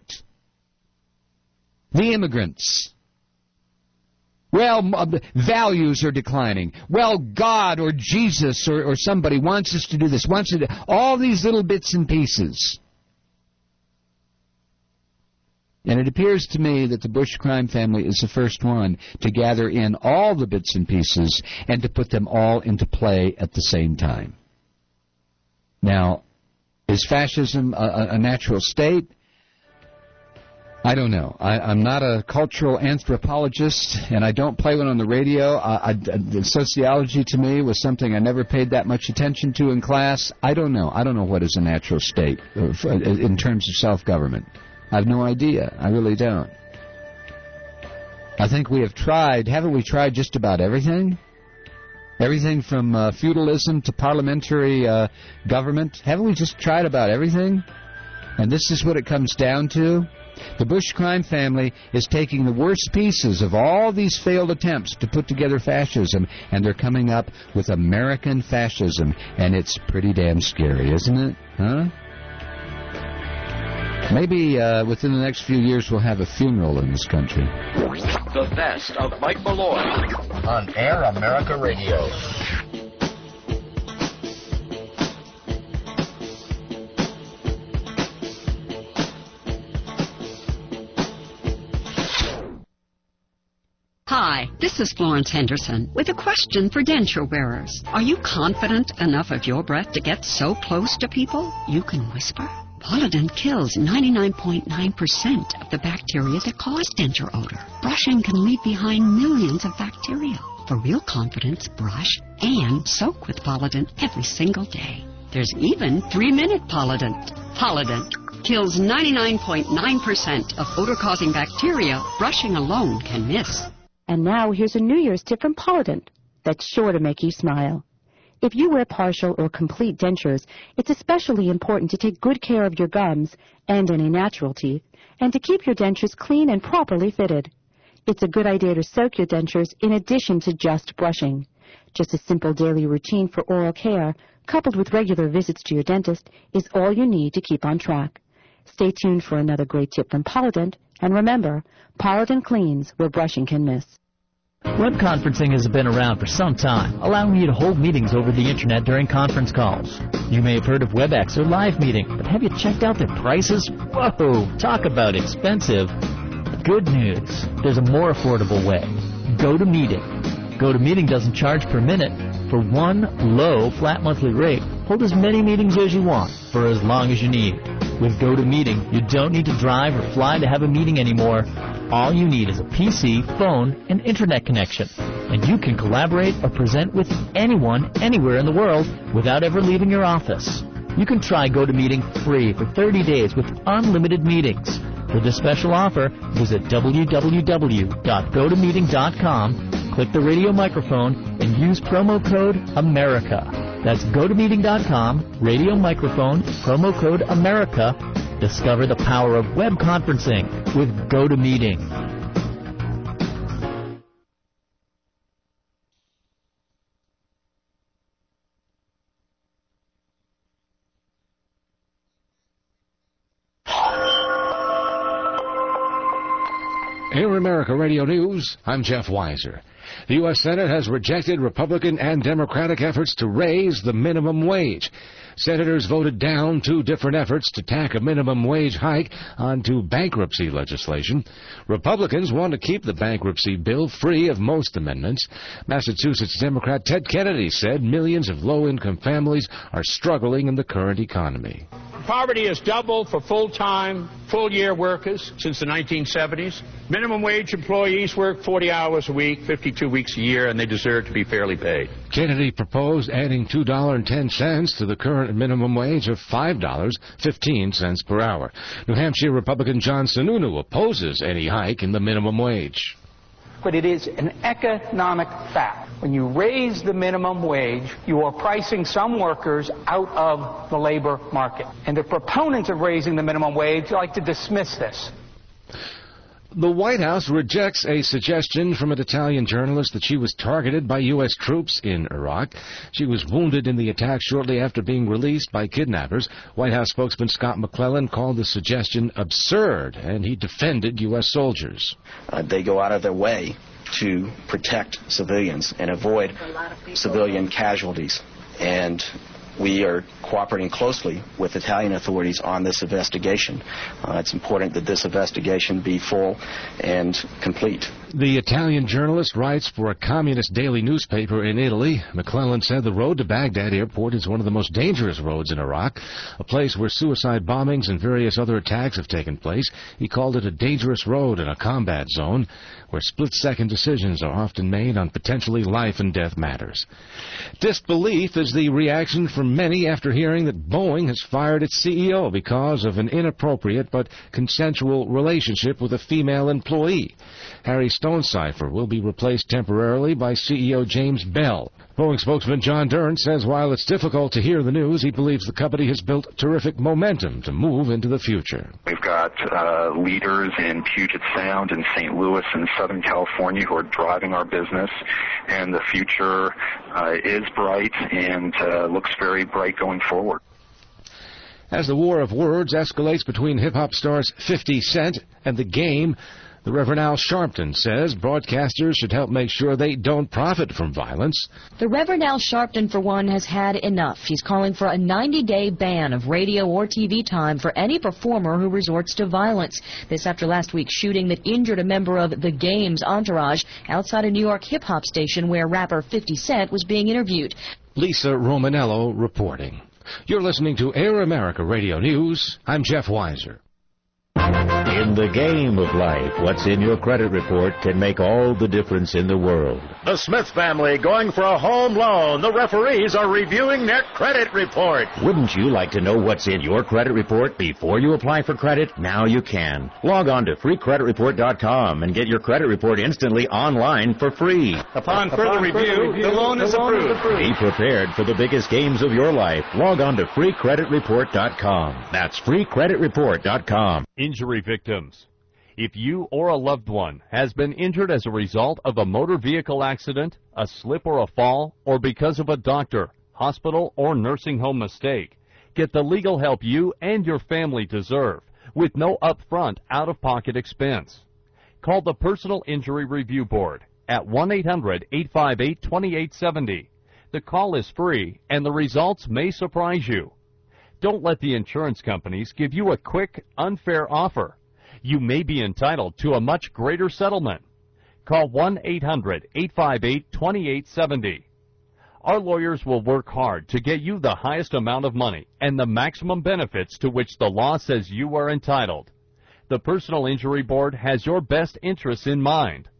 The immigrants. Well, values are declining. Well, God or Jesus or, or somebody wants us to do this. Wants to do all these little bits and pieces. And it appears to me that the Bush crime family is the first one to gather in all the bits and pieces and to put them all into play at the same time. Now, is fascism a, a natural state? I don't know. I, I'm not a cultural anthropologist, and I don't play one on the radio. I, I, sociology to me was something I never paid that much attention to in class. I don't know. I don't know what is a natural state in terms of self-government. I have no idea. I really don't. I think we have tried, haven't we tried just about everything? Everything from uh, feudalism to parliamentary uh, government. Haven't we just tried about everything? And this is what it comes down to. The Bush crime family is taking the worst pieces of all these failed attempts to put together fascism, and they're coming up with American fascism. And it's pretty damn scary, isn't it? Huh? Maybe uh, within the next few years we'll have a funeral in this country. The best of Mike Malloy on Air America Radio. Hi, this is Florence Henderson with a question for denture wearers. Are you confident enough of your breath to get so close to people you can whisper? Polident kills ninety-nine point nine percent of the bacteria that cause denture odor. Brushing can leave behind millions of bacteria. For real confidence, brush and soak with Polident every single day. There's even three-minute Polident. Polident kills ninety-nine point nine percent of odor-causing bacteria brushing alone can miss. And now here's a New Year's tip from Polident that's sure to make you smile. If you wear partial or complete dentures, it's especially important to take good care of your gums and any natural teeth, and to keep your dentures clean and properly fitted. It's a good idea to soak your dentures in addition to just brushing. Just a simple daily routine for oral care, coupled with regular visits to your dentist, is all you need to keep on track. Stay tuned for another great tip from Polident, and remember, Polident cleans where brushing can miss. Web conferencing has been around for some time, allowing you to hold meetings over the Internet during conference calls. You may have heard of WebEx or Live Meeting, but have you checked out their prices? Whoa, talk about expensive. Good news, there's a more affordable way. GoToMeeting. GoToMeeting doesn't charge per minute. For one low, flat monthly rate, hold as many meetings as you want for as long as you need. With GoToMeeting, you don't need to drive or fly to have a meeting anymore. All you need is a P C, phone, and internet connection. and you can collaborate or present with anyone, anywhere in the world without ever leaving your office. You can try GoToMeeting free for thirty days with unlimited meetings. For this special offer, visit w w w dot go to meeting dot com, click the radio microphone, and use promo code AMERICA. That's go to meeting dot com, radio microphone, promo code AMERICA. Discover the power of web conferencing with GoToMeeting. Air America Radio News, I'm Jeff Weiser. The U S Senate has rejected Republican and Democratic efforts to raise the minimum wage. Senators voted down two different efforts to tack a minimum wage hike onto bankruptcy legislation. Republicans want to keep the bankruptcy bill free of most amendments. Massachusetts Democrat Ted Kennedy said millions of low-income families are struggling in the current economy. Poverty has doubled for full-time, full-year workers since the nineteen seventies. Minimum wage employees work forty hours a week, fifty-two weeks a year, and they deserve to be fairly paid. Kennedy proposed adding two dollars and ten cents to the current minimum wage of five dollars and fifteen cents per hour. New Hampshire Republican John Sununu opposes any hike in the minimum wage. But it is an economic fact. When you raise the minimum wage, you are pricing some workers out of the labor market. And the proponents of raising the minimum wage like to dismiss this. The White House rejects a suggestion from an Italian journalist that she was targeted by U S troops in Iraq. She was wounded in the attack shortly after being released by kidnappers. White House spokesman Scott McClellan called the suggestion absurd, and he defended U S soldiers. Uh, they go out of their way to protect civilians and avoid civilian casualties. And we are cooperating closely with Italian authorities on this investigation. Uh, it's important that this investigation be full and complete. The Italian journalist writes for a communist daily newspaper in Italy. McClellan said the road to Baghdad airport is one of the most dangerous roads in Iraq, a place where suicide bombings and various other attacks have taken place. He called it a dangerous road in a combat zone where split-second decisions are often made on potentially life-and-death matters. Disbelief is the reaction from many after hearing that Boeing has fired its C E O because of an inappropriate but consensual relationship with a female employee. Harry Stonecipher will be replaced temporarily by C E O James Bell. Boeing spokesman John Dern says while it's difficult to hear the news, he believes the company has built terrific momentum to move into the future. We've got uh, leaders in Puget Sound and Saint Louis and Southern California who are driving our business, and the future uh, is bright and uh, looks very bright going forward. As the war of words escalates between hip-hop stars fifty Cent and The Game, the Reverend Al Sharpton says broadcasters should help make sure they don't profit from violence. The Reverend Al Sharpton, for one, has had enough. He's calling for a ninety-day ban of radio or T V time for any performer who resorts to violence. This after last week's shooting that injured a member of The Game's entourage outside a New York hip-hop station where rapper fifty Cent was being interviewed. Lisa Romanello reporting. You're listening to Air America Radio News. I'm Jeff Weiser. In the game of life, what's in your credit report can make all the difference in the world. The Smith family going for a home loan. The referees are reviewing their credit report. Wouldn't you like to know what's in your credit report before you apply for credit? Now you can. Log on to free credit report dot com and get your credit report instantly online for free. Upon further Upon review, further review, the loan is approved. approved. Be prepared for the biggest games of your life. Log on to free credit report dot com. That's free credit report dot com. Injury victims. If you or a loved one has been injured as a result of a motor vehicle accident, a slip or a fall, or because of a doctor, hospital, or nursing home mistake, get the legal help you and your family deserve with no upfront, out-of-pocket expense. Call the Personal Injury Review Board at one eight hundred, eight five eight, two eight seven zero. The call is free, and the results may surprise you. Don't let the insurance companies give you a quick, unfair offer. You may be entitled to a much greater settlement. Call one eight hundred, eight five eight, two eight seven zero. Our lawyers will work hard to get you the highest amount of money and the maximum benefits to which the law says you are entitled. The Personal Injury Board has your best interests in mind.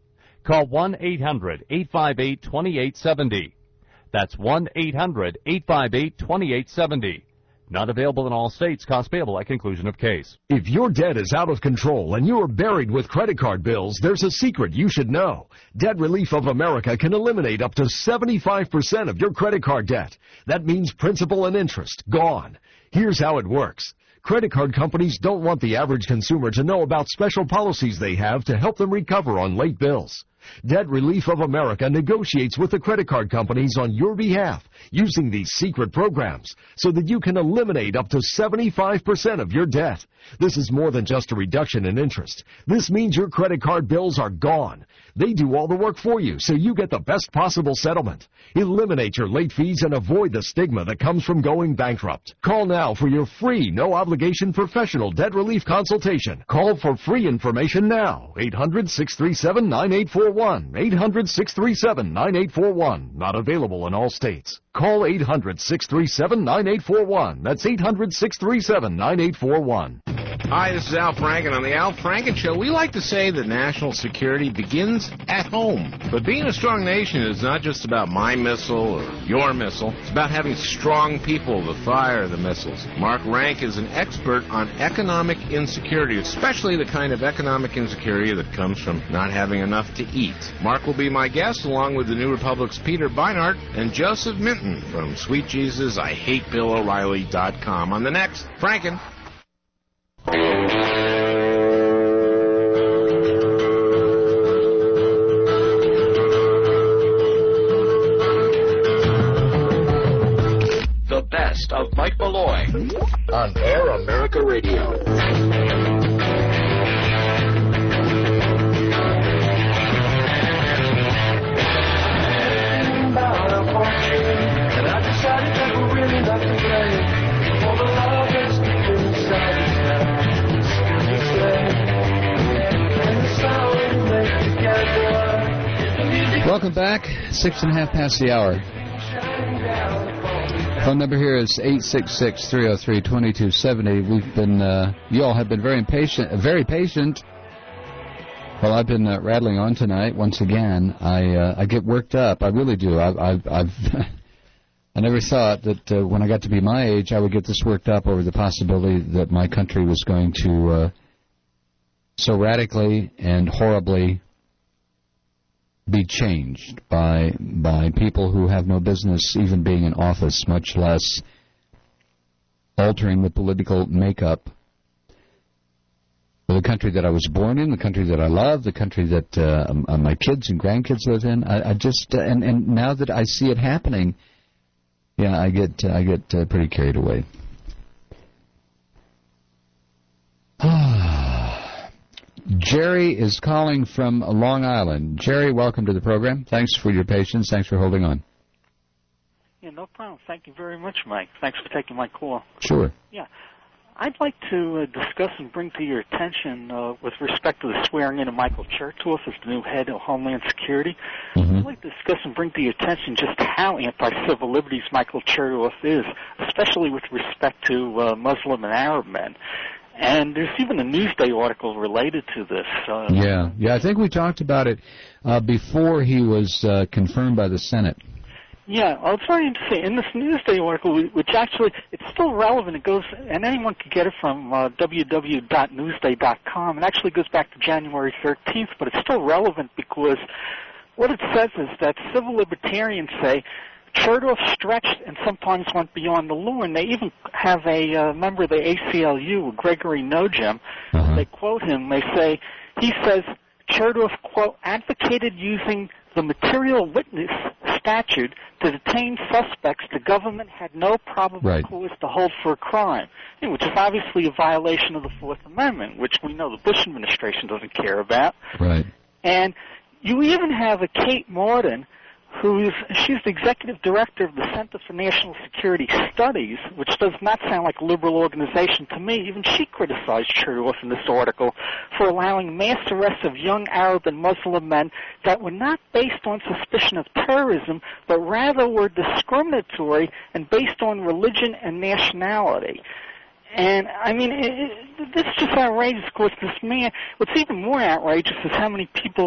Call one eight hundred, eight five eight, two eight seven zero. That's one eight hundred, eight five eight, two eight seven zero. Not available in all states. Cost payable at conclusion of case. If your debt is out of control and you are buried with credit card bills, there's a secret you should know. Debt Relief of America can eliminate up to seventy-five percent of your credit card debt. That means principal and interest gone. Here's how it works. Credit card companies don't want the average consumer to know about special policies they have to help them recover on late bills. Debt Relief of America negotiates with the credit card companies on your behalf using these secret programs so that you can eliminate up to seventy-five percent of your debt. This is more than just a reduction in interest. This means your credit card bills are gone. They do all the work for you so you get the best possible settlement. Eliminate your late fees and avoid the stigma that comes from going bankrupt. Call now for your free, no-obligation professional debt relief consultation. Call for free information now. eight hundred, six three seven, nine eight four one. eight hundred, six three seven, nine eight four one. Not available in all states. Call eight hundred, six three seven, nine eight four one. That's eight hundred, six three seven, nine eight four one. Hi, this is Al Franken. On the Al Franken Show, we like to say that national security begins at home. But being a strong nation is not just about my missile or your missile. It's about having strong people to fire the missiles. Mark Rank is an expert on economic insecurity, especially the kind of economic insecurity that comes from not having enough to eat. Mark will be my guest, along with the New Republic's Peter Beinart and Joseph Minton from Sweet Jesus I Hate Bill O'Reilly dot com on the next Franken. The best of Mike Malloy on Air America Radio. And I decided that we're really not to blame for the love that's deep inside us now. Still the same. And the sound we make together. Welcome back. Six and a half past the hour. Phone number here is eight six six, three oh three, two two seven oh. We've been, uh, you all have been very impatient, very patient. Well, I've been uh, rattling on tonight once again. I uh, I get worked up. I really do. I've I've, I've I never thought that uh, when I got to be my age, I would get this worked up over the possibility that my country was going to uh, so radically and horribly be changed by by people who have no business even being in office, much less altering the political makeup of the country that I was born in, the country that I love, the country that uh, my kids and grandkids live in. I, I just uh, and and now that I see it happening, yeah, I get uh, I get uh, pretty carried away. Jerry is calling from Long Island. Jerry, welcome to the program. Thanks for your patience. Thanks for holding on. Yeah, no problem. Thank you very much, Mike. Thanks for taking my call. Sure. Yeah. I'd like to uh, discuss and bring to your attention uh, with respect to the swearing in of Michael Chertoff as the new head of Homeland Security. Mm-hmm. I'd like to discuss and bring to your attention just how anti-civil liberties Michael Chertoff is, especially with respect to uh, Muslim and Arab men. And there's even a Newsday article related to this. Uh, yeah, yeah. I think we talked about it uh, before he was uh, confirmed by the Senate. Yeah, well, it's very interesting. In this Newsday article, which actually, it's still relevant. It goes, and anyone can get it from uh, w w w dot newsday dot com. It actually goes back to January thirteenth, but it's still relevant because what it says is that civil libertarians say Chertoff stretched and sometimes went beyond the law, and they even have a uh, member of the A C L U, Gregory Nogem. Uh-huh. They quote him. They say, he says, Chertoff, quote, advocated using the material witness statute to detain suspects the government had no probable right. cause to hold for a crime, which is obviously a violation of the Fourth Amendment, which we know the Bush administration doesn't care about. Right. And you even have a Kate Martin, who's she's the executive director of the Center for National Security Studies, which does not sound like a liberal organization to me. Even she criticized Chertoff in this article for allowing mass arrests of young Arab and Muslim men that were not based on suspicion of terrorism, but rather were discriminatory and based on religion and nationality. And, I mean, it, it, this is just outrageous because this man, what's even more outrageous is how many people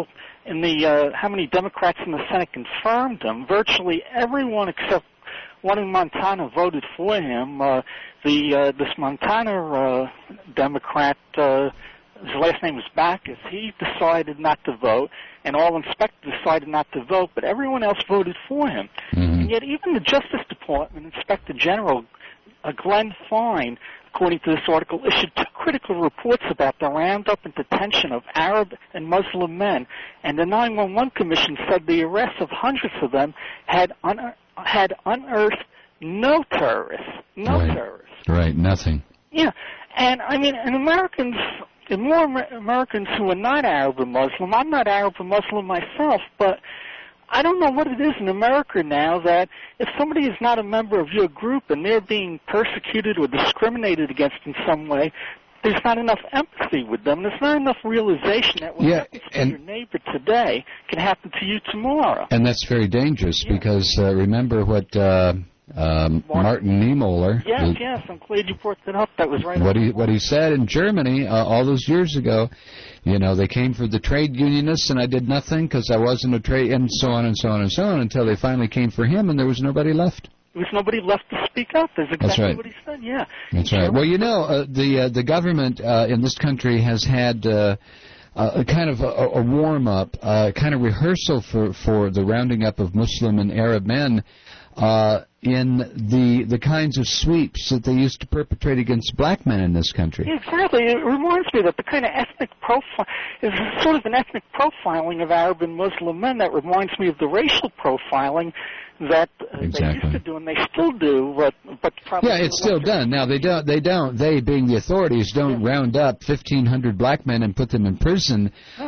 in the uh, how many Democrats in the Senate confirmed him, virtually everyone except one in Montana voted for him. Uh, the uh, this Montana uh, Democrat, uh, his last name was Backus, he decided not to vote, and all inspectors decided not to vote, but everyone else voted for him. Mm-hmm. And yet even the Justice Department Inspector General, uh, Glenn Fine, according to this article, issued two critical reports about the roundup and detention of Arab and Muslim men, and the nine one one Commission said the arrests of hundreds of them had un- had unearthed no terrorists, no right. terrorists. Right, nothing. Yeah, and I mean, and Americans, and more Amer- Americans who are not Arab or Muslim, I'm not Arab or Muslim myself, but I don't know what it is in America now that if somebody is not a member of your group and they're being persecuted or discriminated against in some way, there's not enough empathy with them. There's not enough realization that what yeah, happens to and, your neighbor today can happen to you tomorrow. And that's very dangerous yeah. because uh, remember what uh, um, Martin Niemöller... Yes, the, yes, I'm glad you brought that up. That was right. What he, what he said in Germany uh, all those years ago, you know, they came for the trade unionists and I did nothing because I wasn't a trade... and so on and so on and so on until they finally came for him and there was nobody left. There was nobody left to speak up. That's exactly That's right. what he said, yeah. That's right. Well, you know, uh, the uh, the government uh, in this country has had uh, uh, a kind of a, a warm-up, uh, kind of rehearsal for, for the rounding up of Muslim and Arab men uh, in the the kinds of sweeps that they used to perpetrate against black men in this country. Yeah, exactly. It reminds me that the kind of ethnic profile is sort of an ethnic profiling of Arab and Muslim men that reminds me of the racial profiling that uh, exactly. they used to do and they still do, but but probably yeah, it's still done. Now they don't. They don't. They, being the authorities, don't yeah. round up fifteen hundred black men and put them in prison, oh.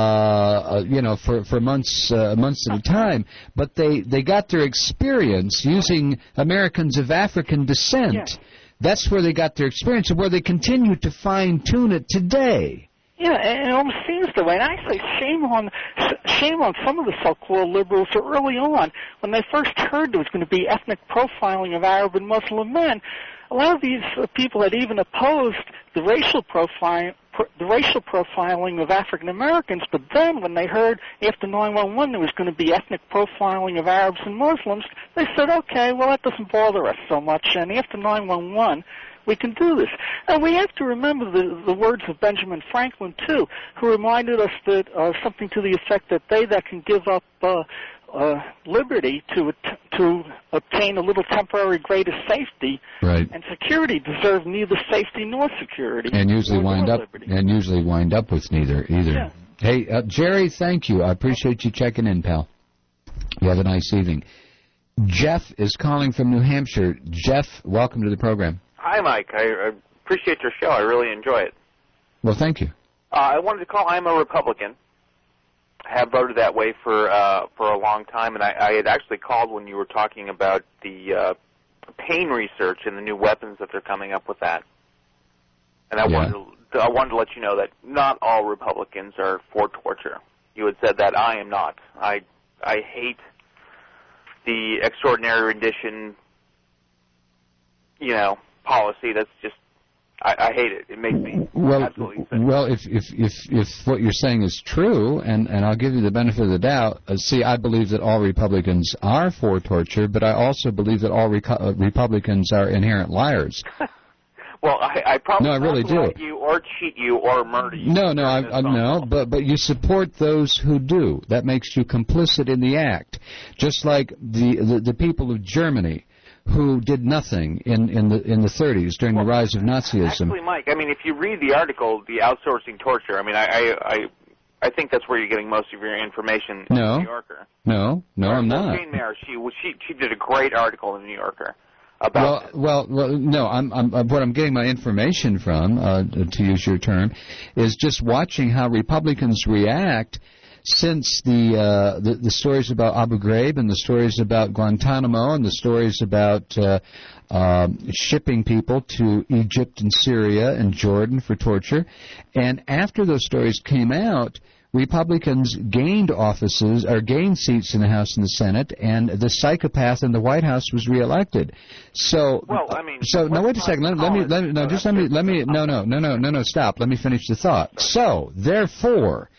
uh, you know, for for months uh, months at a time. But they they got their experience using Americans of African descent. Yeah. That's where they got their experience, and where they continue to fine tune it today. Yeah, and it almost seems that way. And I say shame on shame on some of the so-called liberals who early on, when they first heard there was going to be ethnic profiling of Arab and Muslim men, a lot of these uh, people had even opposed the racial profile, pr- the racial profiling of African Americans. But then, when they heard after nine one one there was going to be ethnic profiling of Arabs and Muslims, they said, "Okay, well that doesn't bother us so much." And after nine one one. We can do this. And we have to remember the, the words of Benjamin Franklin, too, who reminded us that uh, something to the effect that they that can give up uh, uh, liberty to to obtain a little temporary greater safety right. and security deserve neither safety nor security. And usually wind up liberty. and usually wind up with neither either. Yeah. Hey, uh, Jerry, thank you. I appreciate you checking in, pal. You have a nice evening. Jeff is calling from New Hampshire. Jeff, welcome to the program. Hi, Mike. I, I appreciate your show. I really enjoy it. Well, thank you. Uh, I wanted to call. I'm a Republican. I have voted that way for uh, for a long time, and I, I had actually called when you were talking about the uh, pain research and the new weapons that they're coming up with that. And I yeah. wanted to, I wanted to let you know that not all Republicans are for torture. You had said that. I am not. I I hate the extraordinary rendition, you know, policy. That's just, I, I hate it. It makes me well, absolutely sick. Well, if, if if if what you're saying is true, and, and I'll give you the benefit of the doubt, uh, see, I believe that all Republicans are for torture, but I also believe that all Reco- uh, Republicans are inherent liars. Well, I, I probably no, I really do. Lie you or cheat you or murder you. No, no, I, I no, but but you support those who do. That makes you complicit in the act, just like the the, the people of Germany, who did nothing in, in the in the thirties during well, the rise of Nazism. Actually, Mike, I mean, if you read the article, the outsourcing torture, I mean, I I, I, I think that's where you're getting most of your information in no, the New Yorker. No, no, I'm not. Jane Mayer, she she she did a great article in the New Yorker about well, well, well, no, I'm, I'm what I'm getting my information from, uh, to use your term, is just watching how Republicans react. Since the, uh, the the stories about Abu Ghraib and the stories about Guantanamo and the stories about uh, uh, shipping people to Egypt and Syria and Jordan for torture, and after those stories came out, Republicans gained offices or gained seats in the House and the Senate, and the psychopath in the White House was reelected. So, well, I mean, so now wait a second. Let, let me, let me, no, just let me, let me, no, no, no, no, no, no, stop. Let me finish the thought. So, therefore,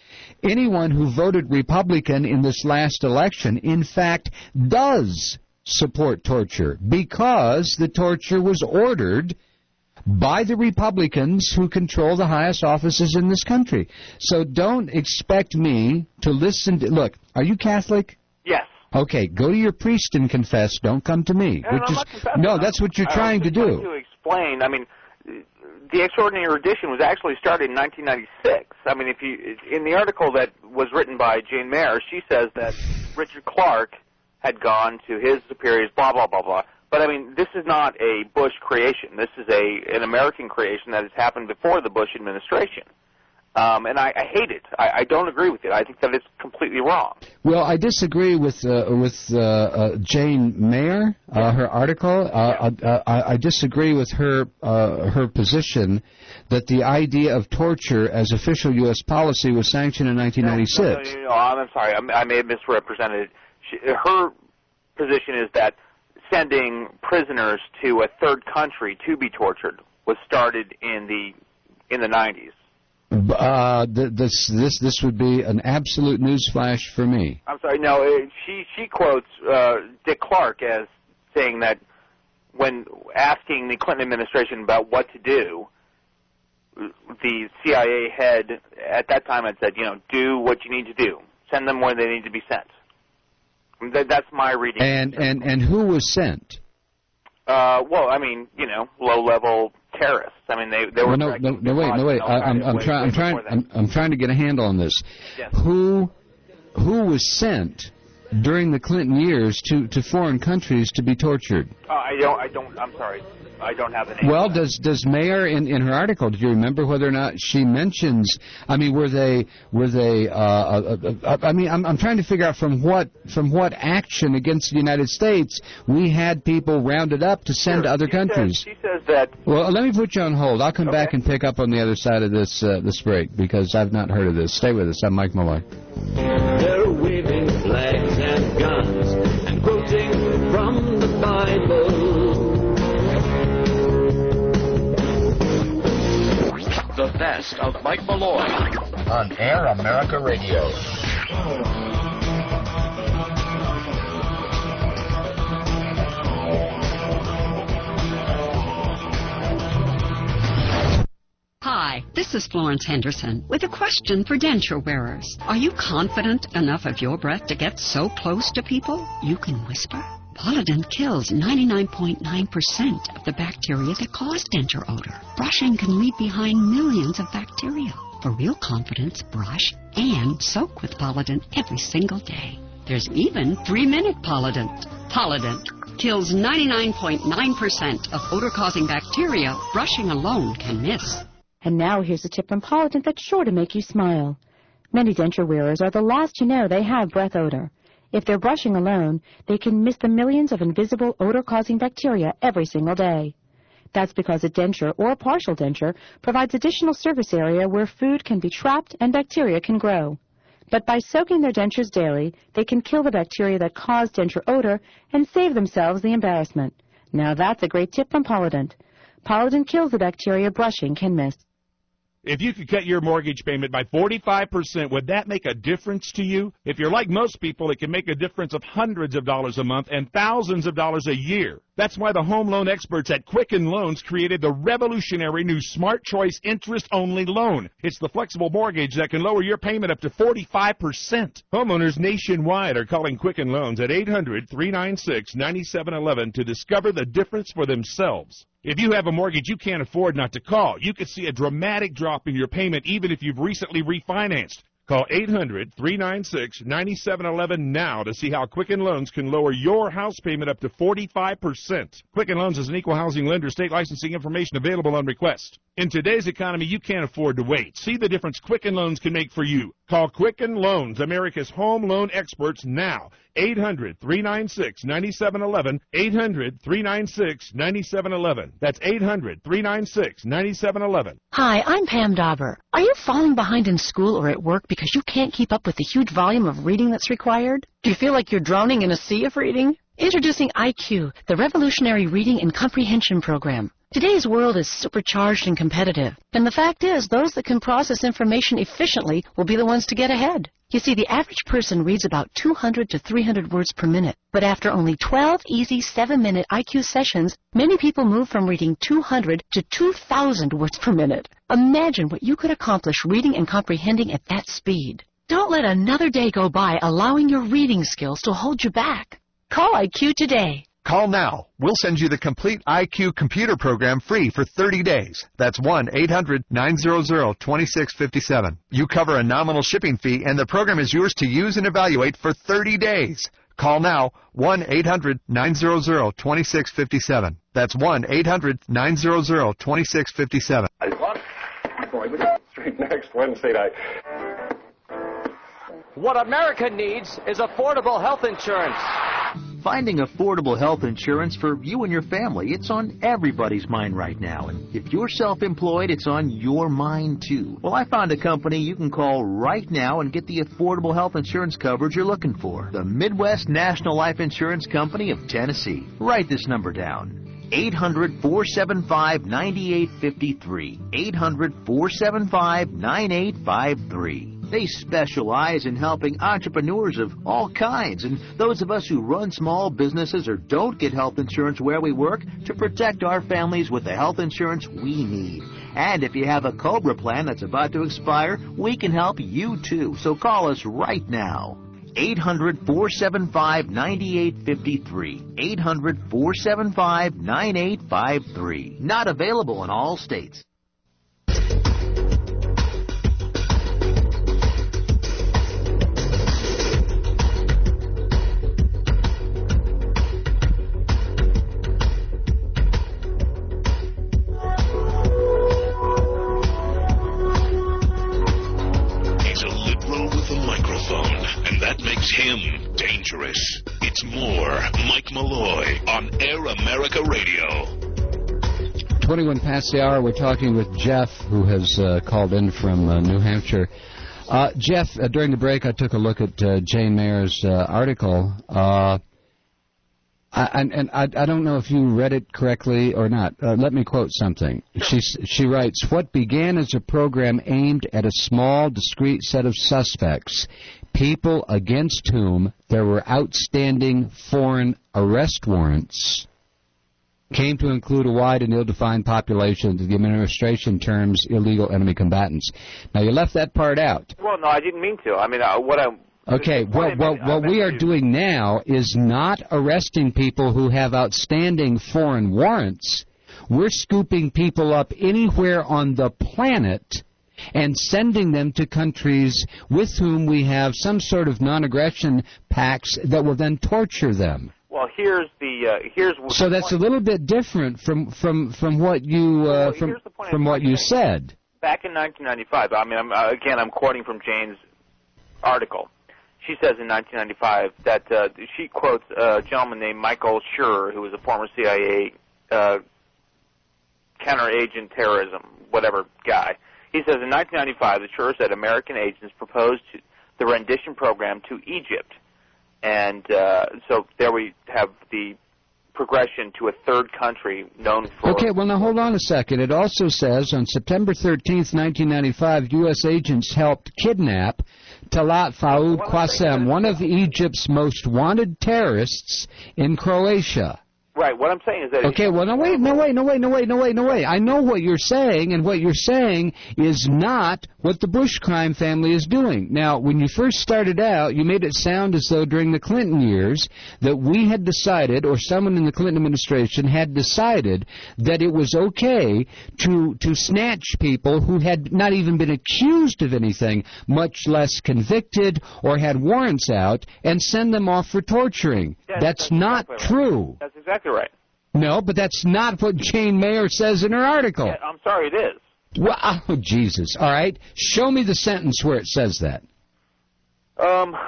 anyone who voted Republican in this last election, in fact, does support torture because the torture was ordered by the Republicans who control the highest offices in this country. So don't expect me to listen to... Look, are you Catholic? Yes. Okay, go to your priest and confess. Don't come to me. No, Which no, is, I'm no that's what you're I trying was to just do. trying to explain. I mean, the Extraordinary Edition was actually started in nineteen ninety-six. I mean, if you in the article that was written by Jane Mayer, she says that Richard Clark had gone to his superiors, blah, blah, blah, blah. But, I mean, this is not a Bush creation. This is a an American creation that has happened before the Bush administration. Um, and I, I hate it. I, I don't agree with it. I think that it's completely wrong. Well, I disagree with uh, with uh, uh, Jane Mayer, uh, her article. Uh, yeah. uh, I, I disagree with her uh, her position that the idea of torture as official U S policy was sanctioned in nineteen ninety-six. No, no, no, no, I'm sorry. I, I may have misrepresented it. She, her position is that sending prisoners to a third country to be tortured was started in the in the nineties. Uh, th- this this this would be an absolute newsflash for me. I'm sorry. No, it, she she quotes uh, Dick Clark as saying that when asking the Clinton administration about what to do, the C I A head at that time had said, you know, do what you need to do. Send them where they need to be sent. That, that's my reading. And and and who was sent? Uh, well, I mean, you know, low-level terrorists. I mean, they they were. Well, no, no, no, wait, no, wait. I, I'm, I'm trying. I'm trying. I'm, I'm trying to get a handle on this. Yes. Who, who was sent during the Clinton years to, to foreign countries to be tortured? Uh, I don't. I don't. I'm sorry. I don't have the name. Well, does does Mayer in, in her article? Do you remember whether or not she mentions? I mean, were they were they? Uh, uh, uh, I mean, I'm I'm trying to figure out from what from what action against the United States we had people rounded up to send sure. to other she countries. Says, she says that. Well, let me put you on hold. I'll come okay. back and pick up on the other side of this uh, this break because I've not heard of this. Stay with us. I'm Mike Malloy. They're waving flags and guns and quoting from the Bible. The best of Mike Malloy on Air America Radio. Hi, this is Florence Henderson with a question for denture wearers. Are you confident enough of your breath to get so close to people you can whisper? Polident kills ninety-nine point nine percent of the bacteria that cause denture odor. Brushing can leave behind millions of bacteria. For real confidence, brush and soak with Polident every single day. There's even three-minute Polident. Polident kills ninety-nine point nine percent of odor-causing bacteria brushing alone can miss. And now here's a tip from Polident that's sure to make you smile. Many denture wearers are the last to know they have breath odor. If they're brushing alone, they can miss the millions of invisible odor-causing bacteria every single day. That's because a denture or a partial denture provides additional surface area where food can be trapped and bacteria can grow. But by soaking their dentures daily, they can kill the bacteria that cause denture odor and save themselves the embarrassment. Now that's a great tip from Polident. Polident kills the bacteria brushing can miss. If you could cut your mortgage payment by forty-five percent, would that make a difference to you? If you're like most people, it can make a difference of hundreds of dollars a month and thousands of dollars a year. That's why the home loan experts at Quicken Loans created the revolutionary new Smart Choice interest-only loan. It's the flexible mortgage that can lower your payment up to forty-five percent. Homeowners nationwide are calling Quicken Loans at eight hundred, three nine six, nine seven one one to discover the difference for themselves. If you have a mortgage you can't afford not to call, you could see a dramatic drop in your payment even if you've recently refinanced. Call eight hundred, three nine six, nine seven one one now to see how Quicken Loans can lower your house payment up to forty-five percent. Quicken Loans is an equal housing lender. State licensing information available on request. In today's economy, you can't afford to wait. See the difference Quicken Loans can make for you. Call Quicken Loans, America's home loan experts, now. eight hundred, three nine six, nine seven one one, eight hundred, three nine six, nine seven one one. That's eight hundred, three nine six, nine seven one one. Hi, I'm Pam Dauber. Are you falling behind in school or at work because you can't keep up with the huge volume of reading that's required? Do you feel like you're drowning in a sea of reading? Introducing I Q, the revolutionary reading and comprehension program. Today's world is supercharged and competitive, and the fact is, those that can process information efficiently will be the ones to get ahead. You see, the average person reads about two hundred to three hundred words per minute, but after only twelve easy seven-minute I Q sessions, many people move from reading two hundred to two thousand words per minute. Imagine what you could accomplish reading and comprehending at that speed. Don't let another day go by allowing your reading skills to hold you back. Call I Q today. Call now. We'll send you the complete I Q computer program free for thirty days. That's one eight hundred nine hundred twenty-six fifty-seven. You cover a nominal shipping fee, and the program is yours to use and evaluate for thirty days. Call now, one eight hundred nine hundred twenty-six fifty-seven. That's one eight hundred nine hundred twenty-six fifty-seven. Street next Wednesday night. What America needs is affordable health insurance. Finding affordable health insurance for you and your family, it's on everybody's mind right now. And if you're self-employed, it's on your mind too. Well, I found a company you can call right now and get the affordable health insurance coverage you're looking for. The Midwest National Life Insurance Company of Tennessee. Write this number down. eight hundred, four seven five, nine eight five three. eight hundred, four seven five, nine eight five three. They specialize in helping entrepreneurs of all kinds and those of us who run small businesses or don't get health insurance where we work to protect our families with the health insurance we need. And if you have a COBRA plan that's about to expire, we can help you too. So call us right now. eight hundred, four seven five, nine eight five three. eight hundred, four seven five, nine eight five three. Not available in all states. Him dangerous. It's more Mike Malloy on Air America Radio. twenty-one past the hour. We're talking with Jeff, who has uh, called in from uh, New Hampshire. Uh, Jeff, uh, during the break, I took a look at uh, Jane Mayer's uh, article. Uh, I, and and I, I don't know if you read it correctly or not. Uh, let me quote something. She, she writes, "What began as a program aimed at a small, discrete set of suspects, people against whom there were outstanding foreign arrest warrants, came to include a wide and ill-defined population that the administration terms illegal enemy combatants." Now, you left that part out. Well, no, I didn't mean to. I mean, uh, what I... Okay, what, what, what we are doing now is not arresting people who have outstanding foreign warrants. We're scooping people up anywhere on the planet and sending them to countries with whom we have some sort of non-aggression pacts that will then torture them. Well, here's the uh, here's. So that's a little bit different from from from what you uh, well, from from what you said. Back in nineteen ninety-five, I mean, I'm, uh, again, I'm quoting from Jane's article. She says in nineteen ninety-five that uh, she quotes a gentleman named Michael Schur, who was a former C I A uh, counter-agent terrorism, whatever guy. He says in nineteen ninety-five, the Schur said American agents proposed to the rendition program to Egypt. And uh, so there we have the progression to a third country known for... Okay, well, now hold on a second. It also says on September thirteenth, nineteen ninety-five, U S agents helped kidnap Talat Faoud Qassem, one of Egypt's most wanted terrorists in Croatia. Right, what I'm saying is that... Okay, well, no, wait, no, wait, no, wait, no, wait, no, wait, no, wait. I know what you're saying, and what you're saying is not what the Bush crime family is doing. Now, when you first started out, you made it sound as though during the Clinton years that we had decided, or someone in the Clinton administration had decided, that it was okay to, to snatch people who had not even been accused of anything, much less convicted or had warrants out, and send them off for torturing. Yes, that's, that's not exactly true. Right. That's exactly right. No, but that's not what Jane Mayer says in her article. Yeah, I'm sorry, it is. Well, oh, Jesus. All right. Show me the sentence where it says that. Um,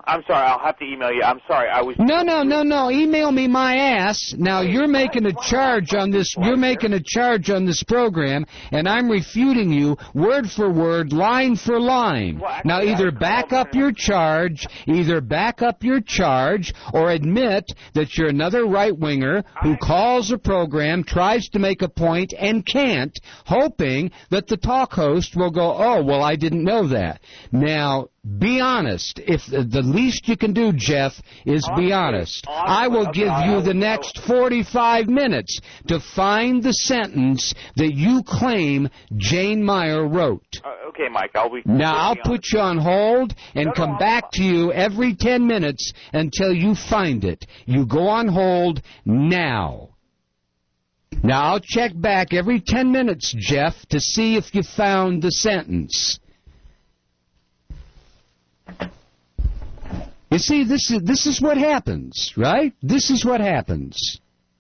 I'm sorry. I'll have to email you. I'm sorry. I was. No, no, no, no. Email me my ass. Now you're making a charge on this. You're making a charge on this program, and I'm refuting you word for word, line for line. Now either back up your charge, either back up your charge, or admit that you're another right winger who calls a program, tries to make a point, and can't, hoping that the talk host will go, "Oh, well, I didn't know that." Now. Be honest. If the least you can do, Jeff, is be honest. I will give you the next forty-five minutes to find the sentence that you claim Jane Meyer wrote. Uh, okay, Mike, I'll be... Now, I'll put you on hold and come back to you every ten minutes until you find it. You go on hold now. Now, I'll check back every ten minutes, Jeff, to see if you found the sentence. You see, this is this is what happens, right? This is what happens.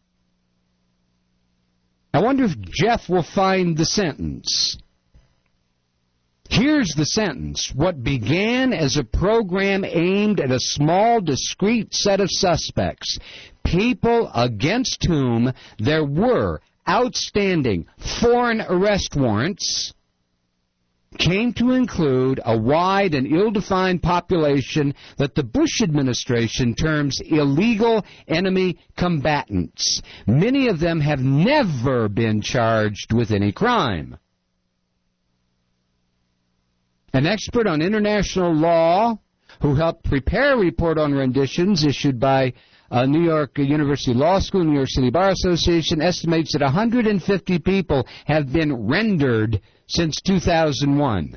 I wonder if Jeff will find the sentence. Here's the sentence. What began as a program aimed at a small, discrete set of suspects, people against whom there were outstanding foreign arrest warrants, came to include a wide and ill-defined population that the Bush administration terms illegal enemy combatants. Many of them have never been charged with any crime. An expert on international law who helped prepare a report on renditions issued by uh, New York University Law School, New York City Bar Association, estimates that one hundred fifty people have been rendered since two thousand one.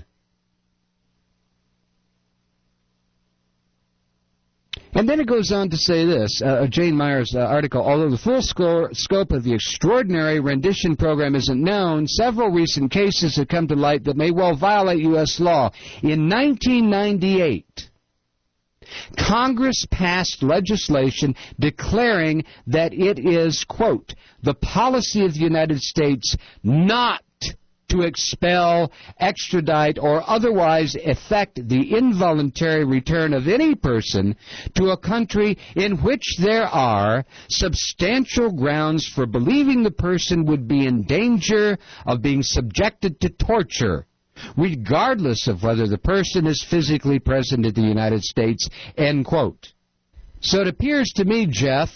And then it goes on to say this, uh, Jane Meyer's uh, article, although the full sco- scope of the extraordinary rendition program isn't known, several recent cases have come to light that may well violate U S law. In nineteen ninety-eight, Congress passed legislation declaring that it is, quote, the policy of the United States not to expel, extradite, or otherwise effect the involuntary return of any person to a country in which there are substantial grounds for believing the person would be in danger of being subjected to torture, regardless of whether the person is physically present in the United States, end quote. So it appears to me, Jeff,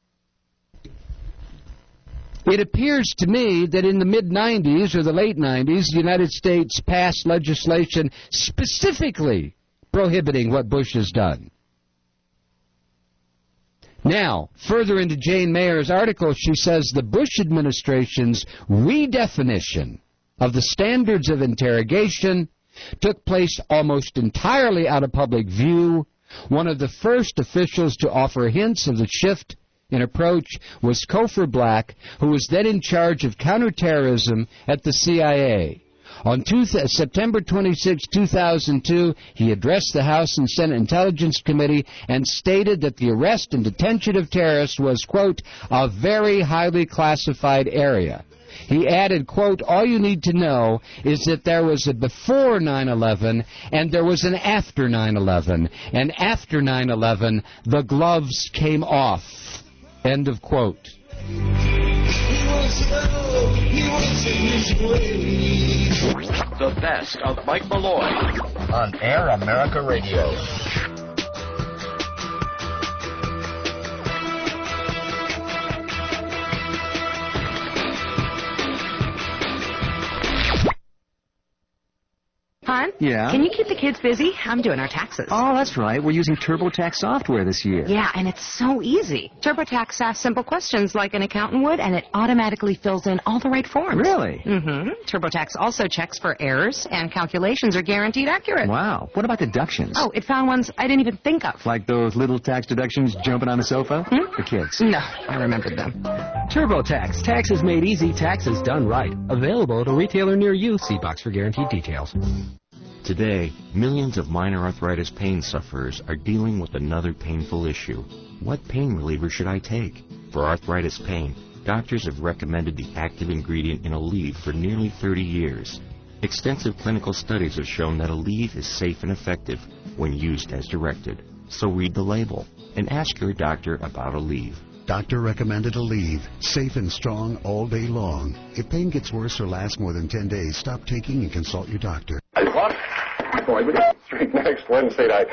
It appears to me that in the mid nineties or the late nineties, the United States passed legislation specifically prohibiting what Bush has done. Now, further into Jane Mayer's article, she says the Bush administration's redefinition of the standards of interrogation took place almost entirely out of public view. One of the first officials to offer hints of the shift in approach was Cofer Black, who was then in charge of counterterrorism at the C I A. On two th- September twenty-sixth, two thousand two, he addressed the House and Senate Intelligence Committee and stated that the arrest and detention of terrorists was, quote, a very highly classified area. He added, quote, all you need to know is that there was a before nine eleven and there was an after nine eleven. And after nine eleven, the gloves came off. End of quote. The best of Mike Malloy on Air America Radio. Hon? Yeah? Can you keep the kids busy? I'm doing our taxes. Oh, that's right. We're using TurboTax software this year. Yeah, and it's so easy. TurboTax asks simple questions like an accountant would, and it automatically fills in all the right forms. Really? Mm-hmm. TurboTax also checks for errors, and calculations are guaranteed accurate. Wow. What about deductions? Oh, it found ones I didn't even think of. Like those little tax deductions jumping on the sofa? Hmm? For kids. No, I remembered them. TurboTax. Taxes made easy. Taxes done right. Available at a retailer near you. See box for guaranteed details. Today, millions of minor arthritis pain sufferers are dealing with another painful issue. What pain reliever should I take? For arthritis pain, doctors have recommended the active ingredient in Aleve for nearly thirty years. Extensive clinical studies have shown that Aleve is safe and effective when used as directed. So read the label and ask your doctor about Aleve. Doctor recommended Aleve. Safe and strong all day long. If pain gets worse or lasts more than ten days, stop taking and consult your doctor. Boy, we got straight next Wednesday night.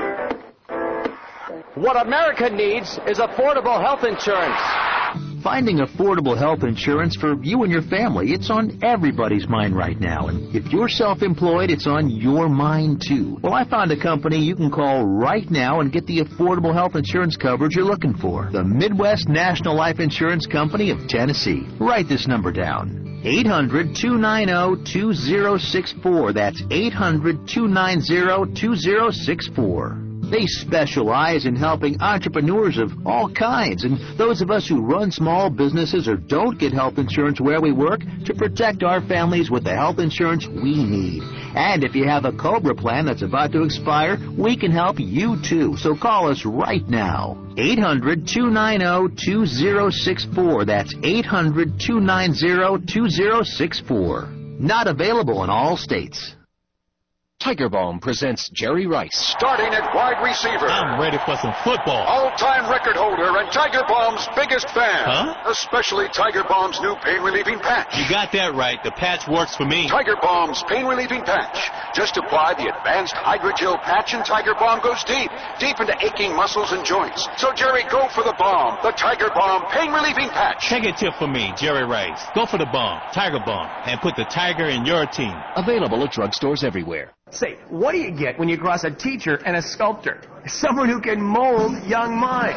What America needs is affordable health insurance. Finding affordable health insurance for you and your family, it's on everybody's mind right now. And if you're self-employed, it's on your mind too. Well, I found a company you can call right now and get the affordable health insurance coverage you're looking for. The Midwest National Life Insurance Company of Tennessee. Write this number down. eight hundred, two nine zero, two zero six four. That's eight hundred, two nine zero, two zero six four. They specialize in helping entrepreneurs of all kinds and those of us who run small businesses or don't get health insurance where we work to protect our families with the health insurance we need. And if you have a COBRA plan that's about to expire, we can help you too. So call us right now. eight hundred, two nine zero, two zero six four. That's eight hundred, two nine zero, two zero six four. Not available in all states. Tiger Balm presents Jerry Rice. Starting at wide receiver. I'm ready for some football. All-time record holder and Tiger Balm's biggest fan. Huh? Especially Tiger Balm's new pain-relieving patch. You got that right. The patch works for me. Tiger Balm's pain-relieving patch. Just apply the advanced hydrogel patch and Tiger Balm goes deep, deep into aching muscles and joints. So, Jerry, go for the Balm, the Tiger Balm pain-relieving patch. Take a tip from me, Jerry Rice. Go for the Balm, Tiger Balm, and put the Tiger in your team. Available at drugstores everywhere. Say, what do you get when you cross a teacher and a sculptor? Someone who can mold young minds.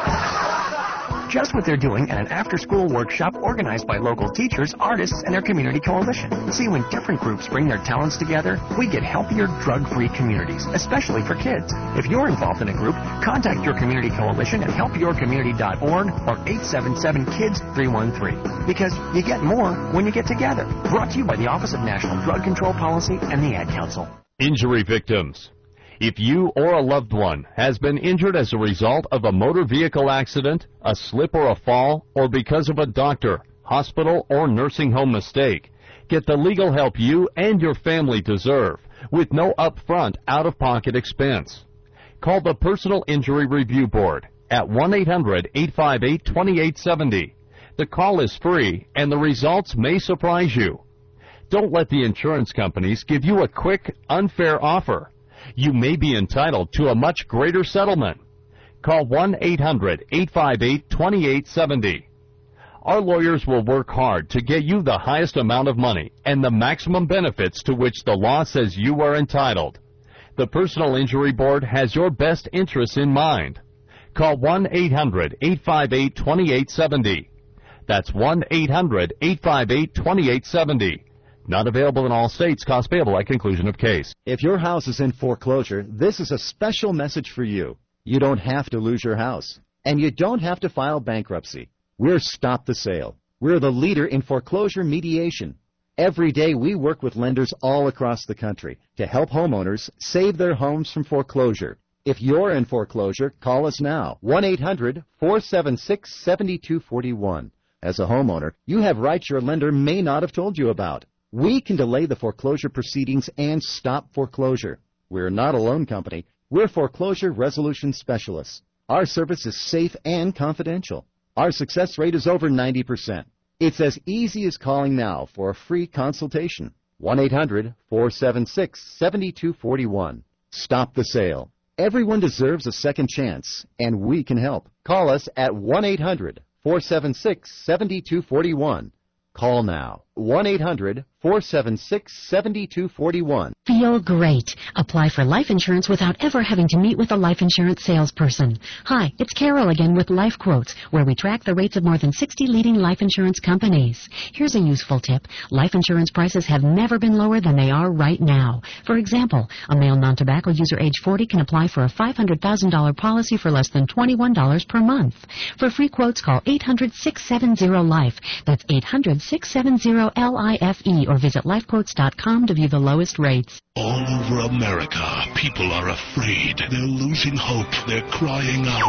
Just what they're doing at an after-school workshop organized by local teachers, artists, and their community coalition. See, when different groups bring their talents together, we get healthier, drug-free communities, especially for kids. If you're involved in a group, contact your community coalition at help your community dot org or eight seven seven, kids three one three. Because you get more when you get together. Brought to you by the Office of National Drug Control Policy and the Ad Council. Injury victims. If you or a loved one has been injured as a result of a motor vehicle accident, a slip or a fall, or because of a doctor, hospital, or nursing home mistake, get the legal help you and your family deserve with no upfront, out-of-pocket expense. Call the Personal Injury Review Board at one eight hundred, eight five eight, two eight seven zero. The call is free, and the results may surprise you. Don't let the insurance companies give you a quick, unfair offer. You may be entitled to a much greater settlement. Call one eight hundred, eight five eight, two eight seven zero. Our lawyers will work hard to get you the highest amount of money and the maximum benefits to which the law says you are entitled. The Personal Injury Board has your best interests in mind. Call one eight hundred, eight five eight, two eight seven zero. That's one eight hundred, eight five eight, two eight seven zero. Not available in all states. Cost payable at conclusion of case. If your house is in foreclosure, this is a special message for you. You don't have to lose your house. And you don't have to file bankruptcy. We're Stop the Sale. We're the leader in foreclosure mediation. Every day we work with lenders all across the country to help homeowners save their homes from foreclosure. If you're in foreclosure, call us now. one eight hundred, four seven six, seven two four one. As a homeowner, you have rights your lender may not have told you about. We can delay the foreclosure proceedings and stop foreclosure. We're not a loan company. We're foreclosure resolution specialists. Our service is safe and confidential. Our success rate is over ninety percent. It's as easy as calling now for a free consultation. one eight hundred, four seven six, seven two four one. Stop the sale. Everyone deserves a second chance, and we can help. Call us at one eight hundred, four seven six, seven two four one. Call now. one eight hundred, four seven six, seven two four one. Feel great. Apply for life insurance without ever having to meet with a life insurance salesperson. Hi, it's Carol again with Life Quotes, where we track the rates of more than sixty leading life insurance companies. Here's a useful tip. Life insurance prices have never been lower than they are right now. For example, a male non-tobacco user age forty can apply for a five hundred thousand dollars policy for less than twenty-one dollars per month. For free quotes, call eight hundred, six seven zero, LIFE. That's eight hundred, six seven zero, L I F E, or visit life quotes dot com to view the lowest rates. All over America, people are afraid. They're losing hope. They're crying out.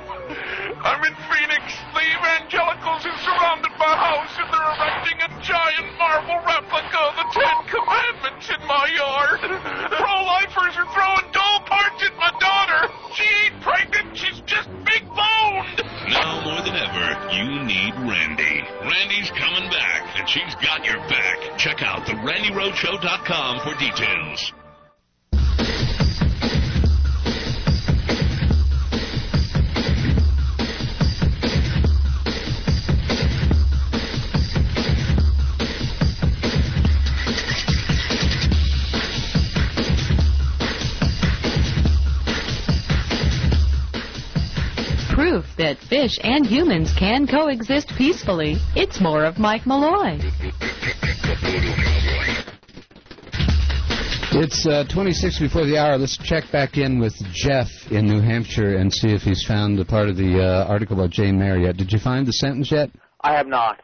I'm in Phoenix. The evangelicals are surrounded my house and they're erecting a giant marble replica of the Ten Commandments in my yard. Pro-lifers are throwing doll parts at my daughter. She ain't praying Randy. Randy's coming back, and she's got your back. Check out the randy roadshow dot com for details. Proof that fish and humans can coexist peacefully. It's more of Mike Malloy. It's uh, twenty-six before the hour. Let's check back in with Jeff in New Hampshire and see if he's found the part of the uh, article about Jane Mayer yet. Did you find the sentence yet? I have not.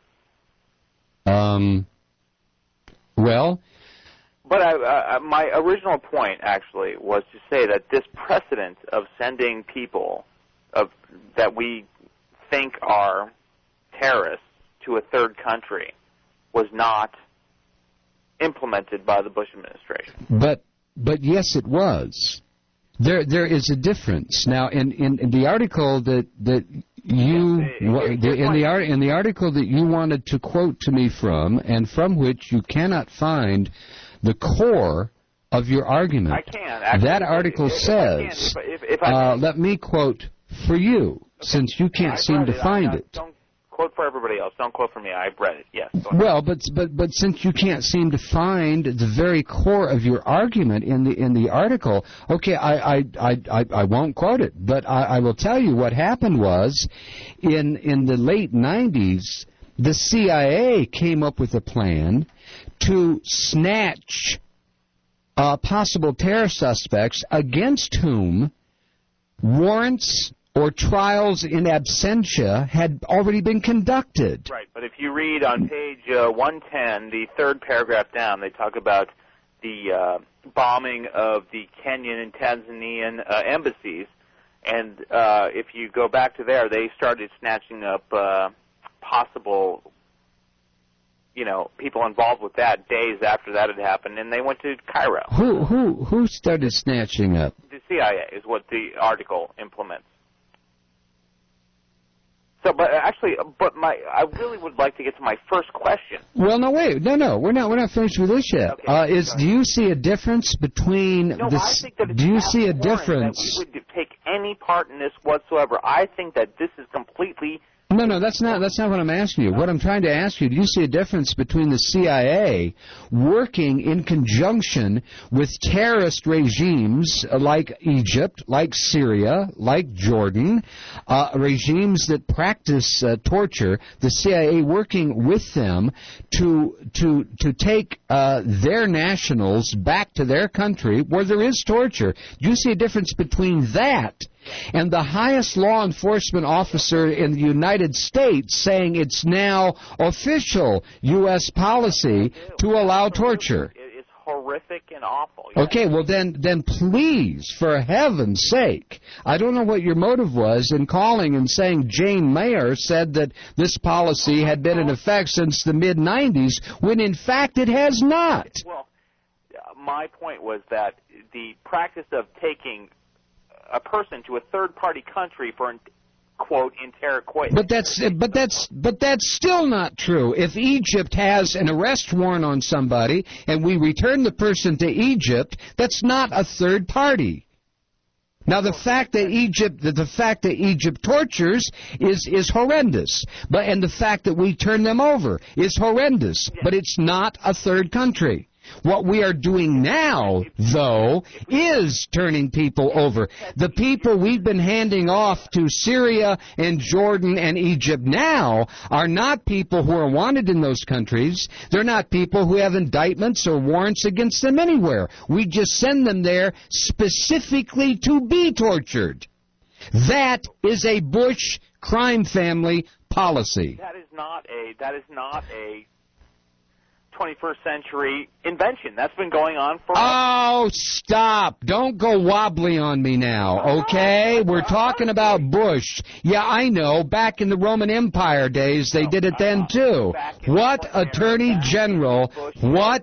Um. Well. But I, uh, my original point, actually, was to say that this precedent of sending people of that we think are terrorists to a third country was not implemented by the Bush administration. But but yes, it was. There there is a difference. Now, in, in, in the article that that you Yes, the, in the art in the article that you wanted to quote to me from, and from which you cannot find the core of your argument. I can. Actually, that article if, says. if I can, if, if, if I uh, can. let me quote for you, since you can't I've seem read to it. find I, I, it. Don't quote for everybody else. Don't quote for me. I've read it. Yes. Go ahead. Well, but but but since you can't seem to find the very core of your argument in the in the article, okay, I I I, I, I won't quote it, but I, I will tell you what happened was, in in the late nineties, the C I A came up with a plan to snatch uh, possible terror suspects against whom warrants or trials in absentia had already been conducted. Right, but if you read on page uh, one ten, the third paragraph down, they talk about the uh, bombing of the Kenyan and Tanzanian uh, embassies, and uh, if you go back to there, they started snatching up uh, possible, you know, people involved with that days after that had happened, and they went to Cairo. Who who who started snatching up? The C I A is what the article implements. So, but actually, but my, I really would like to get to my first question. Well, no, wait, no, no, we're not, we're not finished with this yet. Okay, uh, is do you see a difference between No, the? I think that it's do you see a abhorrent difference? that we would take any part in this whatsoever. I think that this is completely. No, no, that's not that's not what I'm asking you. What I'm trying to ask you, do you see a difference between the C I A working in conjunction with terrorist regimes like Egypt, like Syria, like Jordan, uh, regimes that practice uh, torture, the C I A working with them to to to take uh, their nationals back to their country where there is torture? Do you see a difference between that and the highest law enforcement officer in the United States saying it's now official U S policy to allow torture? It's horrific and awful. Yes. Okay, well then, then please, for heaven's sake, I don't know what your motive was in calling and saying Jane Mayer said that this policy had been in effect since the mid nineties, when in fact it has not. Well, my point was that the practice of taking a person to a third-party country for, quote, interrogation. But that's but that's but that's still not true. If Egypt has an arrest warrant on somebody and we return the person to Egypt, that's not a third party. Now the fact that Egypt the, the fact that Egypt tortures is is horrendous. But and the fact that we turn them over is horrendous, but it's not a third country. What we are doing now, though, is turning people over. The people we've been handing off to Syria and Jordan and Egypt now are not people who are wanted in those countries. They're not people who have indictments or warrants against them anywhere. We just send them there specifically to be tortured. That is a Bush crime family policy. That is not a that is not a twenty-first century invention. That's been going on for... Oh, stop. Don't go wobbly on me now, okay? We're talking about Bush. Yeah, I know. Back in the Roman Empire days, they did it then, too. What Attorney General, what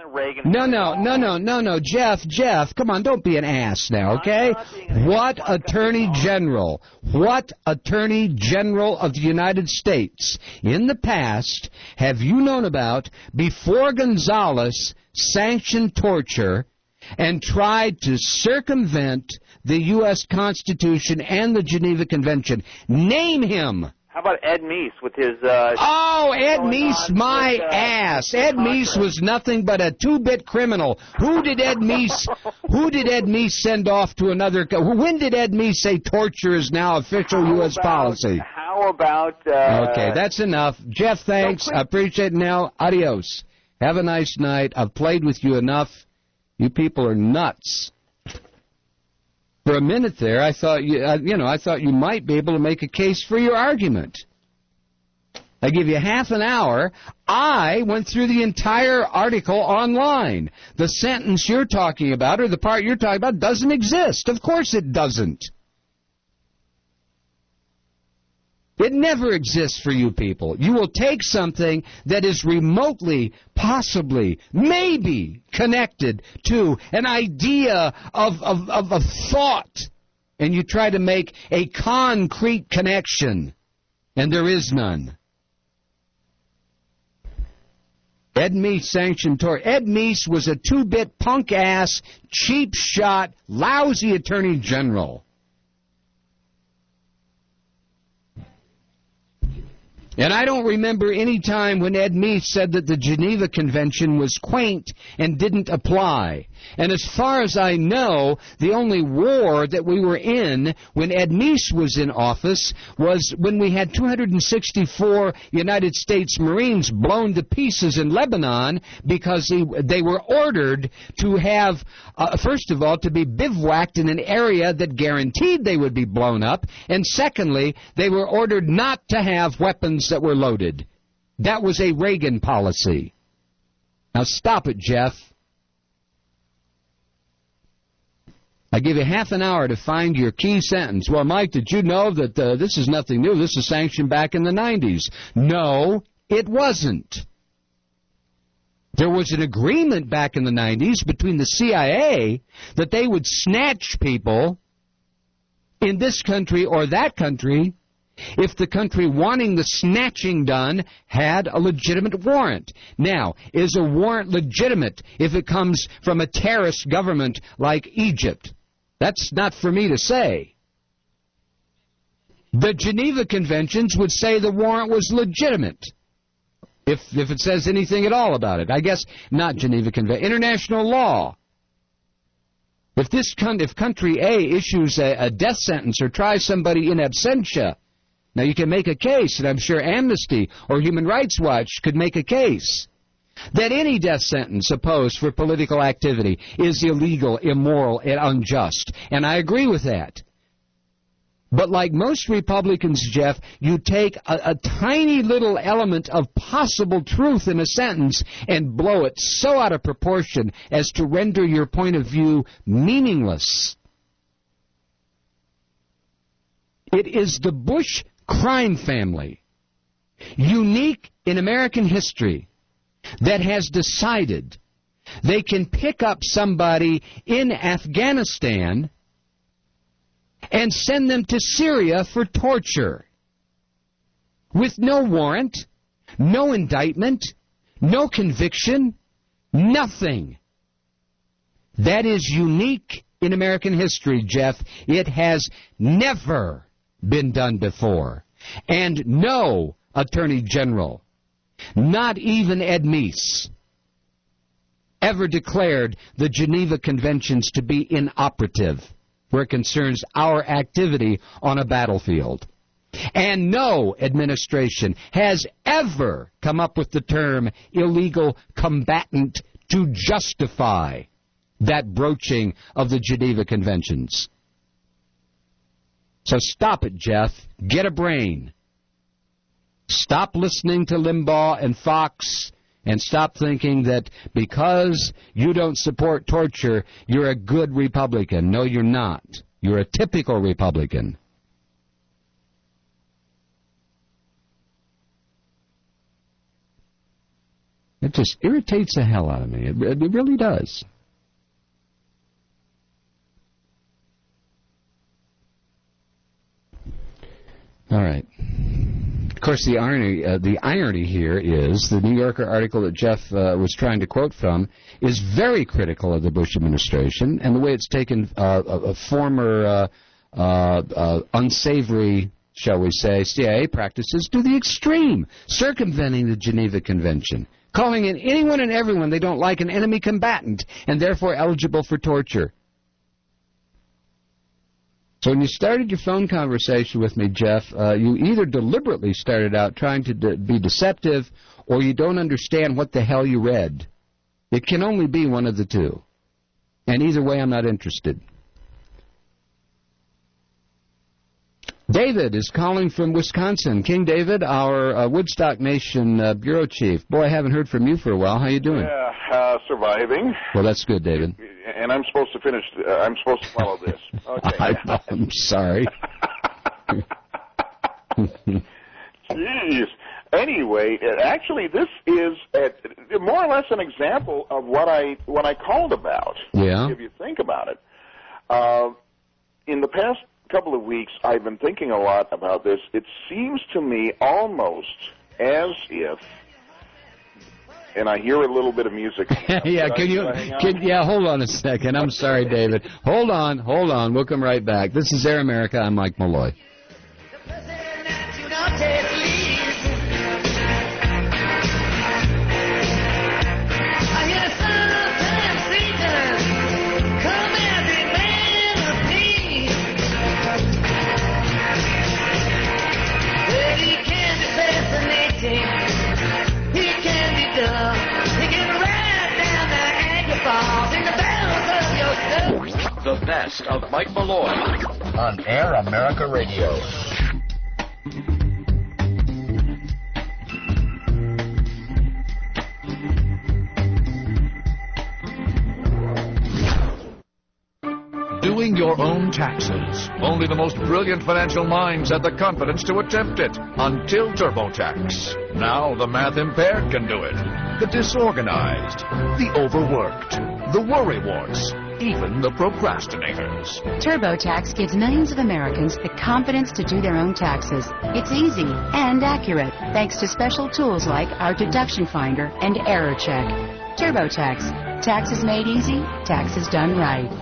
Reagan. No, no, no, no, no, no, Jeff, Jeff, come on, don't be an ass now, okay? What Attorney General, what Attorney General of the United States in the past have you known about before Gonzales sanctioned torture and tried to circumvent the U S Constitution and the Geneva Convention? Name him. How about Ed Meese with his... Uh, oh, Ed Meese, my with, uh, ass. Ed Meese was nothing but a two-bit criminal. Who did Ed Meese... Who did Ed Meese send off to another... When did Ed Meese say torture is now official how U S about, policy? How about... Uh, okay, that's enough. Jeff, thanks. I appreciate it now. Adios. Have a nice night. I've played with you enough. You people are nuts. For a minute there, I thought you, uh, you know, I thought you might be able to make a case for your argument. I give you half an hour. I went through the entire article online. The sentence you're talking about, or the part you're talking about, doesn't exist. Of course it doesn't. It never exists for you people. You will take something that is remotely, possibly, maybe connected to an idea of, of, of, of thought, and you try to make a concrete connection, and there is none. Ed Meese sanctioned torture. Ed Meese was a two-bit punk-ass, cheap shot, lousy attorney general. And I don't remember any time when Ed Meese said that the Geneva Convention was quaint and didn't apply. And as far as I know, the only war that we were in when Ed Meese was in office was when we had two hundred sixty-four United States Marines blown to pieces in Lebanon because he, they were ordered to have, uh, first of all, to be bivouacked in an area that guaranteed they would be blown up, and secondly, they were ordered not to have weapons that were loaded. That was a Reagan policy. Now stop it, Jeff. I give you half an hour to find your key sentence. Well, Mike, did you know that uh, this is nothing new? This is sanctioned back in the nineties. No, it wasn't. There was an agreement back in the nineties between the C I A that they would snatch people in this country or that country if the country wanting the snatching done had a legitimate warrant. Now, is a warrant legitimate if it comes from a terrorist government like Egypt? That's not for me to say. The Geneva Conventions would say the warrant was legitimate, if if it says anything at all about it. I guess not Geneva Convention. International law. If this con- if country A issues a, a death sentence or tries somebody in absentia, now you can make a case, and I'm sure Amnesty or Human Rights Watch could make a case, that any death sentence opposed for political activity is illegal, immoral, and unjust. And I agree with that. But like most Republicans, Jeff, you take a, a tiny little element of possible truth in a sentence and blow it so out of proportion as to render your point of view meaningless. It is the Bush crime family, unique in American history, that has decided they can pick up somebody in Afghanistan and send them to Syria for torture with no warrant, no indictment, no conviction, nothing. That is unique in American history, Jeff. It has never been done before. And no Attorney General, not even Ed Meese, ever declared the Geneva Conventions to be inoperative where it concerns our activity on a battlefield. And no administration has ever come up with the term illegal combatant to justify that broaching of the Geneva Conventions. So stop it, Jeff. Get a brain. Stop listening to Limbaugh and Fox, and stop thinking that because you don't support torture, you're a good Republican. No, you're not. You're a typical Republican. It just irritates the hell out of me. It, it really does. All right. Of course, the irony, uh, the irony here is the New Yorker article that Jeff uh, was trying to quote from is very critical of the Bush administration and the way it's taken uh, a, a former uh, uh, uh, unsavory, shall we say, C I A practices to the extreme, circumventing the Geneva Convention, calling in anyone and everyone they don't like an enemy combatant and therefore eligible for torture. So when you started your phone conversation with me, Jeff, uh, you either deliberately started out trying to de- be deceptive or you don't understand what the hell you read. It can only be one of the two. And either way, I'm not interested. David is calling from Wisconsin. King David, our uh, Woodstock Nation uh, bureau chief. Boy, I haven't heard from you for a while. How you doing? Yeah, uh, surviving. Well, that's good, David. And I'm supposed to finish. Uh, I'm supposed to follow this. Okay. I, I'm sorry. Jeez. Anyway, actually, this is a, more or less an example of what I what I called about. Yeah. If you think about it, uh, in the past couple of weeks, I've been thinking a lot about this. It seems to me almost as if. And I hear a little bit of music. yeah, Could can I, you? uh, Can, yeah, hold on a second. I'm sorry, David. Hold on, hold on. We'll come right back. This is Air America. I'm Mike Malloy. The best of Mike Malloy on Air America Radio. Doing your own taxes. Only the most brilliant financial minds had the confidence to attempt it until TurboTax. Now the math impaired can do it. The disorganized, the overworked, the worrywarts, even the procrastinators. TurboTax gives millions of Americans the confidence to do their own taxes. It's easy and accurate thanks to special tools like our Deduction Finder and Error Check. TurboTax. Taxes made easy, taxes done right.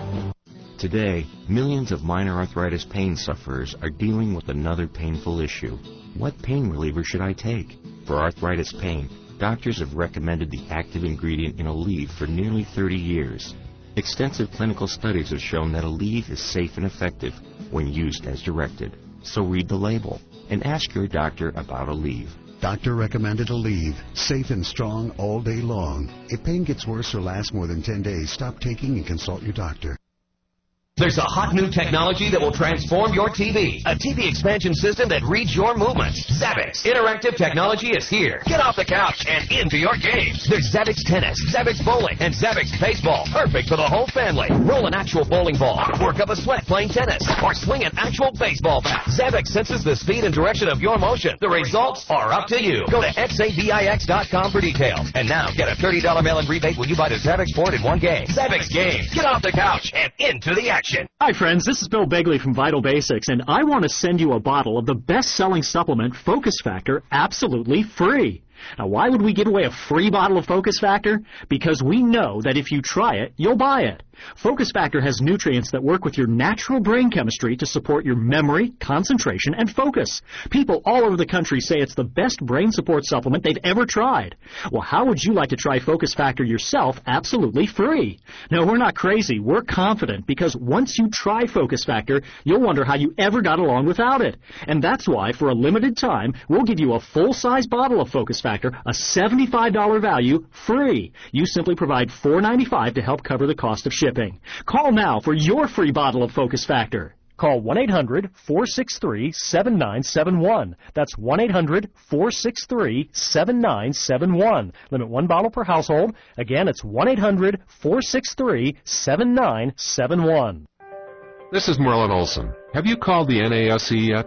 Today, millions of minor arthritis pain sufferers are dealing with another painful issue. What pain reliever should I take? For arthritis pain, doctors have recommended the active ingredient in Aleve for nearly thirty years. Extensive clinical studies have shown that Aleve is safe and effective when used as directed. So read the label and ask your doctor about Aleve. Doctor recommended Aleve. Safe and strong all day long. If pain gets worse or lasts more than ten days, stop taking and consult your doctor. There's a hot new technology that will transform your T V. A T V expansion system that reads your movements. Zabbix. Interactive technology is here. Get off the couch and into your games. There's Zabbix Tennis, Zabbix Bowling, and Zabbix Baseball. Perfect for the whole family. Roll an actual bowling ball. Work up a sweat playing tennis. Or swing an actual baseball bat. Zabbix senses the speed and direction of your motion. The results are up to you. Go to X A B I X dot com for details. And now get a thirty dollars mail-in rebate when you buy the Zabbix board in one game. Zabbix Games. Get off the couch and into the action. Hi friends, this is Bill Begley from Vital Basics, and I want to send you a bottle of the best-selling supplement, Focus Factor, absolutely free. Now, why would we give away a free bottle of Focus Factor? Because we know that if you try it, you'll buy it. Focus Factor has nutrients that work with your natural brain chemistry to support your memory, concentration, and focus. People all over the country say it's the best brain support supplement they've ever tried. Well, how would you like to try Focus Factor yourself absolutely free? No, we're not crazy. We're confident because once you try Focus Factor, you'll wonder how you ever got along without it. And that's why, for a limited time, we'll give you a full-size bottle of Focus Factor, a seventy-five dollars value, free. You simply provide four dollars and ninety-five cents to help cover the cost of shipping. Call now for your free bottle of Focus Factor. Call one eight hundred, four six three, seven nine seven one. That's one eight hundred, four six three, seven nine seven one. Limit one bottle per household. Again, it's one eight hundred, four six three, seven nine seven one. This is Merlin Olson. Have you called the N A S E yet?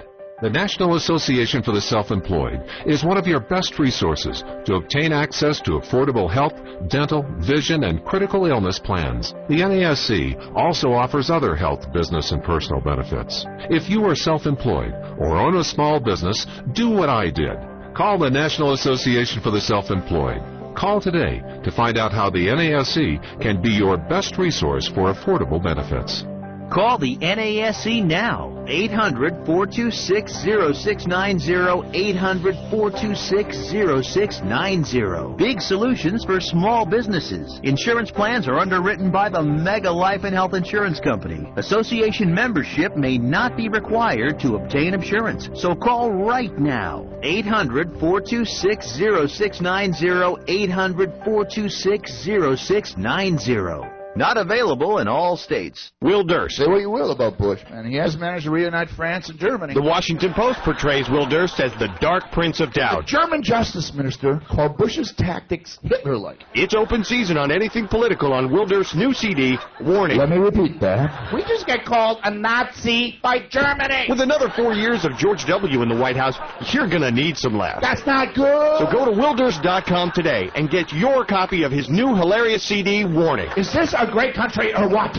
The National Association for the Self-Employed is one of your best resources to obtain access to affordable health, dental, vision, and critical illness plans. The N A S C also offers other health, business, and personal benefits. If you are self-employed or own a small business, do what I did. Call the National Association for the Self-Employed. Call today to find out how the N A S C can be your best resource for affordable benefits. Call the N A S C now, eight hundred, four two six, zero six nine zero, eight hundred, four two six, zero six nine zero. Big solutions for small businesses. Insurance plans are underwritten by the Mega Life and Health Insurance Company. Association membership may not be required to obtain insurance, so call right now, eight hundred, four two six, zero six nine zero, eight hundred, four two six, zero six nine zero. Not available in all states. Will Durst. Say what you will about Bush, man. He has managed to reunite France and Germany. The Washington Post portrays Will Durst as the Dark Prince of Doubt. The German Justice Minister called Bush's tactics Hitler-like. It's open season on anything political on Will Durst's new C D, Warning. Let me repeat that. We just get called a Nazi by Germany. With another four years of George W. in the White House, you're going to need some laughs. That's not good. So go to will durst dot com today and get your copy of his new hilarious C D, Warning. Is this a great country or what?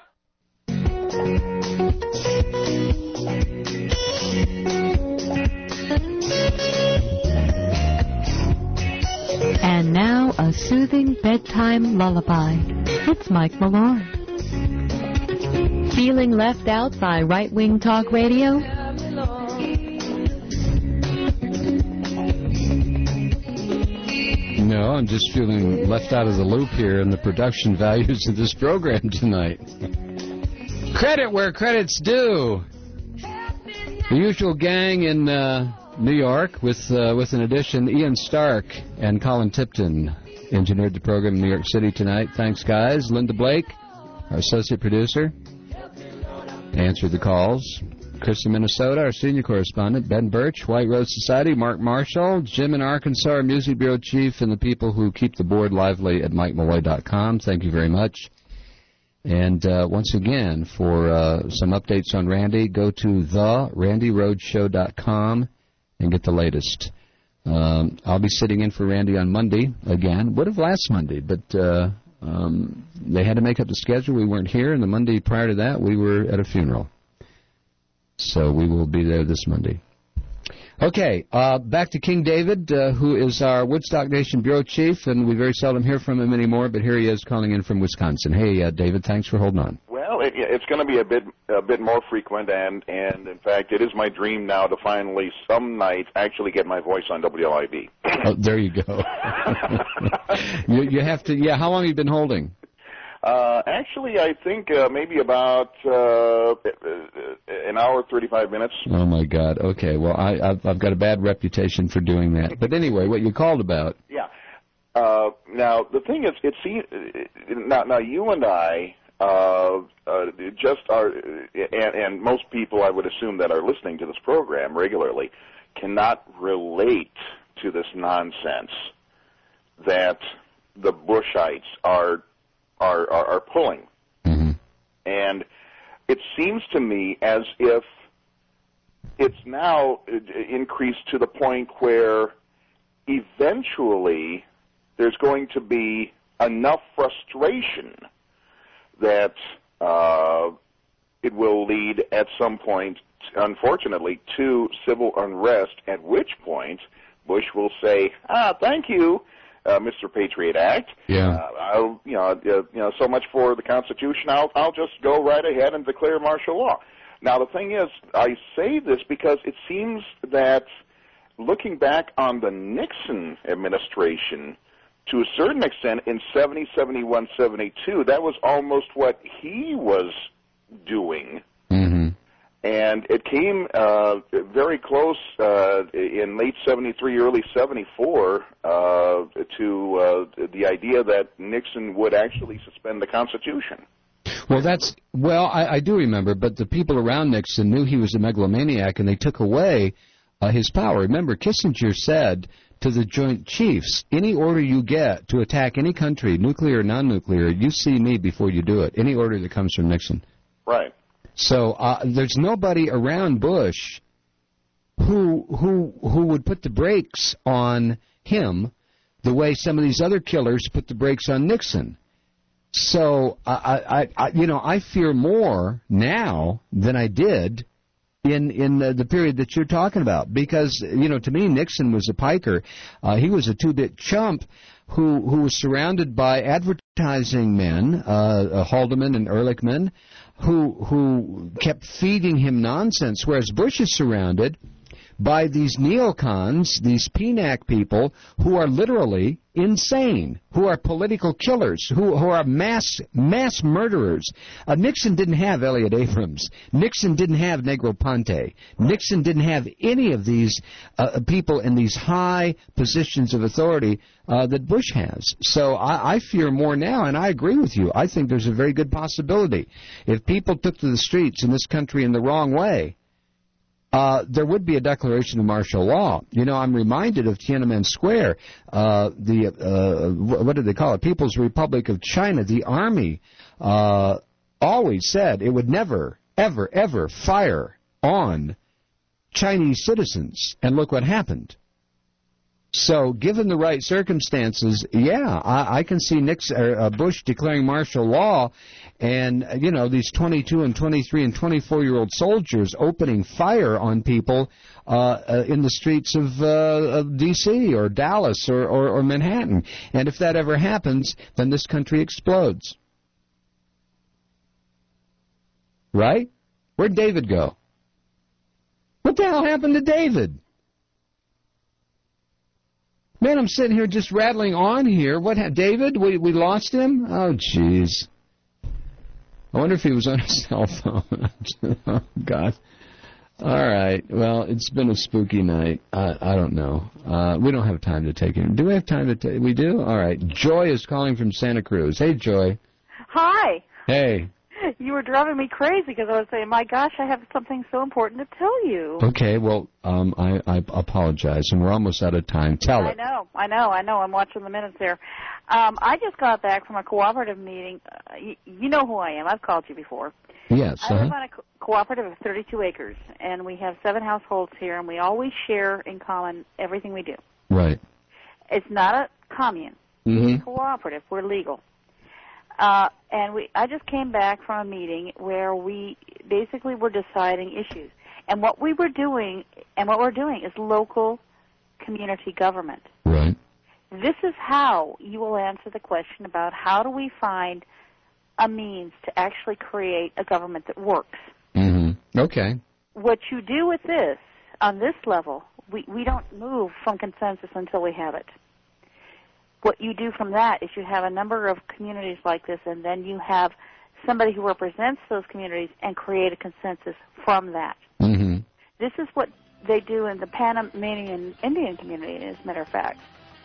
And now a soothing bedtime lullaby. It's Mike Malone. Feeling left out by right-wing talk radio? No, I'm just feeling left out of the loop here in the production values of this program tonight. Credit where credit's due. The usual gang in uh, New York with uh, with an addition, Ian Stark and Colin Tipton engineered the program in New York City tonight. Thanks, guys. Linda Blake, our associate producer, answered the calls. Chris in Minnesota, our senior correspondent, Ben Birch, White Rose Society, Mark Marshall, Jim in Arkansas, our music bureau chief, and the people who keep the board lively at mike malloy dot com. Thank you very much. And uh, once again, for uh, some updates on Randy, go to the randy rhodes show dot com and get the latest. Um, I'll be sitting in for Randy on Monday again. Would have last Monday, but uh, um, they had to make up the schedule. We weren't here, and the Monday prior to that, we were at a funeral. So we will be there this Monday. Okay, uh, back to King David, uh, who is our Woodstock Nation bureau chief, and we very seldom hear from him anymore, but here he is calling in from Wisconsin. Hey, uh, David, thanks for holding on. Well, it, it's going to be a bit a bit more frequent, and, and in fact, it is my dream now to finally, some nights, actually get my voice on W L I B. Oh, there you go. you, you have to, yeah, how long have you been holding? Uh, actually, I think uh, maybe about uh, an hour, thirty-five minutes. Oh, my God. Okay, well, I, I've, I've got a bad reputation for doing that. But anyway, what you called about. Yeah. Uh, now, the thing is, it seems, now, now you and I uh, uh, just are, and, and most people I would assume that are listening to this program regularly, cannot relate to this nonsense that the Bushites are Are, are, are pulling. Mm-hmm. And it seems to me as if it's now increased to the point where eventually there's going to be enough frustration that uh, it will lead at some point, unfortunately, to civil unrest, at which point Bush will say, ah, thank you, Uh, Mister Patriot Act. Yeah. Uh, I'll, you know, uh, you know, so much for the Constitution. I'll, I'll just go right ahead and declare martial law. Now, the thing is, I say this because it seems that looking back on the Nixon administration, to a certain extent, in seventy, seventy-one, seventy-two, that was almost what he was doing. Mm-hmm. And it came uh, very close uh, in late seventy-three, early seventy-four uh, to uh, the idea that Nixon would actually suspend the Constitution. Well, that's well, I, I do remember, but the people around Nixon knew he was a megalomaniac, and they took away uh, his power. Remember, Kissinger said to the Joint Chiefs, any order you get to attack any country, nuclear or non-nuclear, you see me before you do it, any order that comes from Nixon. Right. So uh, there's nobody around Bush who who who would put the brakes on him the way some of these other killers put the brakes on Nixon. So I, I, I you know, I fear more now than I did in in the, the period that you're talking about, because you know, to me, Nixon was a piker. Uh, he was a two-bit chump who who was surrounded by advertising men, uh, uh, Haldeman and Ehrlichman, who who kept feeding him nonsense, whereas Bush is surrounded by these neocons, these P NAC people, who are literally insane, who are political killers, who, who are mass mass murderers. Uh, Nixon didn't have Elliot Abrams. Nixon didn't have Negroponte. Nixon didn't have any of these uh, people in these high positions of authority uh, that Bush has. So I, I fear more now, and I agree with you. I think there's a very good possibility. If people took to the streets in this country in the wrong way, Uh, there would be a declaration of martial law. You know, I'm reminded of Tiananmen Square, uh, the, uh, what did they call it, People's Republic of China. The army uh, always said it would never, ever, ever fire on Chinese citizens. And look what happened. So, given the right circumstances, yeah, I, I can see Nixon, uh, Bush declaring martial law, and you know, these twenty-two and twenty-three and twenty-four-year-old soldiers opening fire on people uh, uh, in the streets of, uh, of D C or Dallas or, or, or Manhattan. And if that ever happens, then this country explodes. Right? Where'd David go? What the hell happened to David? Man, I'm sitting here just rattling on here. What, ha- David? We we lost him? Oh, jeez. I wonder if he was on his cell phone. Oh, God. All right. Well, it's been a spooky night. I, I don't know. Uh, we don't have time to take him. Do we have time to take? We do? All right. Joy is calling from Santa Cruz. Hey, Joy. Hi. Hey. You were driving me crazy because I was saying, my gosh, I have something so important to tell you. Okay, well, um, I, I apologize, and we're almost out of time. Tell I it. know, I know, I know. I'm watching the minutes there. Um, I just got back from a cooperative meeting. Uh, you, you know who I am. I've called you before. Yes. I Uh-huh. live on a co- cooperative of thirty-two acres, and we have seven households here, and we always share in common everything we do. Right. It's not a commune. Mm-hmm. It's cooperative. We're legal. Uh, and we, I just came back from a meeting where we basically were deciding issues. And what we were doing, and what we're doing is local community government. Right. This is how you will answer the question about how do we find a means to actually create a government that works. Mm-hmm. Okay. What you do with this, on this level, we, we don't move from consensus until we have it. What you do from that is you have a number of communities like this, and then you have somebody who represents those communities and create a consensus from that. Mm-hmm. This is what they do in the Panamanian Indian community, as a matter of fact.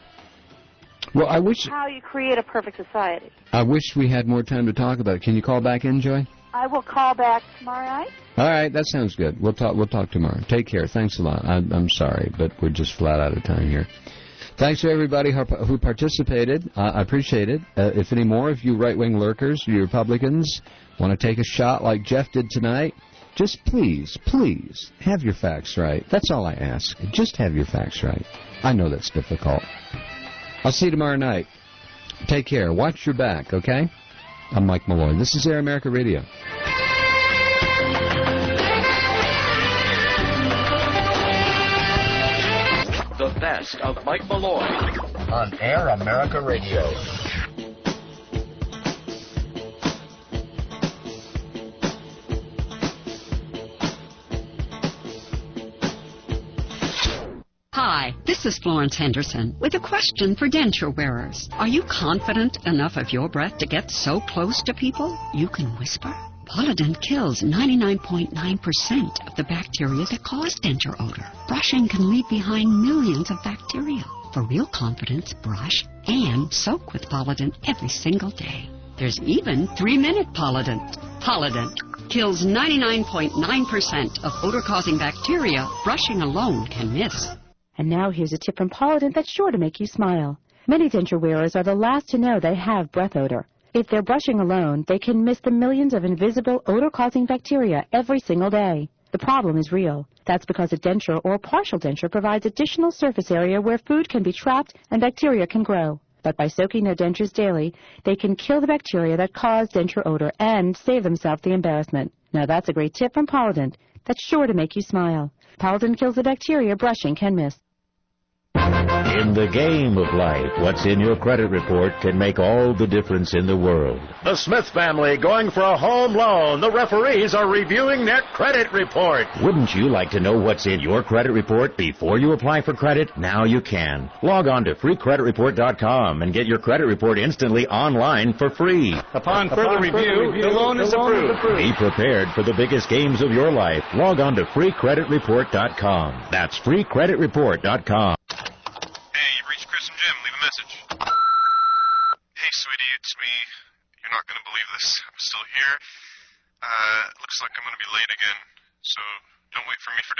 Well, I wish How you create a perfect society. I wish we had more time to talk about it. Can you call back in, Joy? I will call back tomorrow night. All right, that sounds good. We'll talk. We'll talk tomorrow. Take care. Thanks a lot. I, I'm sorry, but we're just flat out of time here. Thanks to everybody who participated. Uh, I appreciate it. Uh, if any more of you right-wing lurkers, you Republicans, want to take a shot like Jeff did tonight, just please, please have your facts right. That's all I ask. Just have your facts right. I know that's difficult. I'll see you tomorrow night. Take care. Watch your back, okay? I'm Mike Malloy. This is Air America Radio. The best of Mike Malloy on Air America Radio. Hi, this is Florence Henderson with a question for denture wearers. Are you confident enough of your breath to get so close to people you can whisper? Polident kills ninety-nine point nine percent of the bacteria that cause denture odor. Brushing can leave behind millions of bacteria. For real confidence, brush and soak with Polident every single day. There's even three-minute Polident. Polident kills ninety-nine point nine percent of odor-causing bacteria brushing alone can miss. And now here's a tip from Polident that's sure to make you smile. Many denture wearers are the last to know they have breath odor. If they're brushing alone, they can miss the millions of invisible odor-causing bacteria every single day. The problem is real. That's because a denture or partial denture provides additional surface area where food can be trapped and bacteria can grow. But by soaking their dentures daily, they can kill the bacteria that cause denture odor and save themselves the embarrassment. Now that's a great tip from Polident that's sure to make you smile. Polident kills the bacteria brushing can miss. In the game of life, what's in your credit report can make all the difference in the world. The Smith family going for a home loan. The referees are reviewing their credit report. Wouldn't you like to know what's in your credit report before you apply for credit? Now you can. Log on to free credit report dot com and get your credit report instantly online for free. Upon further review, the loan is approved. Be prepared for the biggest games of your life. Log on to free credit report dot com. That's free credit report dot com. Message. Hey, sweetie, it's me. You're not going to believe this. I'm still here. Uh, looks like I'm going to be late again, so don't wait for me for